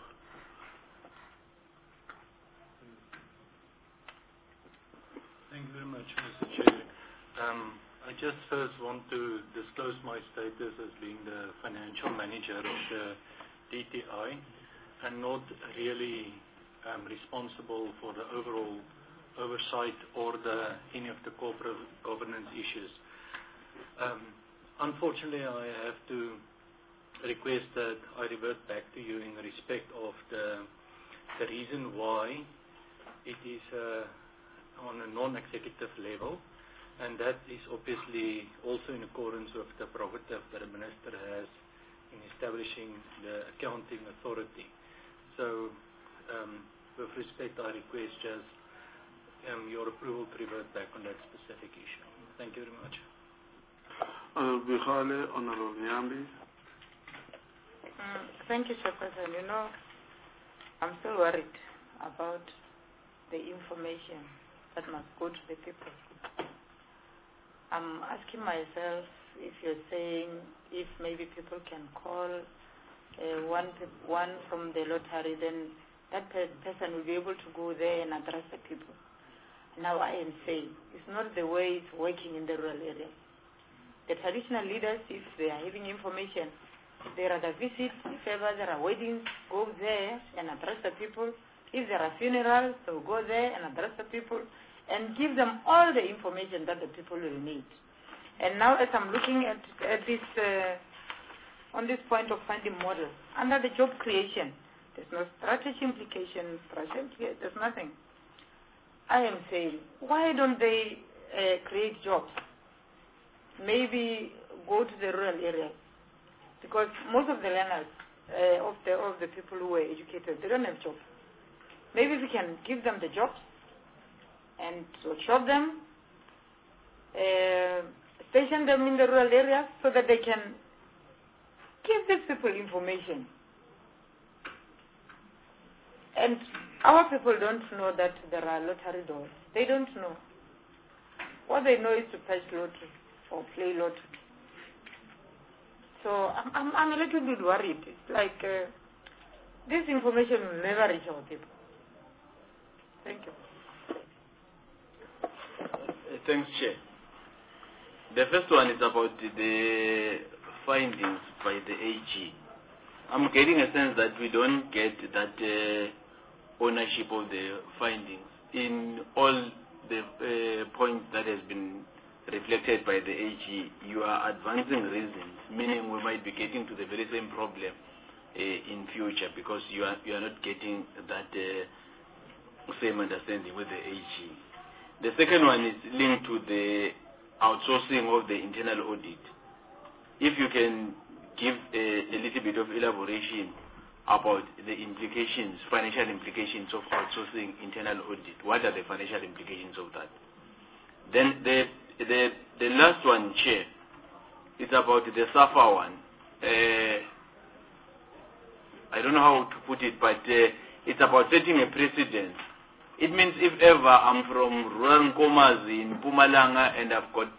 Speaker 10: Thank you very much, Mr. Chair. I just first want to disclose my status as being the financial manager of the DTI and not really responsible for the overall oversight or any of the corporate governance issues. Unfortunately, I have to request that I revert back to you in respect of the reason why it is on a non-executive level, and that is obviously also in accordance with the prerogative that the Minister has in establishing the accounting authority. So, with respect, I request just your approval to revert back on that specific issue. Thank you very much.
Speaker 1: Honorable Bihale, Honorable Nyambi.
Speaker 3: Thank you, Chairperson. I'm still worried about the information that must go to the people. I'm asking myself if you're saying if maybe people can call one from the lottery, then that person will be able to go there and address the people. Now I am saying, it's not the way it's working in the rural areas. The traditional leaders, if they are having information, they rather visit. If ever there are weddings, go there and address the people. If there are funerals, they'll go there and address the people and give them all the information that the people will need. And now as I'm looking at this, on this point of funding model, under the job creation, there's no strategy implication, there's nothing. I am saying, why don't they create jobs? Maybe go to the rural areas, because most of the learners, of the people who are educated, they don't have jobs. Maybe we can give them the jobs and workshop them, station them in the rural areas so that they can give these people information. And our people don't know that there are lottery doors. They don't know. What they know is to patch lottery or play lottery. So I'm a little bit worried. It's like this information will never reach our people. Thank you.
Speaker 6: Thanks, Chair. The first one is about the findings by the AG. I'm getting a sense that we don't get that ownership of the findings in all the points that has been reflected by the AG. You are advancing reasons, meaning we might be getting to the very same problem in future because you are not getting that same understanding with the AG. The second one is linked to the outsourcing of the internal audit. If you can give a little bit of elaboration about the implications, financial implications of outsourcing internal audit. What are the financial implications of that? Then the last one, Chair, is about the SAFA one. I don't know how to put it, but it's about setting a precedent. It means if ever I'm from rural Nkomazi in Mpumalanga and I've got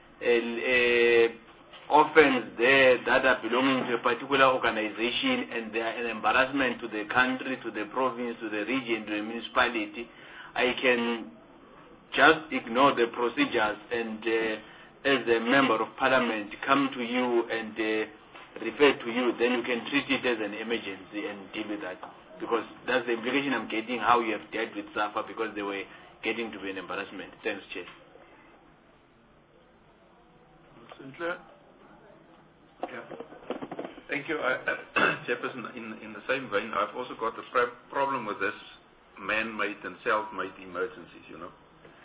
Speaker 6: orphans there that are belonging to a particular organization and they are an embarrassment to the country, to the province, to the region, to the municipality, I can just ignore the procedures and as a member of parliament come to you and refer to you, then you can treat it as an emergency and deal with that. Because that's the implication I'm getting, how you have dealt with SAFA because they were getting to be an embarrassment. Thanks, Chair.
Speaker 1: Sinclair?
Speaker 5: Yeah. Thank you. Chairperson, in the same vein, I've also got a problem with this man-made and self-made emergencies, you know.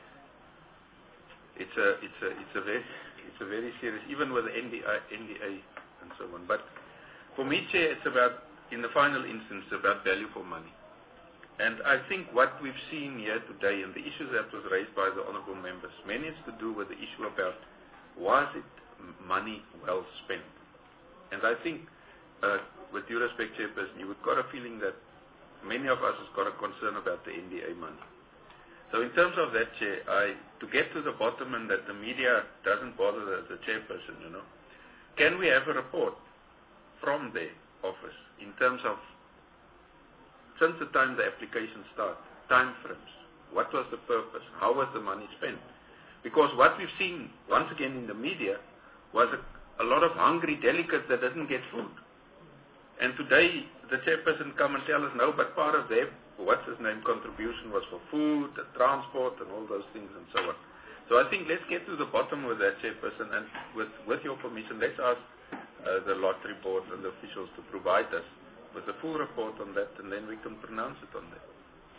Speaker 5: It's a very serious, even with the NDA and so on. But for me, Chair, it's about, in the final instance, about value for money. And I think what we've seen here today and the issues that was raised by the honourable members, many is to do with the issue about was it money well spent? And I think, with due respect, Chairperson, you've got a feeling that many of us has got a concern about the NDA money. So in terms of that, Chair, to get to the bottom and that the media doesn't bother the Chairperson, you know, can we have a report from the office in terms of, since the time the application started, time frames, what was the purpose, how was the money spent? Because what we've seen, once again in the media, was a lot of hungry delegates that doesn't get food. And today, the Chairperson come and tell us, no, but part of their, contribution was for food, and transport, and all those things and so on. So I think let's get to the bottom of that, Chairperson, and with your permission, let's ask the lottery board and the officials to provide us with a full report on that, and then we can pronounce it on that.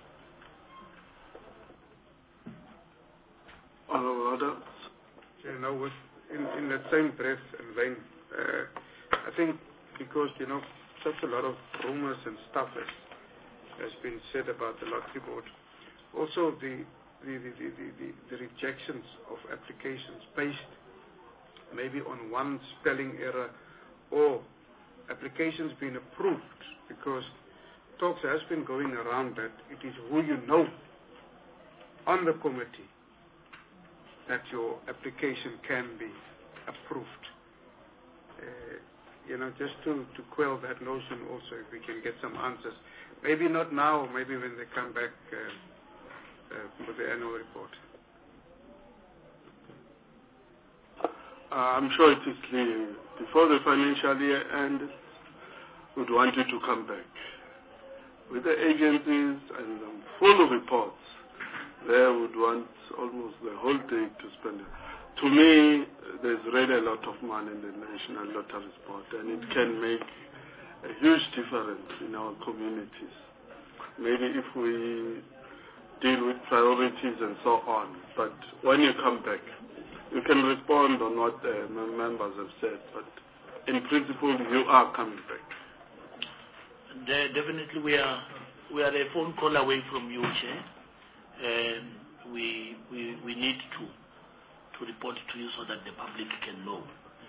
Speaker 1: Honourable
Speaker 14: You know, in that same breath and vein, I think because, you know, such a lot of rumors and stuff has been said about the lottery board. Also, the rejections of applications based maybe on one spelling error or applications being approved, because talks has been going around that it is who you know on the committee that your application can be approved. just to quell that notion also, if we can get some answers. Maybe not now, maybe when they come back for the annual report.
Speaker 1: I'm sure it is clear. Before the financial year end, we'd want you to come back with the agencies and full reports. They would want almost the whole day to spend it. To me, there's really a lot of money in the National Lottery Board, and it can make a huge difference in our communities. Maybe if we deal with priorities and so on, but when you come back, you can respond on what the members have said, but in principle, you are coming back.
Speaker 7: Definitely, we are a phone call away from you, Chair. We need to report to you so that the public can know.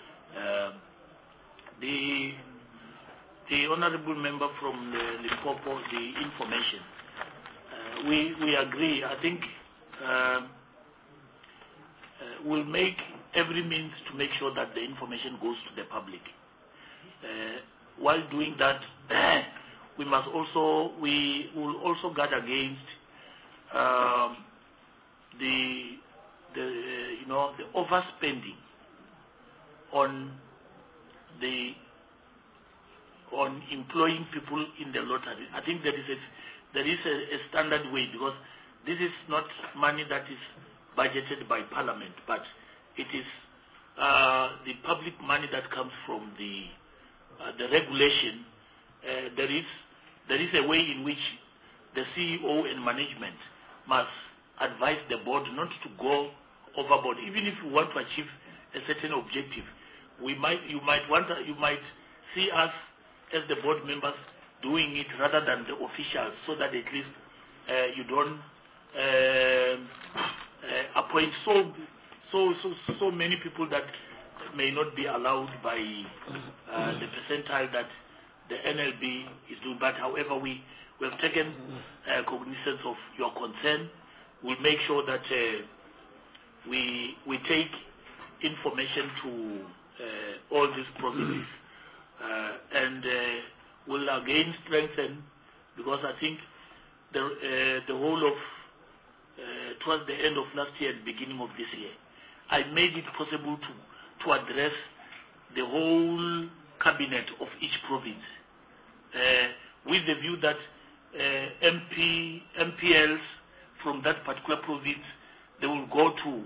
Speaker 7: The honourable member from Limpopo, the information. We agree. I think we'll make every means to make sure that the information goes to the public. While doing that, we will also guard against the overspending on employing people in the lottery. I think there is a standard way, because this is not money that is budgeted by Parliament, but it is the public money that comes from the regulation. There is a way in which the CEO and management must advise the board not to go overboard. Even if you want to achieve a certain objective, you might see us as the board members doing it rather than the officials, so that at least you don't appoint so many people that may not be allowed by the percentile that the NLB is doing. But however, we have taken cognizance of your concern. We'll make sure that we take information to all these provinces, and will again strengthen, because I think the whole of towards the end of last year and beginning of this year, I made it possible to address the whole cabinet of each province, with the view that MPLs from that particular province, they will go to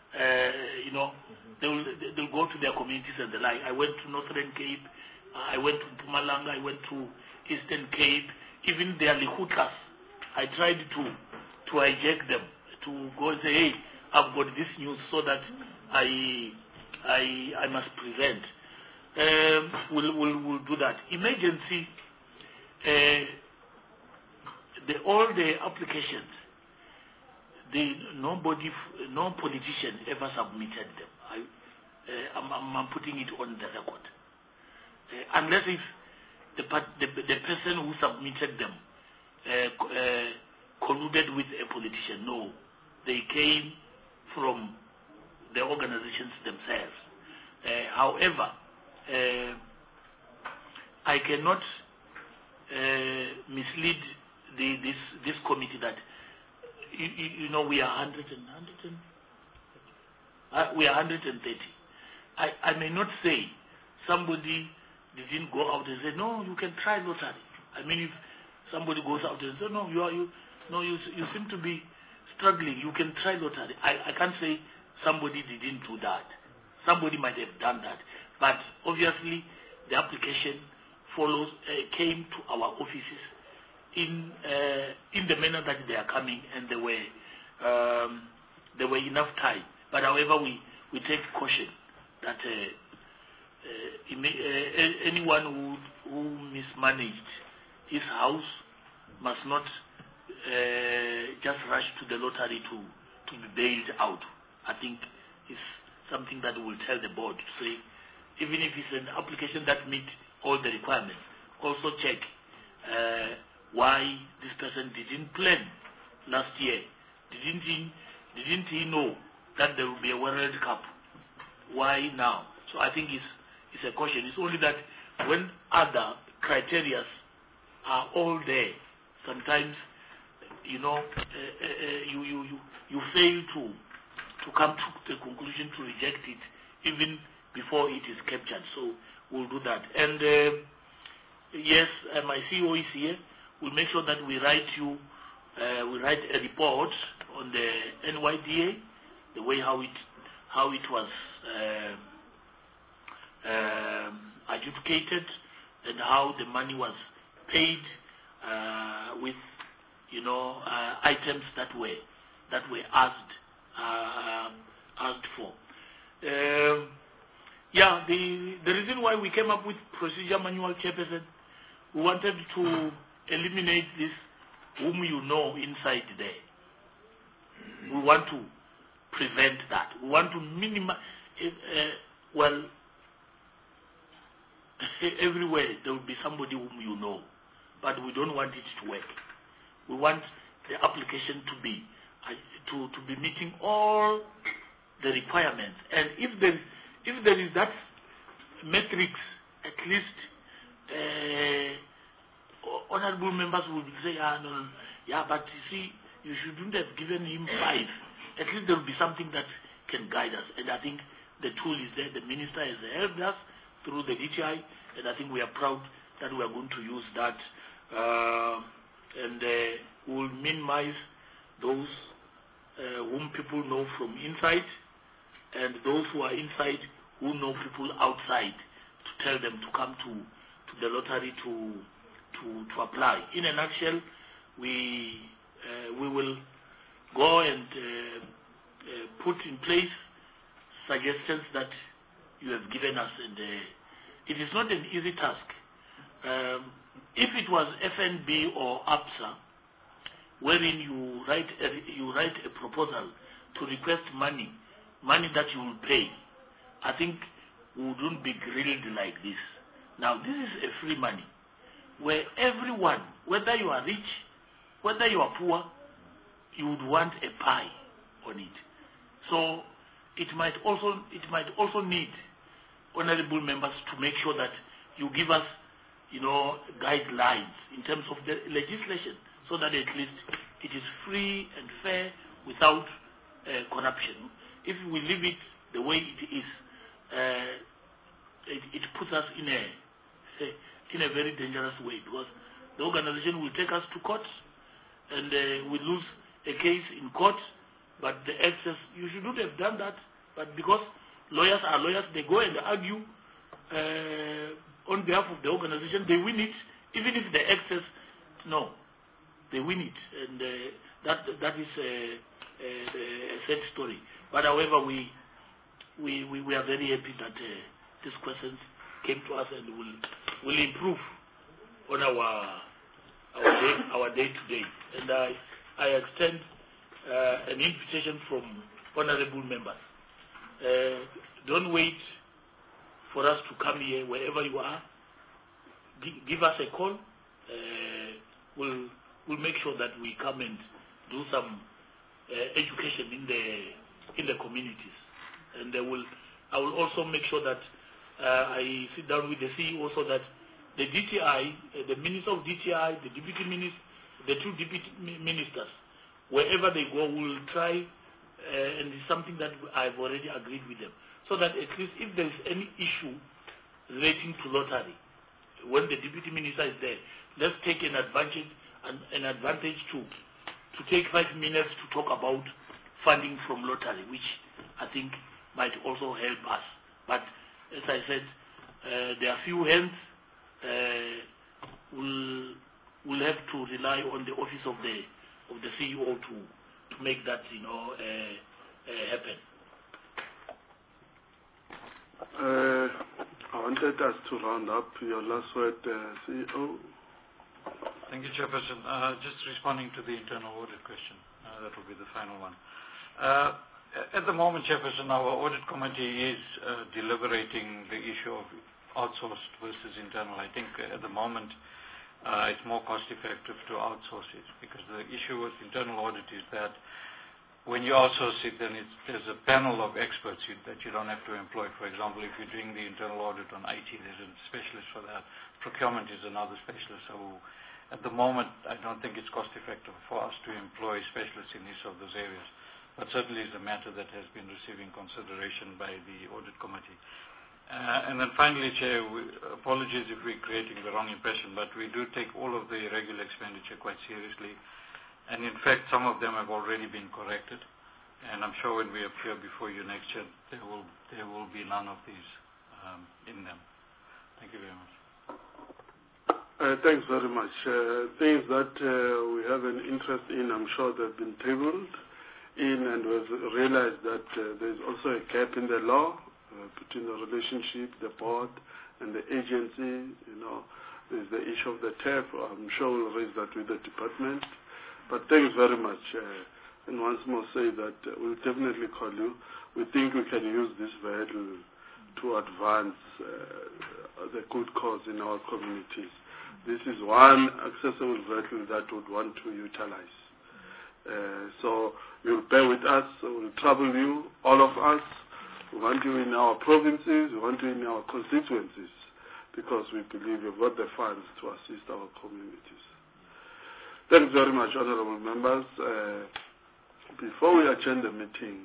Speaker 7: they'll go to their communities and the like. I went to Northern Cape, I went to Mpumalanga, I went to Eastern Cape, even their Lihutas. I tried to hijack them, to go and say, hey, I've got this news, so that I must present. We'll do that. Emergency, all the applications, no politician ever submitted them. I'm putting it on the record. Unless if the person who submitted them colluded with a politician. No, they came from the organizations themselves. However, I cannot mislead this committee that we are 130. I may not say somebody didn't go out and say, no, you can try lottery. I mean, if somebody goes out and says, no, you seem to be struggling, you can try lottery. I can't say somebody didn't do that. Somebody might have done that. But obviously, the application came to our offices in the manner that they are coming, and there were enough time. But however, we take caution that anyone who mismanaged his house must not just rush to the lottery to be bailed out. I think it's something that we will tell the board to say, even if it's an application that meets all the requirements, also check why this person didn't plan last year. Didn't he know that there will be a World Cup? Why now? So I think it's a caution. It's only that when other criteria are all there, sometimes you fail to come to the conclusion to reject it even before it is captured. So we'll do that. And yes, my CEO is here. We'll make sure that we write a report on the NYDA, the way how it was adjudicated and how the money was paid with items that were asked for. The reason why we came up with procedure manual, Chairperson, we wanted to eliminate this whom you know inside there. We want to prevent that. We want to minimize. Everywhere there will be somebody whom you know, but we don't want it to work. We want the application to be meeting all the requirements, and if there is that matrix, at least honorable members will say, but you see, you shouldn't have given him 5. At least there will be something that can guide us, and I think the tool is there. The minister has helped us through the DTI, and I think we are proud that we are going to use that, and we will minimize those whom people know from inside, and those who are inside who know people outside, to tell them to come to the lottery to apply. In a nutshell, we will go and put in place suggestions that you have given us, and it is not an easy task. If it was FNB or APSA, wherein you write a proposal to request money that you will pay, I think we wouldn't be grilled like this. Now, this is a free money, where everyone, whether you are rich, whether you are poor, you would want a pie on it. So it might also need honorable members to make sure that you give us, guidelines in terms of the legislation, so that at least it is free and fair without corruption. If we leave it the way it is, it puts us in a very dangerous way, because the organization will take us to court, and we lose a case in court. But the excess, you shouldn't have done that. But because lawyers are lawyers, they go and argue on behalf of the organization. They win it, even if the excess, they win it, and that is a sad story. But however, we are very happy that these questions came to us, and will improve on our day to day. And I extend an invitation from honorable members. Don't wait for us to come here. Wherever you are, give us a call. We'll make sure that we come and do some education in the communities, and I will also make sure that I sit down with the CEO, so that the DTI, the Minister of DTI, the Deputy Minister, the 2 Deputy Ministers, wherever they go, will try, and it's something that I've already agreed with them, so that at least if there is any issue relating to lottery, when the Deputy Minister is there, let's take an advantage to take 5 minutes to talk about funding from lottery, which I think might also help us. But as I said, there are few hands. We'll have to rely on the office of the CEO to make that happen.
Speaker 1: I wanted us to round up. Your last word, CEO.
Speaker 8: Thank you, Chairperson. Just responding to the internal audit question. That will be the final one. At the moment, Chairperson, our audit committee is deliberating the issue of outsourced versus internal. I think at the moment it's more cost effective to outsource it, because the issue with internal audit is that when you outsource it, then there's a panel of experts that you don't have to employ. For example, if you're doing the internal audit on IT, there's a specialist for that. Procurement is another specialist. So at the moment, I don't think it's cost effective for us to employ specialists in each of those areas. But certainly it's a matter that has been receiving consideration by the audit committee. And then finally, Chair, apologies if we're creating the wrong impression, but we do take all of the regular expenditure quite seriously. And in fact, some of them have already been corrected. And I'm sure when we appear before you next year, there will be none of these in them. Thank you very much.
Speaker 1: Thanks very much. Things that we have an interest in, I'm sure they've been tabled in, and we've realized that there's also a gap in the law between the relationship, the board, and the agency. There's the issue of the TAF. I'm sure we'll raise that with the department. But thanks very much. And once more say that we'll definitely call you. We think we can use this vehicle to advance the good cause in our communities. This is one accessible vehicle that we would want to utilize. So you'll bear with us. We'll trouble you, all of us. We want you in our provinces. We want you in our constituencies, because we believe you've got the funds to assist our communities. Thanks very much, honorable members. Before we adjourn the meeting,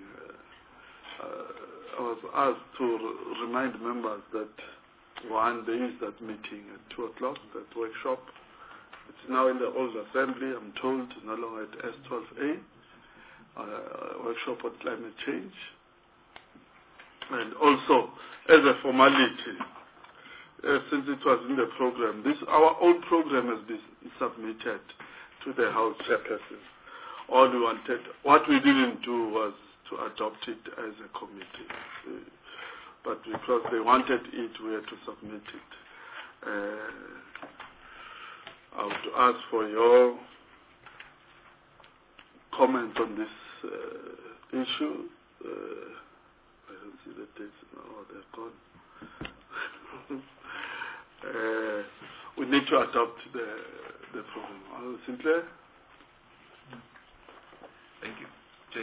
Speaker 1: I was asked to remind members that there is that meeting at 2 o'clock, that workshop. It's now in the old assembly, I'm told, no longer at S12A, workshop on climate change. And also, as a formality, since it was in the program, our own program has been submitted to the House chairperson. What we didn't do was to adopt it as a committee. But because they wanted it, we had to submit it. I would ask for your comment on this issue. I don't see the dates now. Oh, they're gone. We need to adopt the program. Sinclair?
Speaker 5: Thank you. Jay,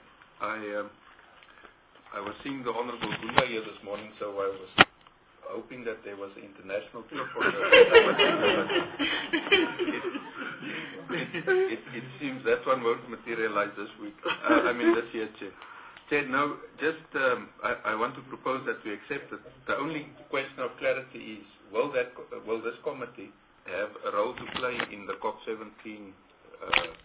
Speaker 5: I was seeing the Honorable Gunda here this morning, so I was hoping that there was an international tour for her. It seems that one won't materialize this week. This year, Chair. Chair, no, just I want to propose that we accept it. The only question of clarity is, will this committee have a role to play in the COP17